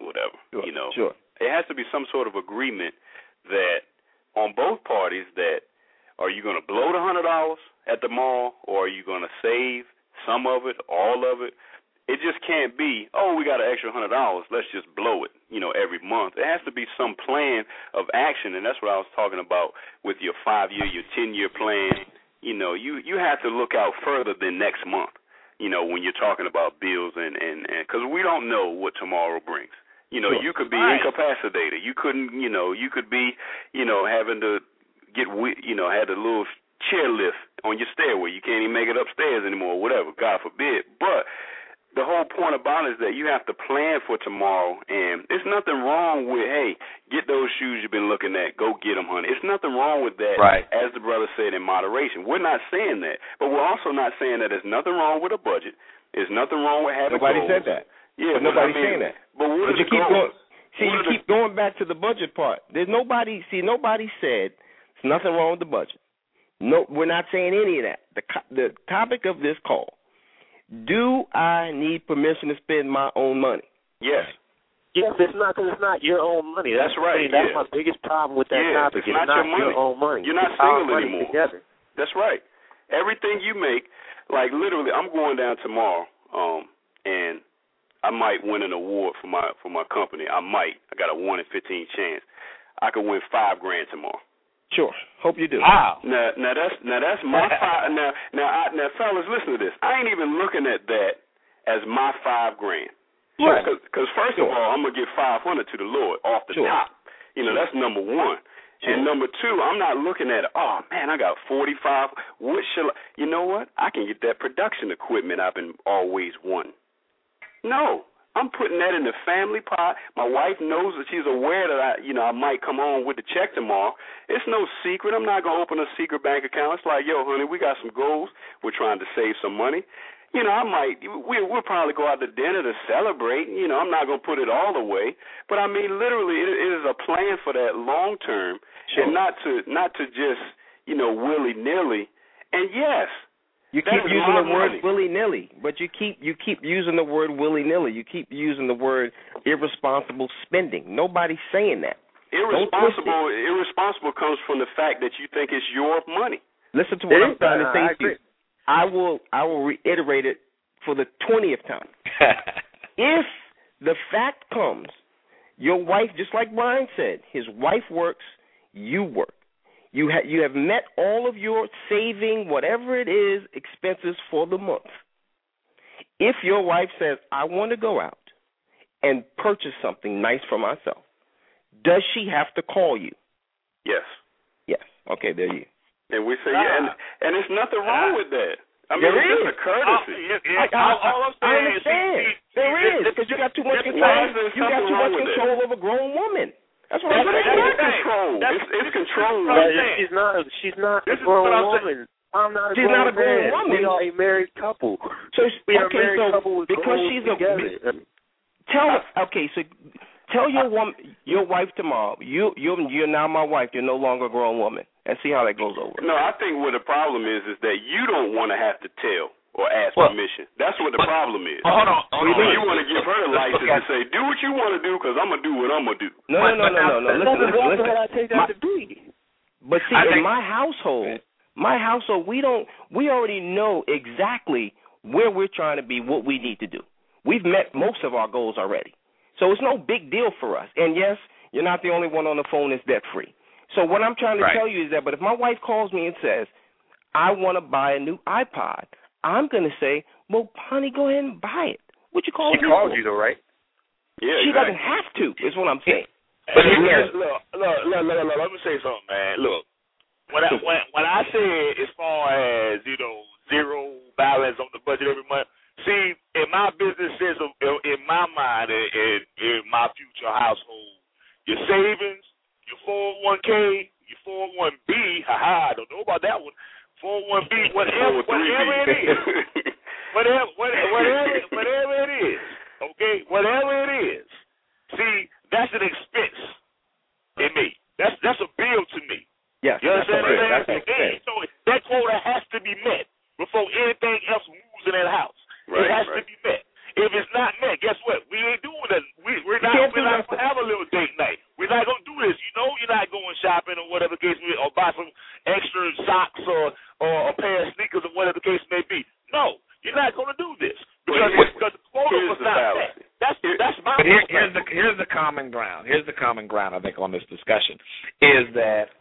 Sure, Sure. It has to be some sort of agreement that on both parties that, are you going to blow the $100 at the mall, or are you going to save some of it, all of it? It just can't be, we got an extra $100, let's just blow it, every month. It has to be some plan of action, and that's what I was talking about with your 5-year, your 10-year plan. You have to look out further than next month, when you're talking about bills, and because we don't know what tomorrow brings. Sure. You could be incapacitated. You couldn't, you could be, having to had a little chairlift on your stairway. You can't even make it upstairs anymore, whatever, God forbid. But the whole point about it is that you have to plan for tomorrow, and there's nothing wrong with, hey, get those shoes you've been looking at, go get them, honey. It's nothing wrong with that, right, as the brother said, in moderation. We're not saying that, but we're also not saying that there's nothing wrong with a budget. There's nothing wrong with having Nobody goals. said that. Yeah, but nobody's saying that. But what you keep going. See, you keep going back to the budget part. There's nobody. See, nobody said there's nothing wrong with the budget. No, we're not saying any of that. The topic of this call: do I need permission to spend my own money? Yes. Yes, it's not, because it's not your own money. That's right. That's my biggest problem with that topic. It's not your own money. You're not single anymore. Together. That's right. Everything you make, like literally, I'm going down tomorrow, and I might win an award for my company. I got a 1 in 15 chance. I could win $5,000 tomorrow. Sure. Hope you do. Wow. Now that's my five. Now, fellas, listen to this. I ain't even looking at that as my $5,000. Right. Because first of all, I'm gonna give $500 to the Lord off the top. That's number one. Sure. And number two, I'm not looking at, oh man, I got 45. What shall I? You know what? I can get that production equipment I've been always wanting. No. I'm putting that in the family pot. My wife knows that she's aware that I might come home with the check tomorrow. It's no secret. I'm not going to open a secret bank account. It's like, yo, honey, we got some goals. We're trying to save some money. We'll probably go out to dinner to celebrate. I'm not going to put it all away. But, I mean, literally, it is a plan for that long term, and not to just, willy-nilly. And, yes, you keep using the word willy-nilly, but you keep using the word willy-nilly. You keep using the word irresponsible spending. Nobody's saying that. Irresponsible comes from the fact that you think it's your money. Listen to what I'm trying to say to you. I will reiterate it for the 20th time. If the fact comes, your wife, just like Brian said, his wife works, you work. You have met all of your saving, whatever it is, expenses for the month. If your wife says, I want to go out and purchase something nice for myself, does she have to call you? Yes. Yes. Okay, there you go. And we say, and there's nothing wrong with that. I mean, it's just a courtesy. All I'm saying is, there is, because you got too much control. You got too much control over a grown woman. That's what I'm saying. Control. It's control. She's not a grown woman. I'm not a she's not a grown woman. We are a married couple. So we are a married couple with because she's together. Tell her. Okay, so Tell your wife tomorrow, you're now my wife, you're no longer a grown woman, and see how that goes over. No, I think what the problem is that you don't want to have to tell or ask permission. That's what the problem is. Hold on. You want to give her the license and say, do what you want to do because I'm going to do what I'm going to do. No. Listen. What I take that to be. But see, in my household, we already know exactly where we're trying to be, what we need to do. We've met most of our goals already. So it's no big deal for us. And yes, you're not the only one on the phone that's debt-free. So what I'm trying to tell you is that, but if my wife calls me and says, I want to buy a new iPod, I'm going to say, well, honey, go ahead and buy it. What you calling me for? She called you, though, right? Yeah, she doesn't have to, is what I'm saying. But look, let me say something, man. Look, when I say as far as, zero balance on the budget every month, see, in my business system, in my mind, in my future household, your savings, your 401k, your 401b, I don't know about that one, 401b, whatever it is, whatever it is, okay, whatever it is. See, that's an expense in me. That's a bill to me. Yes, you understand what I'm saying? Expense. So that quota has to be met before anything else moves in that house. It has to be met. If it's not met, guess what? We ain't doing that. We're not going to have a little date night. We're not going to do this. You're not going shopping or whatever the case may be, or buy some extra socks or a pair of sneakers or whatever the case may be. No, you're not going to do this because the quota was not met. That's my point. Here's the common ground. Here's the common ground, I think, on this discussion is that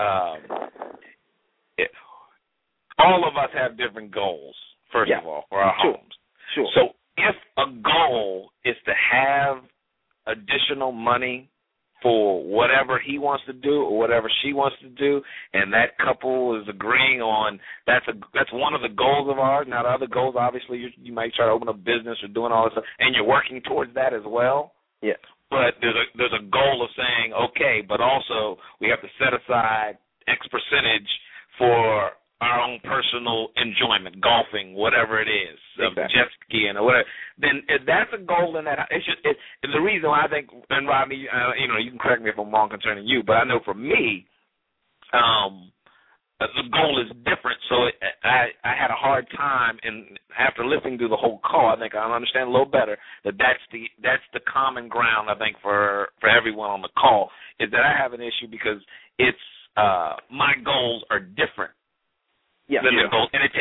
all of us have different goals, first of all, for our homes. Sure. So if a goal is to have additional money for whatever he wants to do or whatever she wants to do, and that couple is agreeing on that's one of the goals of ours. Now, the other goals, obviously, you might try to open a business or doing all this stuff, and you're working towards that as well. Yes. But there's a goal of saying, okay, but also we have to set aside X percentage for our own personal enjoyment, golfing, whatever it is, jet skiing or whatever, then if that's a goal in that, it's the reason why I think, and Rodney, you can correct me if I'm wrong concerning you, but I know for me, the goal is different. So I had a hard time, and after listening to the whole call, I think I understand a little better that's the common ground, I think, for everyone on the call, is that I have an issue because it's my goals are different. Yeah, than the goal, and it's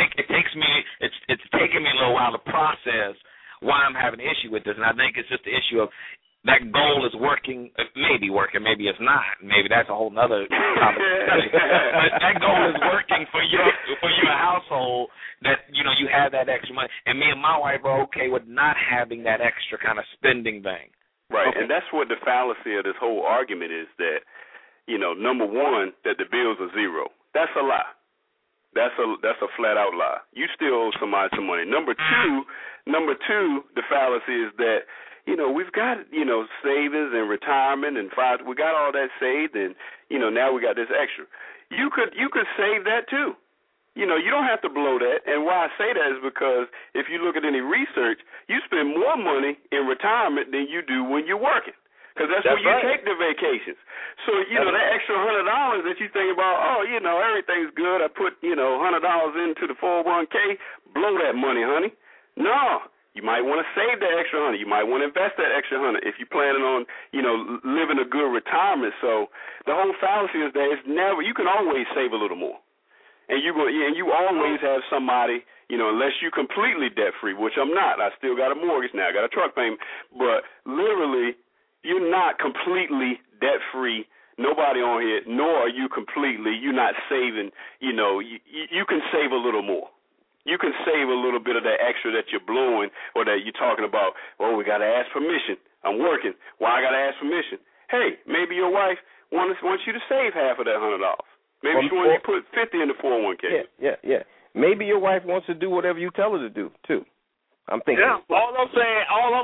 taken me a little while to process why I'm having an issue with this, and I think it's just the issue of that goal is working, maybe it's not, maybe that's a whole nother topic. But that goal is working for your household, that you have that extra money, and me and my wife are okay with not having that extra kind of spending thing. Right, and that's what the fallacy of this whole argument is, that number one, that the bills are zero. That's a lie. That's a flat out lie. You still owe somebody some money. Number two, the fallacy is that we've got savings and retirement and we got all that saved, and now we got this extra. You could save that too. You don't have to blow that. And why I say that is because if you look at any research, you spend more money in retirement than you do when you're working. Because that's when you take the vacations. So, that extra $100 that you think about, everything's good. I put, $100 into the 401k, blow that money, honey. No, you might want to save that extra $100. You might want to invest that extra $100 if you're planning on, living a good retirement. So the whole fallacy is that you can always save a little more. And you always have somebody, unless you're completely debt-free, which I'm not. I still got a mortgage now. I got a truck payment. But literally, you're not completely debt-free, nobody on here, nor are you you're not saving, you can save a little more. You can save a little bit of that extra that you're blowing or that you're talking about, we got to ask permission. I'm working. Why I got to ask permission? Hey, maybe your wife wants you to save half of that $100. Maybe she wants you to put 50 in the 401k. Yeah. Maybe your wife wants to do whatever you tell her to do, too. I'm thinking. Yeah, all I'm saying,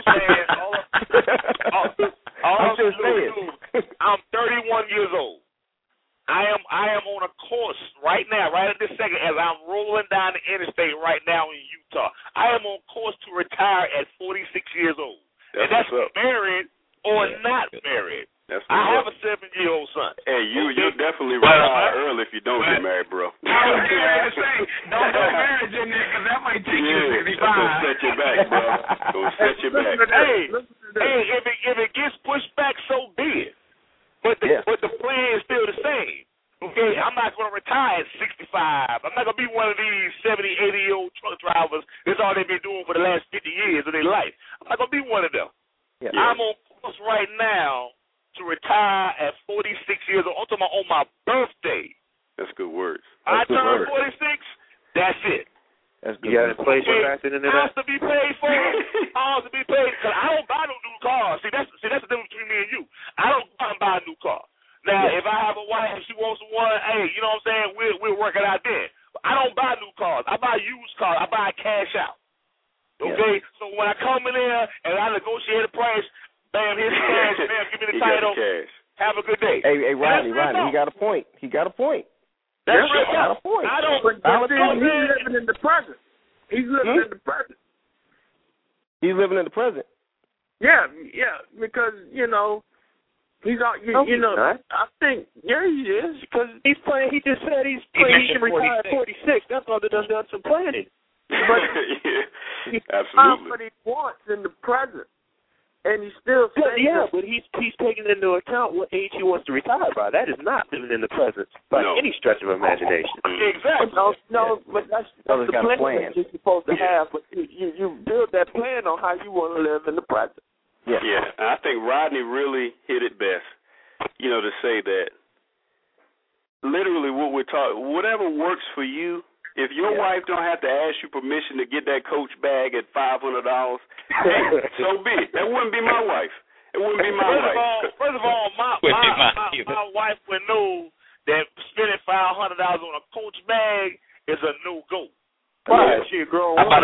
I'm 31 years old. I am on a course right now, right at this second, as I'm rolling down the interstate right now in Utah. I am on course to retire at 46 years old. And that's married or not married. because that might take you to 65. Gonna set you back, bro. Gonna set you back. Hey, if it gets pushed back, so be it. But the plan is still the same. Okay, I'm not going to retire at 65. I'm not going to be one of these 70, 80-year-old truck drivers. That's all they've been doing for the last 50 years of their life. I'm not going to be one of them. Yeah. I'm on course right now to retire at 46 years old. I'm talking about on my birthday. That's good words. I turn 46, that's it. That's good. You got inflation factored into that? House to be paid for. House to be paid. Because I don't buy no new cars. See, that's the difference between me and you. I don't go and buy a new car. Now, if I have a wife and she wants one, hey, you know what I'm saying? We'll work it out then. I don't buy new cars. I buy used cars. I buy cash out. Okay? Yeah. So when I come in there and I negotiate a price, bam, here's the cash, bam, give me the title. Have a good day. Hey, Rodney, he got a point. That's real. Got a point. I don't. But he's living in the present. He's living in the present. He's living in the present. Yeah, because he's out. I think he is because he's playing. He just said he can retire at 46. That's all that does some planning. But he's absolutely. What he wants in the present, and he's still saying. But he's taking into account what age he wants to retire by. That is not living in the present by any stretch of imagination. Exactly. But that's the plan that you're supposed to have. But you build that plan on how you want to live in the present. Yeah. And I think Rodney really hit it best, to say that literally what we're talking, whatever works for you, if your wife don't have to ask you permission to get that Coach bag at $500, so be it. That wouldn't be my wife. It wouldn't be my wife. First of all, my wife would know that spending $500 on a Coach bag is a no-go. Right. She a grown woman.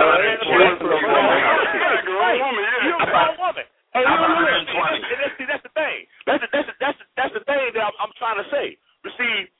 You're a grown woman. Hey, that's the thing. That's the thing that I'm trying to say. But see,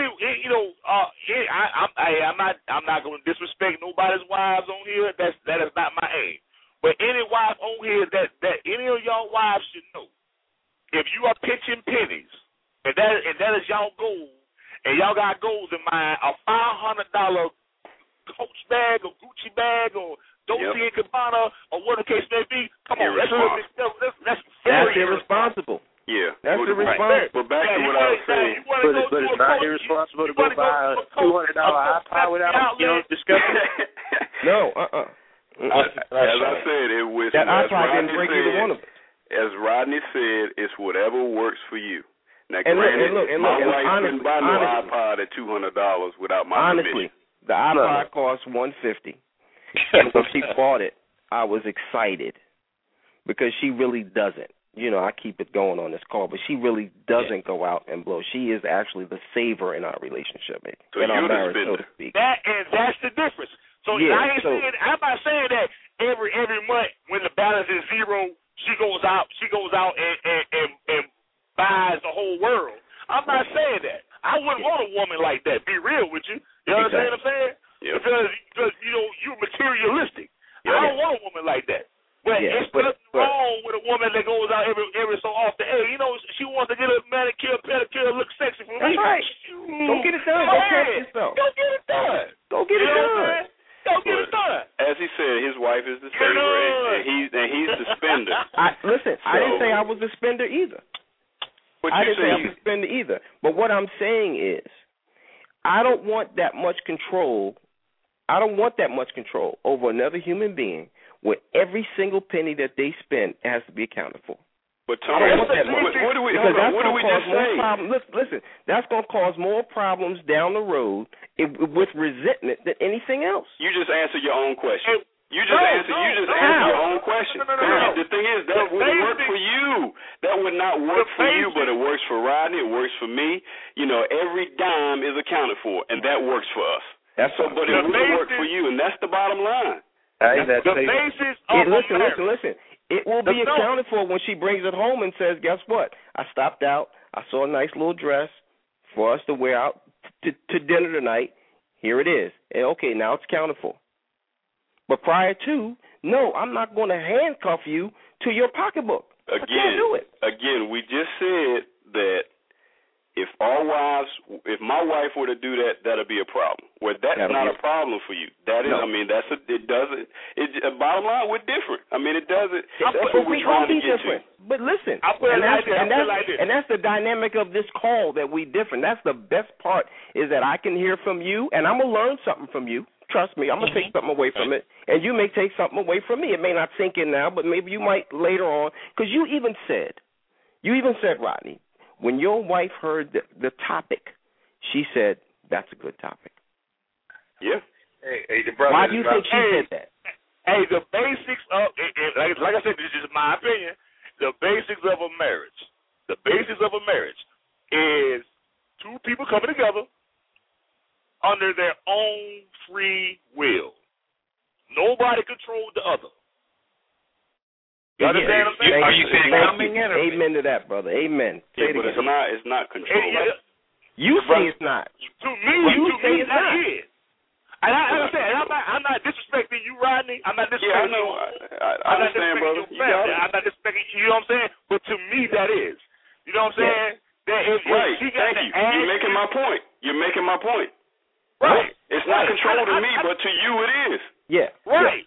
I'm not going to disrespect nobody's wives on here. That is not my aim. But any wife on here that any of y'all wives should know, if you are pitching pennies, and that is y'all goal, and y'all got goals in mind, a $500 Coach bag or Gucci bag or Dolce and Gabbana, or what the case may be, come on, that's irresponsible. Yeah. That's irresponsible. But back to what I was saying. But it's not irresponsible to go buy a $200 iPod without, discussing it? No, As I said, that iPod didn't break either one of us. As Rodney said, it's whatever works for you. Now, granted, my wife didn't buy no iPod at $200 without my permission. The iPod cost $150. And when she bought it, I was excited because she really doesn't. I keep it going on this call, but she really doesn't go out and blow. She is actually the saver in our relationship, in our marriage, so to speak. That's the difference. So I'm not saying that every month when the balance is zero, she goes out and buys the whole world. I'm not saying that. I wouldn't want a woman like that. Be real with you. You understand what I'm saying? Yeah. Because you're materialistic. I don't want a woman like that. But it's nothing wrong with a woman that goes out every so often. Hey, she wants to get a manicure, pedicure, look sexy for me. That's right. Go get it done. Go catch yourself. Go get it done. Go get it done. Go get it done. As he said, his wife is the saver, and he's the spender. I didn't say I was the spender either. I didn't say I was the spender either. But what I'm saying is, I don't want that much control. I don't want that much control over another human being where every single penny that they spend has to be accounted for. But Tony, what do we just say? Listen, that's going to cause more problems down the road with resentment than anything else. You just answered your own question. You just answered your own question. No. The thing is, that would work for you. That would not work for you, but it works for Rodney. It works for me. Every dime is accounted for, and that works for us. But it will work for you, and that's the bottom line. Listen. It will be accounted for when she brings it home and says, guess what? I stopped out. I saw a nice little dress for us to wear out to dinner tonight. Here it is. And okay, now it's accounted for. But prior to, no, I'm not going to handcuff you to your pocketbook. I can't do it. Again, we just said that if my wife were to do that, that'll be a problem. Well, that's not a problem for you. That is, I mean, bottom line, we're different. I mean, it doesn't. That's what we're trying to get to. But listen, and that's the dynamic of this call, that we different. That's the best part, is that I can hear from you, and I'm gonna learn something from you. Trust me, I'm gonna take something away from it, and you may take something away from me. It may not sink in now, but maybe you might later on. Because you even said, Rodney, when your wife heard the topic, she said, "That's a good topic." Yeah. Hey, the brother. Why do you think she said that? Hey, the basics of like I said, this is my opinion. The basics of a marriage. The basics of a marriage is two people coming together under their own free will. Nobody controls the other. You understand what I'm saying? Are you saying coming in? Amen to that, brother. Amen. Yeah, but it's not controlled. You say it's not. To me, that is. And I understand. I'm not disrespecting you, Rodney. I'm not disrespecting you. I understand, brother. I'm not disrespecting you. You know what I'm saying? But to me, that is. You know what I'm saying? That if she got Thank you. You're making my point. You're making my point. Right. It's not controlled to me, but to you it is. Yeah. Right.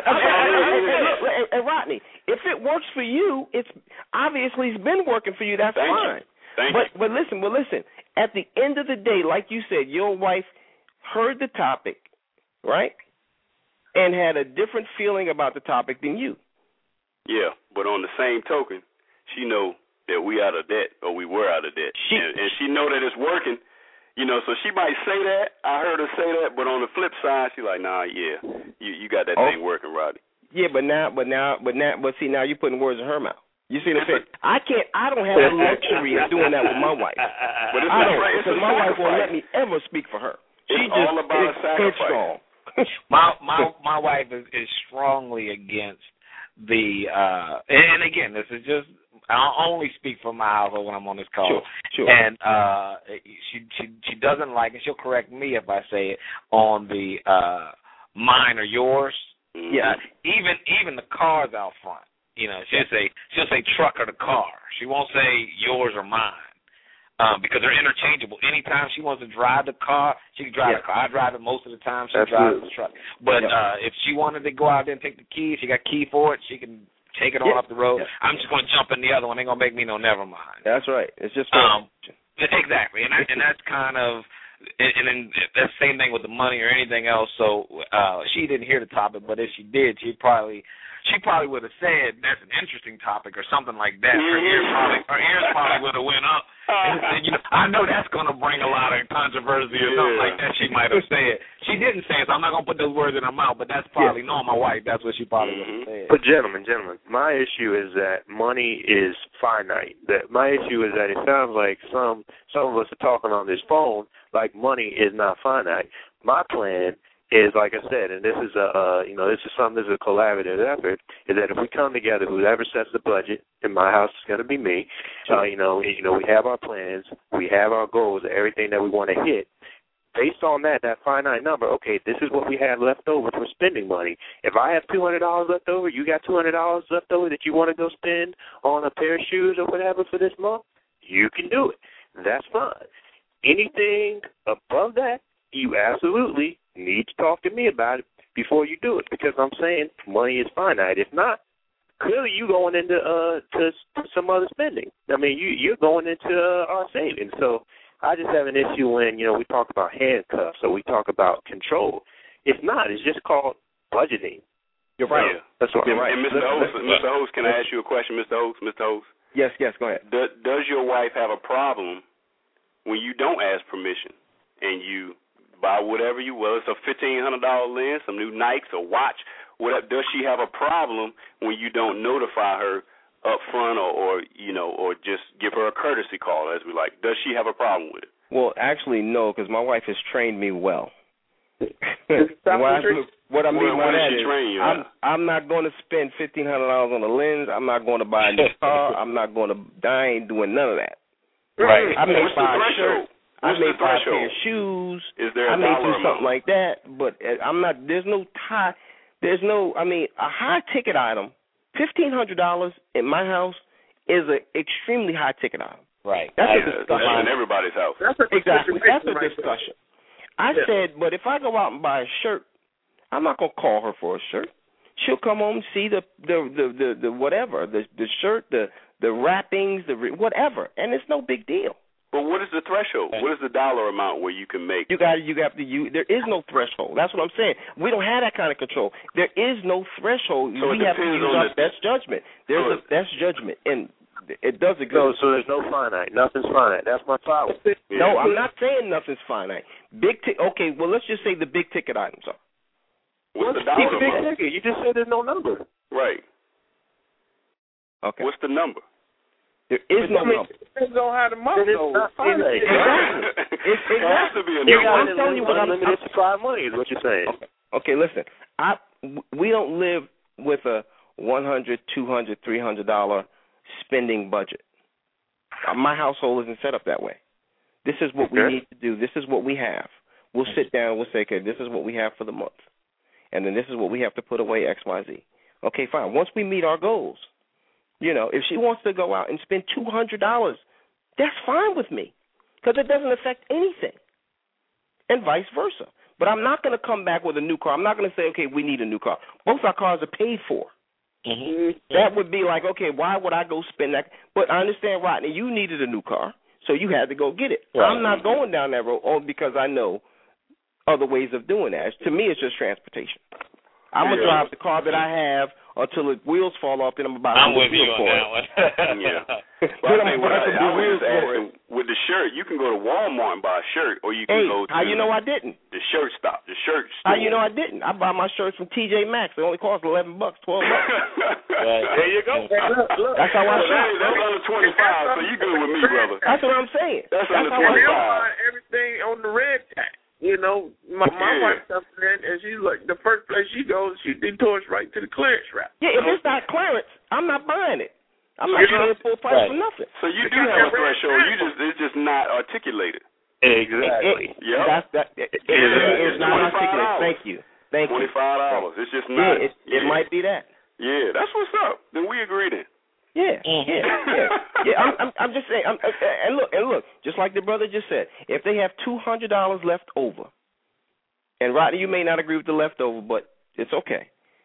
And Rodney, if it works for you, it's been working for you. That's fine. Thank you. But listen. At the end of the day, like you said, your wife heard the topic, right, and had a different feeling about the topic than you. Yeah, but on the same token, she know that we out of debt, or we were out of debt, and she know that it's working. You know, so she might say that. I heard her say that, but on the flip side, she's like, "Nah, yeah, you got that thing working, Rodney." Yeah, but see, now you're putting words in her mouth. You see what I'm saying? I don't have the luxury of doing that with my wife. But I don't, because my wife won't let me ever speak for her. It's all about a sacrifice. My wife is strongly against the and again, this is just, I'll only speak for my household when I'm on this call. Sure. And she doesn't like, and she'll correct me if I say it, on the mine or yours. Yeah. Even the cars out front. You know, she'll say truck or the car. She won't say yours or mine. Because they're interchangeable. Anytime she wants to drive the car, she can drive the car. I drive it most of the time. She drives the truck. But if she wanted to go out there and take the key, she got a key for it, she can take it on up the road. Yeah. I'm just going to jump in the other one. Ain't going to make me no never mind. That's right. It's just exactly. And that's kind of, and then that same thing with the money or anything else. So she didn't hear the topic, but if she did, she probably would have said that's an interesting topic or something like that. Her ears probably would have went up. And said, you know, I know that's going to bring a lot of controversy or something like that. She might have said. She didn't say it, so I'm not going to put those words in her mouth. But that's probably knowing my wife. That's what she probably would have said. But gentlemen, my issue is that money is finite. That my issue is that it sounds like some of us are talking on this phone like money is not finite. My plan is, like I said, and this is a collaborative effort, is that if we come together, whoever sets the budget, in my house it's going to be me, we have our plans, we have our goals, everything that we want to hit. Based on that finite number, okay, this is what we have left over for spending money. If I have $200 left over, you got $200 left over that you want to go spend on a pair of shoes or whatever for this month, you can do it. That's fine. Anything above that, you absolutely need to talk to me about it before you do it, because I'm saying money is finite. If not, clearly you're going into to some other spending. I mean, you're going into our savings. So I just have an issue when, we talk about handcuffs or we talk about control. It's not. It's just called budgeting. You're right. Yeah. That's what. Right. And Mr. Host, can I ask you a question, Mr. Host? Yes, go ahead. Does your wife have a problem when you don't ask permission and you buy whatever it's a $1,500 lens, some new Nikes, a watch, whatever? Does she have a problem when you don't notify her up front or just give her a courtesy call, as we like? Does she have a problem with it? Well, actually, no, because my wife has trained me well. What I mean by that is I'm not going to spend $1,500 on a lens. I'm not going to buy a new car. I ain't doing none of that. Right. I may buy a shirt. I may buy a pair of shoes. Is there a I may do dollar something amount? like that, but I'm not. There's no tie. A high ticket item, $1,500 in my house is an extremely high ticket item. Right. That's a That's discussion. in everybody's house. Exactly. That's a discussion. I said, but if I go out and buy a shirt, I'm not gonna call her for a shirt. She'll come home and see the whatever, the shirt, the wrappings, whatever, and it's no big deal. But what is the threshold? What is the dollar amount where you can make? You have to use. There is no threshold. That's what I'm saying. We don't have that kind of control. There is no threshold. So we have to use our best judgment. There's a best judgment, and it does exist. No, so there's no finite. Nothing's finite. That's my problem. No, I'm not saying nothing's finite. Okay, well, let's just say the big ticket items are. What's the dollar amount? You just said there's no number. Right. Okay. What's the number? There is no number. It depends on how the month goes. Exactly. It has to be a number. I'm telling you what unlimited supply of money is what you're saying. Okay, listen. We don't live with a $100, $200, $300 spending budget. My household isn't set up that way. This is what we need to do. This is what we have. We'll sit down. We'll say, okay, this is what we have for the month, and then this is what we have to put away, X, Y, Z. Okay, fine. Once we meet our goals, if she wants to go out and spend $200, that's fine with me because it doesn't affect anything, and vice versa. But I'm not going to come back with a new car. I'm not going to say, okay, we need a new car. Both our cars are paid for. Mm-hmm. That would be like, okay, why would I go spend that? But I understand, Rodney, you needed a new car, so you had to go get it. Right. I'm not going down that road only because I know other ways of doing that. To me, it's just transportation. I'm going to drive the car that I have until the wheels fall off, then I'm about to with you on that one. Yeah. Well, I think I was just asking, with the shirt, you can go to Walmart and buy a shirt, or you can go to how you know I didn't? The shirt stop, the shirt store. How you know I didn't? I buy my shirts from TJ Maxx. They only cost $11, $12. Right. There you go. Look. That's how I shop. That's under 25, so you good with me, brother. That's what I'm saying. That's under 25. Everything on the red tag. My wife comes in and she's like, the first place she goes, she detours right to the clearance rack. Yeah, if it's not clearance, I'm not buying it. I'm not paying full price for nothing. So you do have a threshold. It's just not articulated. Exactly. It's not articulated. Thank you. $25. It's just not. It might be that. Yeah, that's what's up. Then we agree then. Yeah. I'm just saying. And look. Just like the brother just said, if they have $200 left over, and Rodney, you may not agree with the leftover, but it's okay.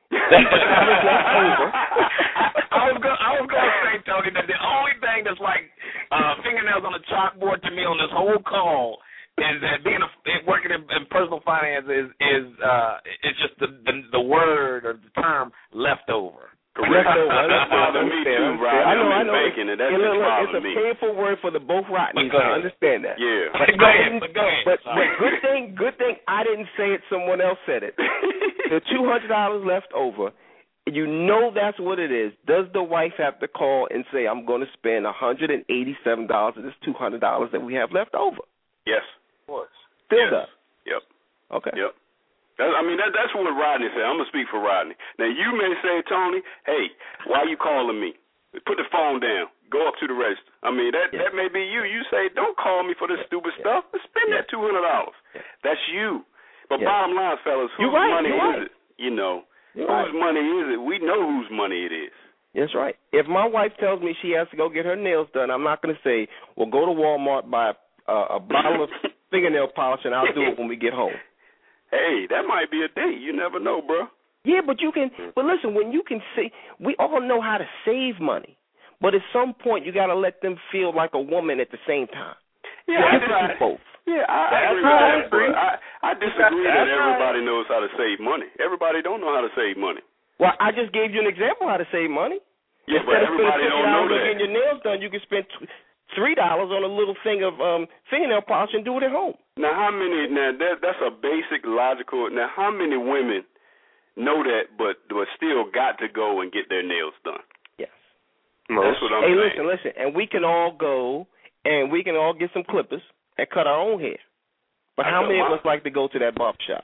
I was going to say, Tony, that the only thing that's like fingernails on the chalkboard to me on this whole call is that working in personal finance is just the word or the term leftover. Correct. That's bothering me too, Rodney. I know. That's just bothering me. It's a painful word for the both Rodneys. I understand that. Yeah. But go ahead. But good thing I didn't say it. Someone else said it. The $200 left over. You know that's what it is. Does the wife have to call and say, I'm going to spend $187 of this $200 that we have left over? Yes. Of course. Still does. Yep. Okay. Yep. That's what Rodney said. I'm going to speak for Rodney. Now, you may say, Tony, hey, why are you calling me? Put the phone down. Go up to the register. That may be you. You say, don't call me for this stupid stuff. Spend that $200. That's you. But bottom line, fellas, whose money is it? Whose money is it? We know whose money it is. That's right. If my wife tells me she has to go get her nails done, I'm not going to say, well, go to Walmart, buy a bottle of fingernail polish, and I'll do it when we get home. Hey, that might be a date. You never know, bro. Yeah, but you can. But listen, when you can see, we all know how to save money, but at some point you got to let them feel like a woman at the same time. Yeah, I both. Yeah, I agree with that. But I disagree that everybody knows how to save money. Everybody don't know how to save money. Well, I just gave you an example how to save money. Yeah, but everybody don't know that. Getting your nails done, you can spend $3 on a little thing of fingernail polish and do it at home. Now, that's a basic logical. Now, how many women know that but still got to go and get their nails done? Yes. That's what I'm saying. Listen, and we can all go and we can all get some clippers and cut our own hair. But how many of us like to go to that barber shop?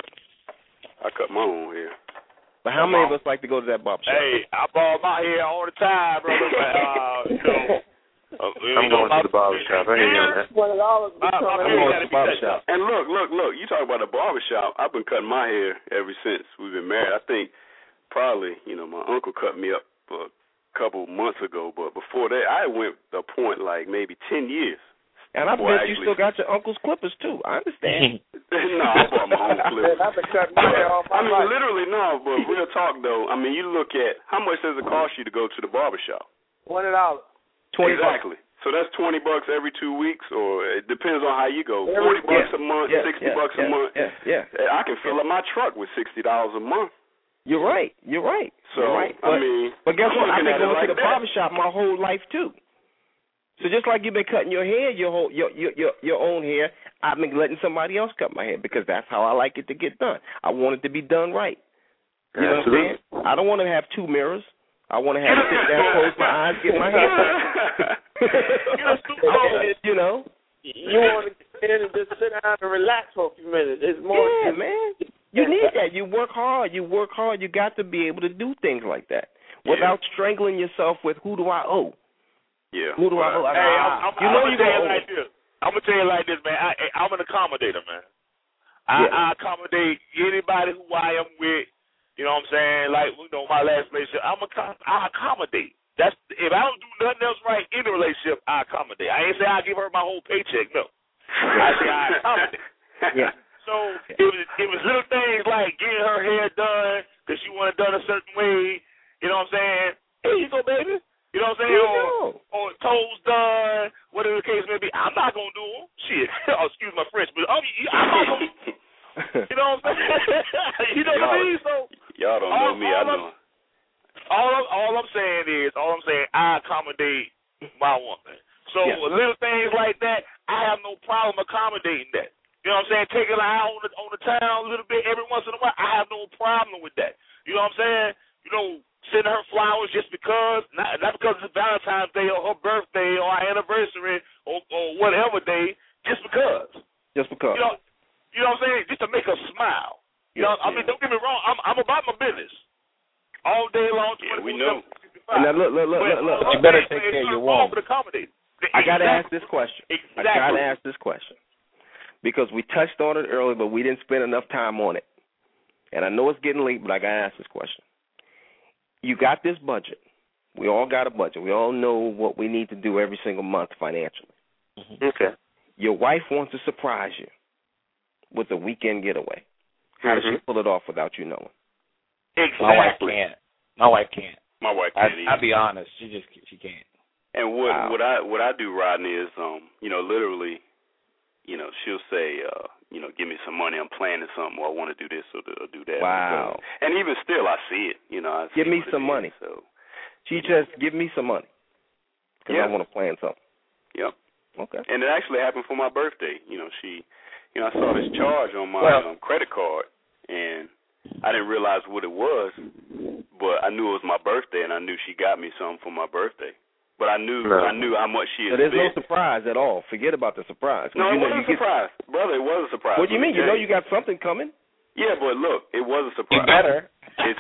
I cut my own hair. But how many of us like to go to that barber shop? Hey, I ball my hair all the time, brother. I'm going to the barber shop. I ain't doing that. And look. You talk about the barber shop. I've been cutting my hair ever since we've been married. I think probably, my uncle cut me up a couple months ago, but before that, I went a point like maybe 10 years. And I bet you still got your uncle's clippers too. I understand. No, I bought my own clippers. I mean, literally no, but real talk though. I mean, you look at how much does it cost you to go to the barbershop? $20. Exactly. So that's $20 every 2 weeks, or it depends on how you go. $40 a month, $60 a month. Yeah. I can fill up my truck with $60 a month. You're right. So You're right. But guess what? I've been going to the barbershop my whole life too. So just like you've been cutting your hair, your own hair, I've been letting somebody else cut my hair because that's how I like it to get done. I want it to be done right. You know what I'm saying? I don't want to have two mirrors. I want to have to sit there, close my eyes, get my hair done. You know? You want to get in and just sit down and relax for a few minutes. It's more. Yeah, man. You need that. You work hard. You got to be able to do things like that without strangling yourself with who do I owe. Yeah. Who do I owe? I'm gonna tell you like this. I'm gonna tell you like this, man. I'm an accommodator, man. I accommodate anybody who I am with. You know what I'm saying? Like, you know, my last relationship, I accommodate. That's if I don't do nothing else right in the relationship, I accommodate. I ain't say I give her my whole paycheck, no. I say I accommodate. Yeah. So it was little things like getting her hair done because she wanted done a certain way. You know what I'm saying? Here you go, baby. You know what I'm saying? Or toes done, whatever the case may be. I'm not going to do them. Shit. Oh, excuse my French, but I'm not going to. You know what I'm saying? You know what I mean? So y'all don't know me. I know. All I'm saying is, I accommodate my woman. So little things like that, I have no problem accommodating that. You know what I'm saying? Taking her out on the town a little bit every once in a while, I have no problem with that. You know what I'm saying? You know, sending her flowers just because, not because it's Valentine's Day or her birthday or our anniversary or whatever day, just because. Just because. You know what I'm saying? Just to make her smile. You know, I mean, don't get me wrong. I'm about my business all day long. Yeah, we know. And now look. You better take care of your woman. I got to ask this question. I got to ask this question because we touched on it earlier, but we didn't spend enough time on it. And I know it's getting late, but I got to ask this question. You got this budget. We all got a budget. We all know what we need to do every single month financially. Okay. Your wife wants to surprise you with a weekend getaway. How does she pull it off without you knowing? Exactly. My wife can't. My wife can't either. I'll be honest. She can't. And what I do, Rodney, is you know, literally, you know, she'll say, you know, give me some money. I'm planning something, or I want to do this or do that. Wow. And even still, I see it. You know, give me some money. So she just give me some money because I want to plan something. Yep. Okay. And it actually happened for my birthday. You know, I saw this charge on my credit card, and I didn't realize what it was, but I knew it was my birthday, and I knew she got me something for my birthday. But I knew how much she had spent. There's no surprise at all. Forget about the surprise. No, it wasn't a surprise. Brother, it was a surprise. What do you mean? You know you got something coming? Yeah, but look, it was a surprise. You better. It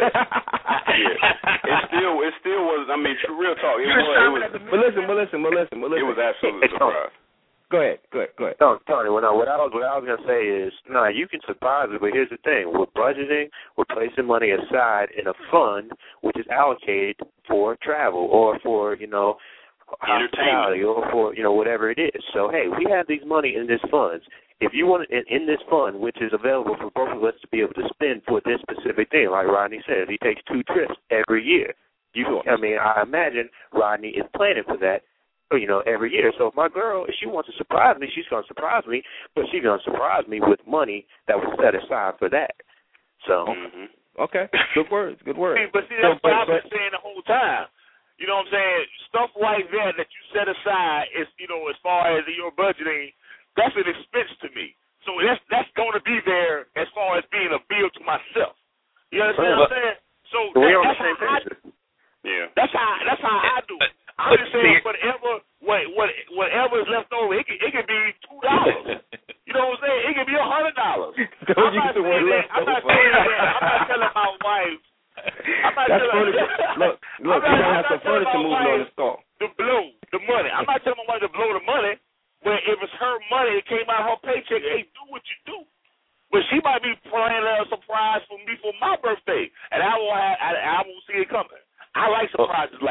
still was. I mean, real talk. It was. But listen. It was absolutely a surprise. Go ahead. No, Tony, what I was going to say is, no, you can surprise me, but here's the thing. We're budgeting, we're placing money aside in a fund which is allocated for travel or for, you know, hospitality or for, you know, whatever it is. So, hey, we have these money in this funds. If you want it in this fund, which is available for both of us to be able to spend for this specific thing, like Rodney says, he takes 2 trips every year. I imagine Rodney is planning for that, you know, every year. So if my girl, if she wants to surprise me, she's going to surprise me, but she's going to surprise me with money that was set aside for that. So, okay, good words. But see, that's what I've been saying the whole time. You know what I'm saying? Stuff like that you set aside is, you know, as far as your budgeting, that's an expense to me. So that's going to be there as far as being a bill to myself. You understand what I'm saying? So that's how I do. Yeah. That's how I do it. I'm just saying whatever is left over, it can be $2. You know what I'm saying? It can be $100. I'm not saying that. I'm not telling my wife. Look, you're going to have some furniture moving on the store. To blow the money. I'm not telling my wife to blow the money. When if it's her money, it came out of her paycheck, hey, do what you do. But she might be planning a surprise for me for my birthday, and I won't see it coming. I like surprises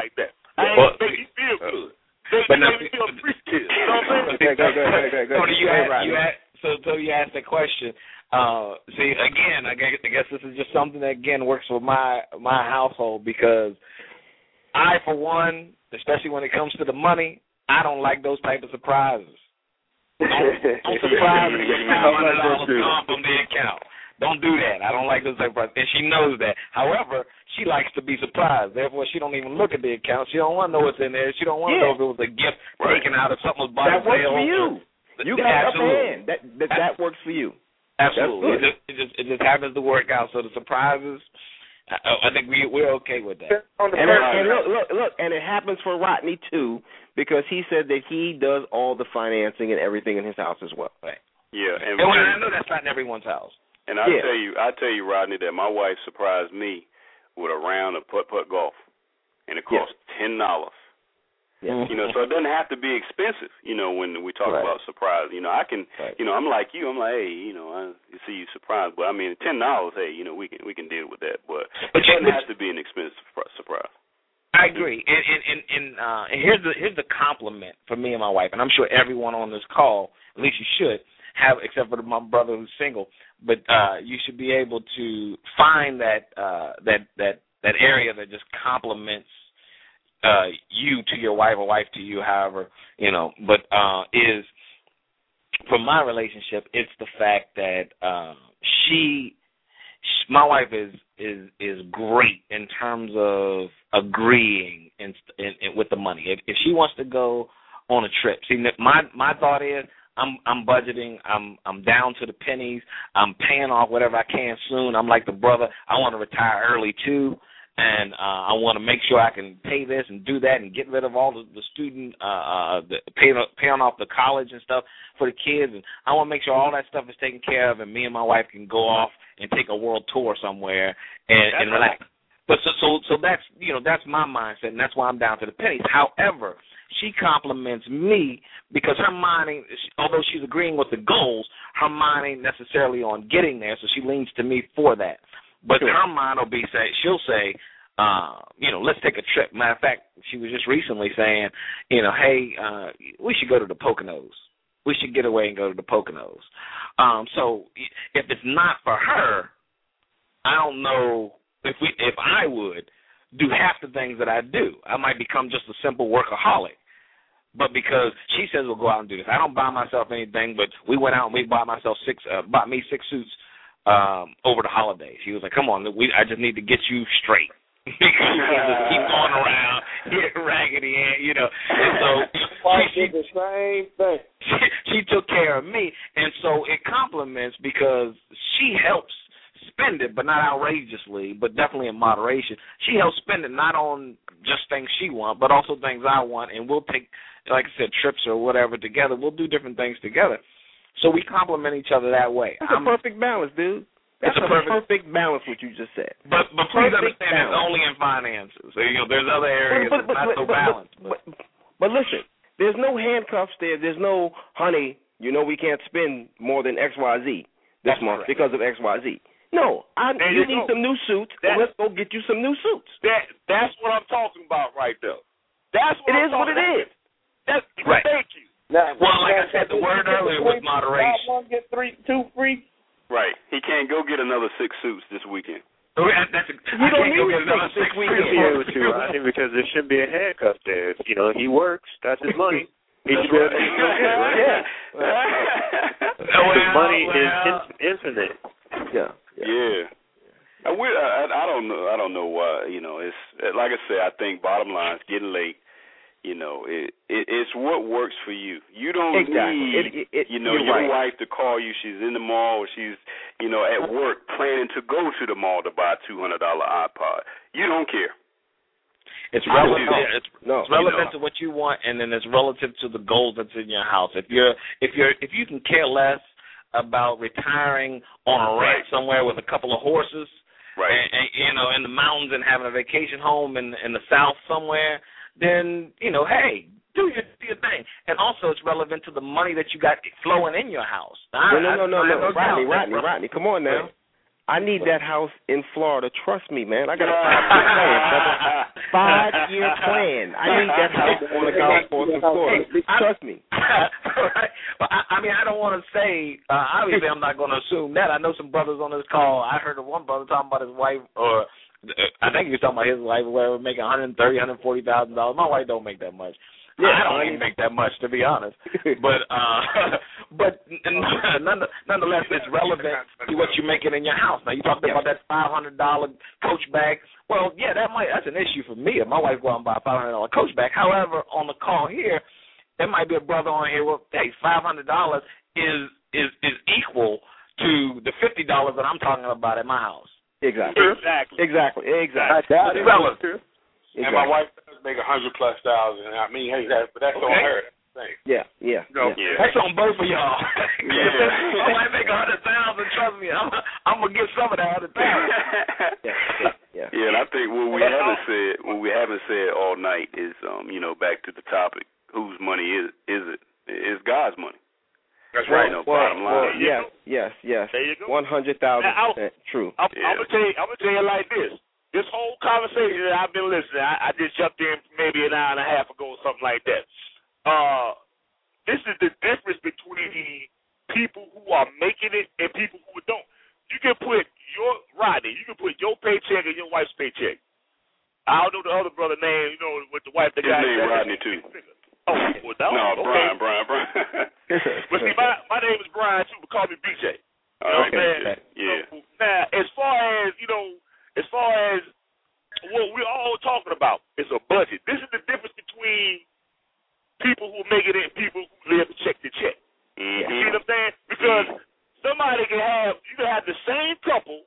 you asked the question. See, again, I guess this is just something that again works with my household, because I, for one, especially when it comes to the money, I don't like those type of surprises. Don't surprise me with $100 gone from the account. Don't do that. I don't like those type of surprises, and she knows that. However, she likes to be surprised. Therefore, she don't even look at the account. She don't want to know what's in there. She don't want to know if it was a gift taken out of something was bought. That works for you. You got upper hand. That works for you. Absolutely. It just happens to work out. So the surprises, I think we're okay with that. And look, and it happens for Rodney too, because he said that he does all the financing and everything in his house as well. Right. Yeah, and I know that's not in everyone's house. And I tell you, Rodney, that my wife surprised me with a round of putt-putt golf, and it cost $10. Yeah. You know, so it doesn't have to be expensive. You know, when we talk about surprise, you know, I can, you know, I'm like you. I'm like, hey, you know, I see you surprised, but I mean, $10, hey, you know, we can deal with that, but it doesn't have to be an expensive surprise. I agree, and here's the compliment for me and my wife, and I'm sure everyone on this call, at least you should have, except for my brother who's single, but you should be able to find that area that just complements you to your wife or wife to you, however, you know. But is for my relationship, it's the fact that my wife is great in terms of agreeing in with the money. If she wants to go on a trip, see, my thought is I'm budgeting. I'm down to the pennies. I'm paying off whatever I can soon. I'm like the brother. I want to retire early too, and I want to make sure I can pay this and do that and get rid of all the student paying off the college and stuff for the kids. And I want to make sure all that stuff is taken care of, and me and my wife can go off and take a world tour somewhere and relax. But so that's, you know, that's my mindset, and that's why I'm down to the pennies. However, she compliments me because her mind ain't, although she's agreeing with the goals, her mind ain't necessarily on getting there, so she leans to me for that. But her mind will be she'll say, you know, let's take a trip. Matter of fact, she was just recently saying, you know, hey, we should go to the Poconos. We should get away and go to the Poconos. So if it's not for her, I don't know if I would do half the things that I do. I might become just a simple workaholic. But because she says we'll go out and do this, I don't buy myself anything. But we went out and we bought me 6 suits over the holidays. She was like, "Come on, I just need to get you straight because you just keep going around, get raggedy, and you know." And so she did the same thing. She took care of me, and so it complements because she helps spend it, but not outrageously, but definitely in moderation. She helps spend it not on just things she wants, but also things I want, and we'll take, like I said, trips or whatever together. We'll do different things together. So we complement each other that way. That's a perfect balance, dude. That's a perfect balance, what you just said. But please understand, it's only in finances. So, you know, there's other areas that's not so balanced. But listen, there's no handcuffs there. There's no, honey, you know we can't spend more than XYZ this month because of XYZ. No, you need some new suits, and let's go get you some new suits. That's what I'm talking about right there. That's what it is what it is. That's right. Thank you. Now, well, like I said, the word earlier was moderation. Buy one, get 2 free. Right. He can't go get another 6 suits this weekend. You don't need another 6 weekends. Because there shouldn't be a handcuff there. You know, he works. That's his money. He should be able to go get it, right? Yeah. His money is infinite. Yeah. I don't know why. You know, it's like I said. I think bottom line is getting late. You know, it's what works for you. You don't need, your wife to call you. She's in the mall, or she's, you know, at work planning to go to the mall to buy a $200 iPod. You don't care. It's relevant. It's relevant to what you want, and then it's relative to the goals that's in your house. If you can care less about retiring on a ranch somewhere with a couple of horses, and you know, in the mountains and having a vacation home in the South somewhere, then, you know, hey, do your thing. And also it's relevant to the money that you got flowing in your house. No. Rodney, come on now. I need that house in Florida. Trust me, man. I got a 5-year plan. I need that house on the golf course in Florida. Trust me. Right. But I mean, I don't want to say. Obviously, I'm not going to assume that. I know some brothers on this call. I heard of one brother talking about his wife, or I think he was talking about his wife, where making $130,000, $140,000. My wife don't make that much. Yeah, I don't even make that much, to be honest. But nonetheless, it's relevant to what you're making in your house. Now, you talked about that $500 Coach bag. Well, yeah, that's an issue for me if my wife go out and buy a $500 Coach bag. However, on the call here, there might be a brother on here. Well, hey, $500 is equal to the $50 that I'm talking about at my house. Exactly. Exactly. That's relevant. And my wife does make $100,000+. I mean, hey, but that's on her. Yeah. That's on both of y'all. My wife make $100,000. Trust me, I'm gonna get some of that $100,000. Yeah, and I think what we haven't said all night is, back to the topic: whose money is it? It's God's money. That's right. Bottom line. Yes. There you go. 100,000% true. I'm gonna tell you like this. This whole conversation that I've been listening, I just jumped in maybe an hour and a half ago or something like that. This is the difference between people who are making it and people who don't. You can put your paycheck and your wife's paycheck. I don't know the other brother name, with the wife. His name Rodney too. Oh, well, no, okay. Brian. But see, my name is Brian too, but call me BJ. You know what I'm saying? Yeah. So, now, as far as what we're all talking about, it's a budget. This is the difference between people who make it and people who live check to check. Mm-hmm. You see what I'm saying? Because you can have the same couple,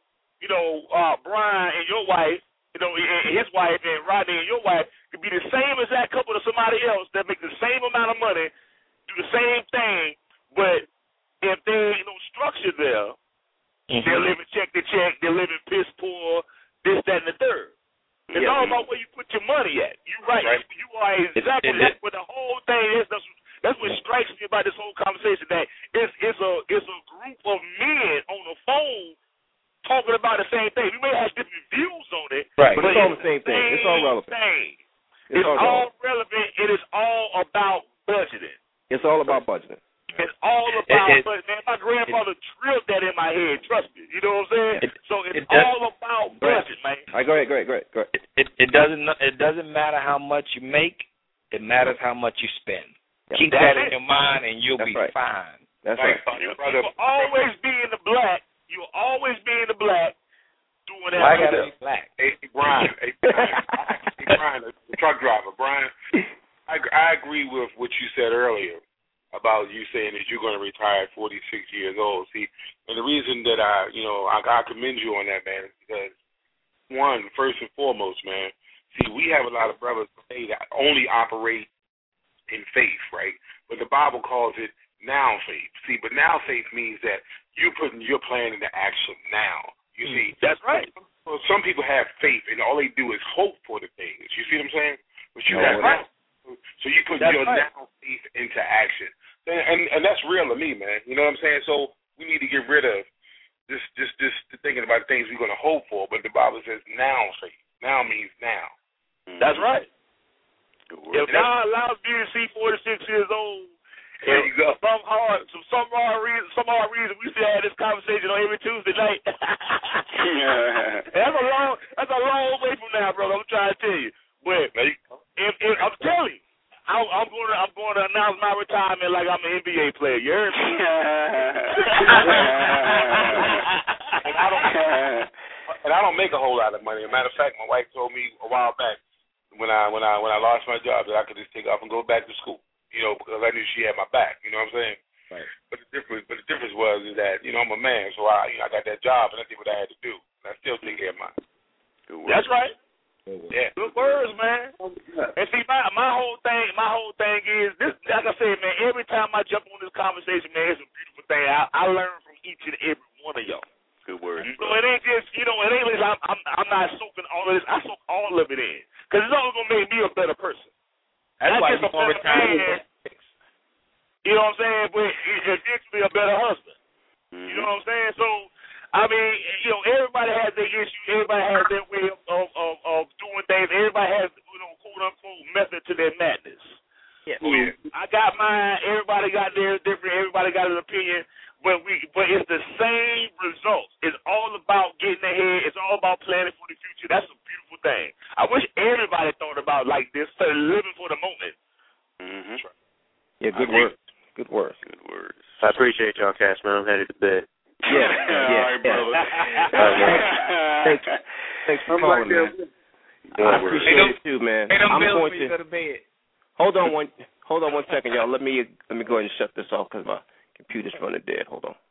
Brian and your wife, and his wife, and Rodney and your wife could be the same as that couple to somebody else that make the same amount of money, do the same thing, but if there ain't no structure there, they're living check to check, they're living piss poor, this, that, and the third. It's all about where you put your money at. You're right. You are an example. That's what the whole thing is. That's what strikes me about this whole conversation, that it's a group of men on the phone talking about the same thing. We may have different views on it, but it's all the same thing. It's all relevant. It's all relevant. It is all about budgeting. It's all about budgeting. It's all about budgeting. Man, my grandfather drilled that in my head. Trust me. You know what I'm saying? It's all about budget, man. All right, go ahead. It doesn't matter how much you make. It matters how much you spend. Keep that in your mind, and you'll be fine. That's right. You'll always be in the black. You'll always be in the black doing that. I gotta be black. Hey, Brian, the truck driver. Brian, I agree with what you said earlier about you saying that you're going to retire at 46 years old. See, and the reason that I commend you on that, man, is because, one, first and foremost, man, see, we have a lot of brothers today that only operate in faith, right? But the Bible calls it now faith. See, but now faith means that you're putting your plan into action now. You see? That's right. Well, some people have faith, and all they do is hope for the things. You see what I'm saying? But you have now. So you put your now faith into action. And that's real to me, man. You know what I'm saying? So we need to get rid of this thinking about things we're going to hope for, but the Bible says now faith. Now means now. That's right. If God allows me to see 46 years old, there you go. Some hard reason we still have this conversation on every Tuesday night. That's a long way from now, brother. I'm trying to tell you. But if I'm telling you, I'm going to announce my retirement like I'm an NBA player. You heard me? And I don't make a whole lot of money. As a matter of fact, my wife told me a while back when I lost my job that I could just take off and go back to school. Because I knew she had my back. You know what I'm saying? Right. But the difference was that I'm a man, so I got that job and I did what I had to do. And I still take care of mine. That's right. Yeah. Good words, man. And see, my whole thing is this. Like I said, man, every time I jump on this conversation, man, it's a beautiful thing. I learn from each and every one of y'all. Good words. So it ain't just, it ain't like I'm not soaking all of this. I soak all of it in, because it's only gonna make me a better person. That's why just a better man. You know what I'm saying? But eventually a better husband. You know what I'm saying? So I mean, you know, everybody has their issues. Everybody has their way of doing things. Everybody has, you know, quote unquote method to their madness. Yeah. I got mine. Everybody got theirs different. Everybody got an opinion. But it's the same results. It's all about getting ahead. It's all about planning for the future. That's a beautiful thing. I wish everybody thought about like this, instead of living for the moment. Mm-hmm. Yeah, good words. Good words. Good words. I appreciate y'all, cast, man. I'm headed to bed. Yeah. All right, brother. Thanks for calling, man. I appreciate it too, man. I'm going to go to bed. Hold on one second, y'all. Let me go ahead and shut this off because my computer's running dead. Hold on.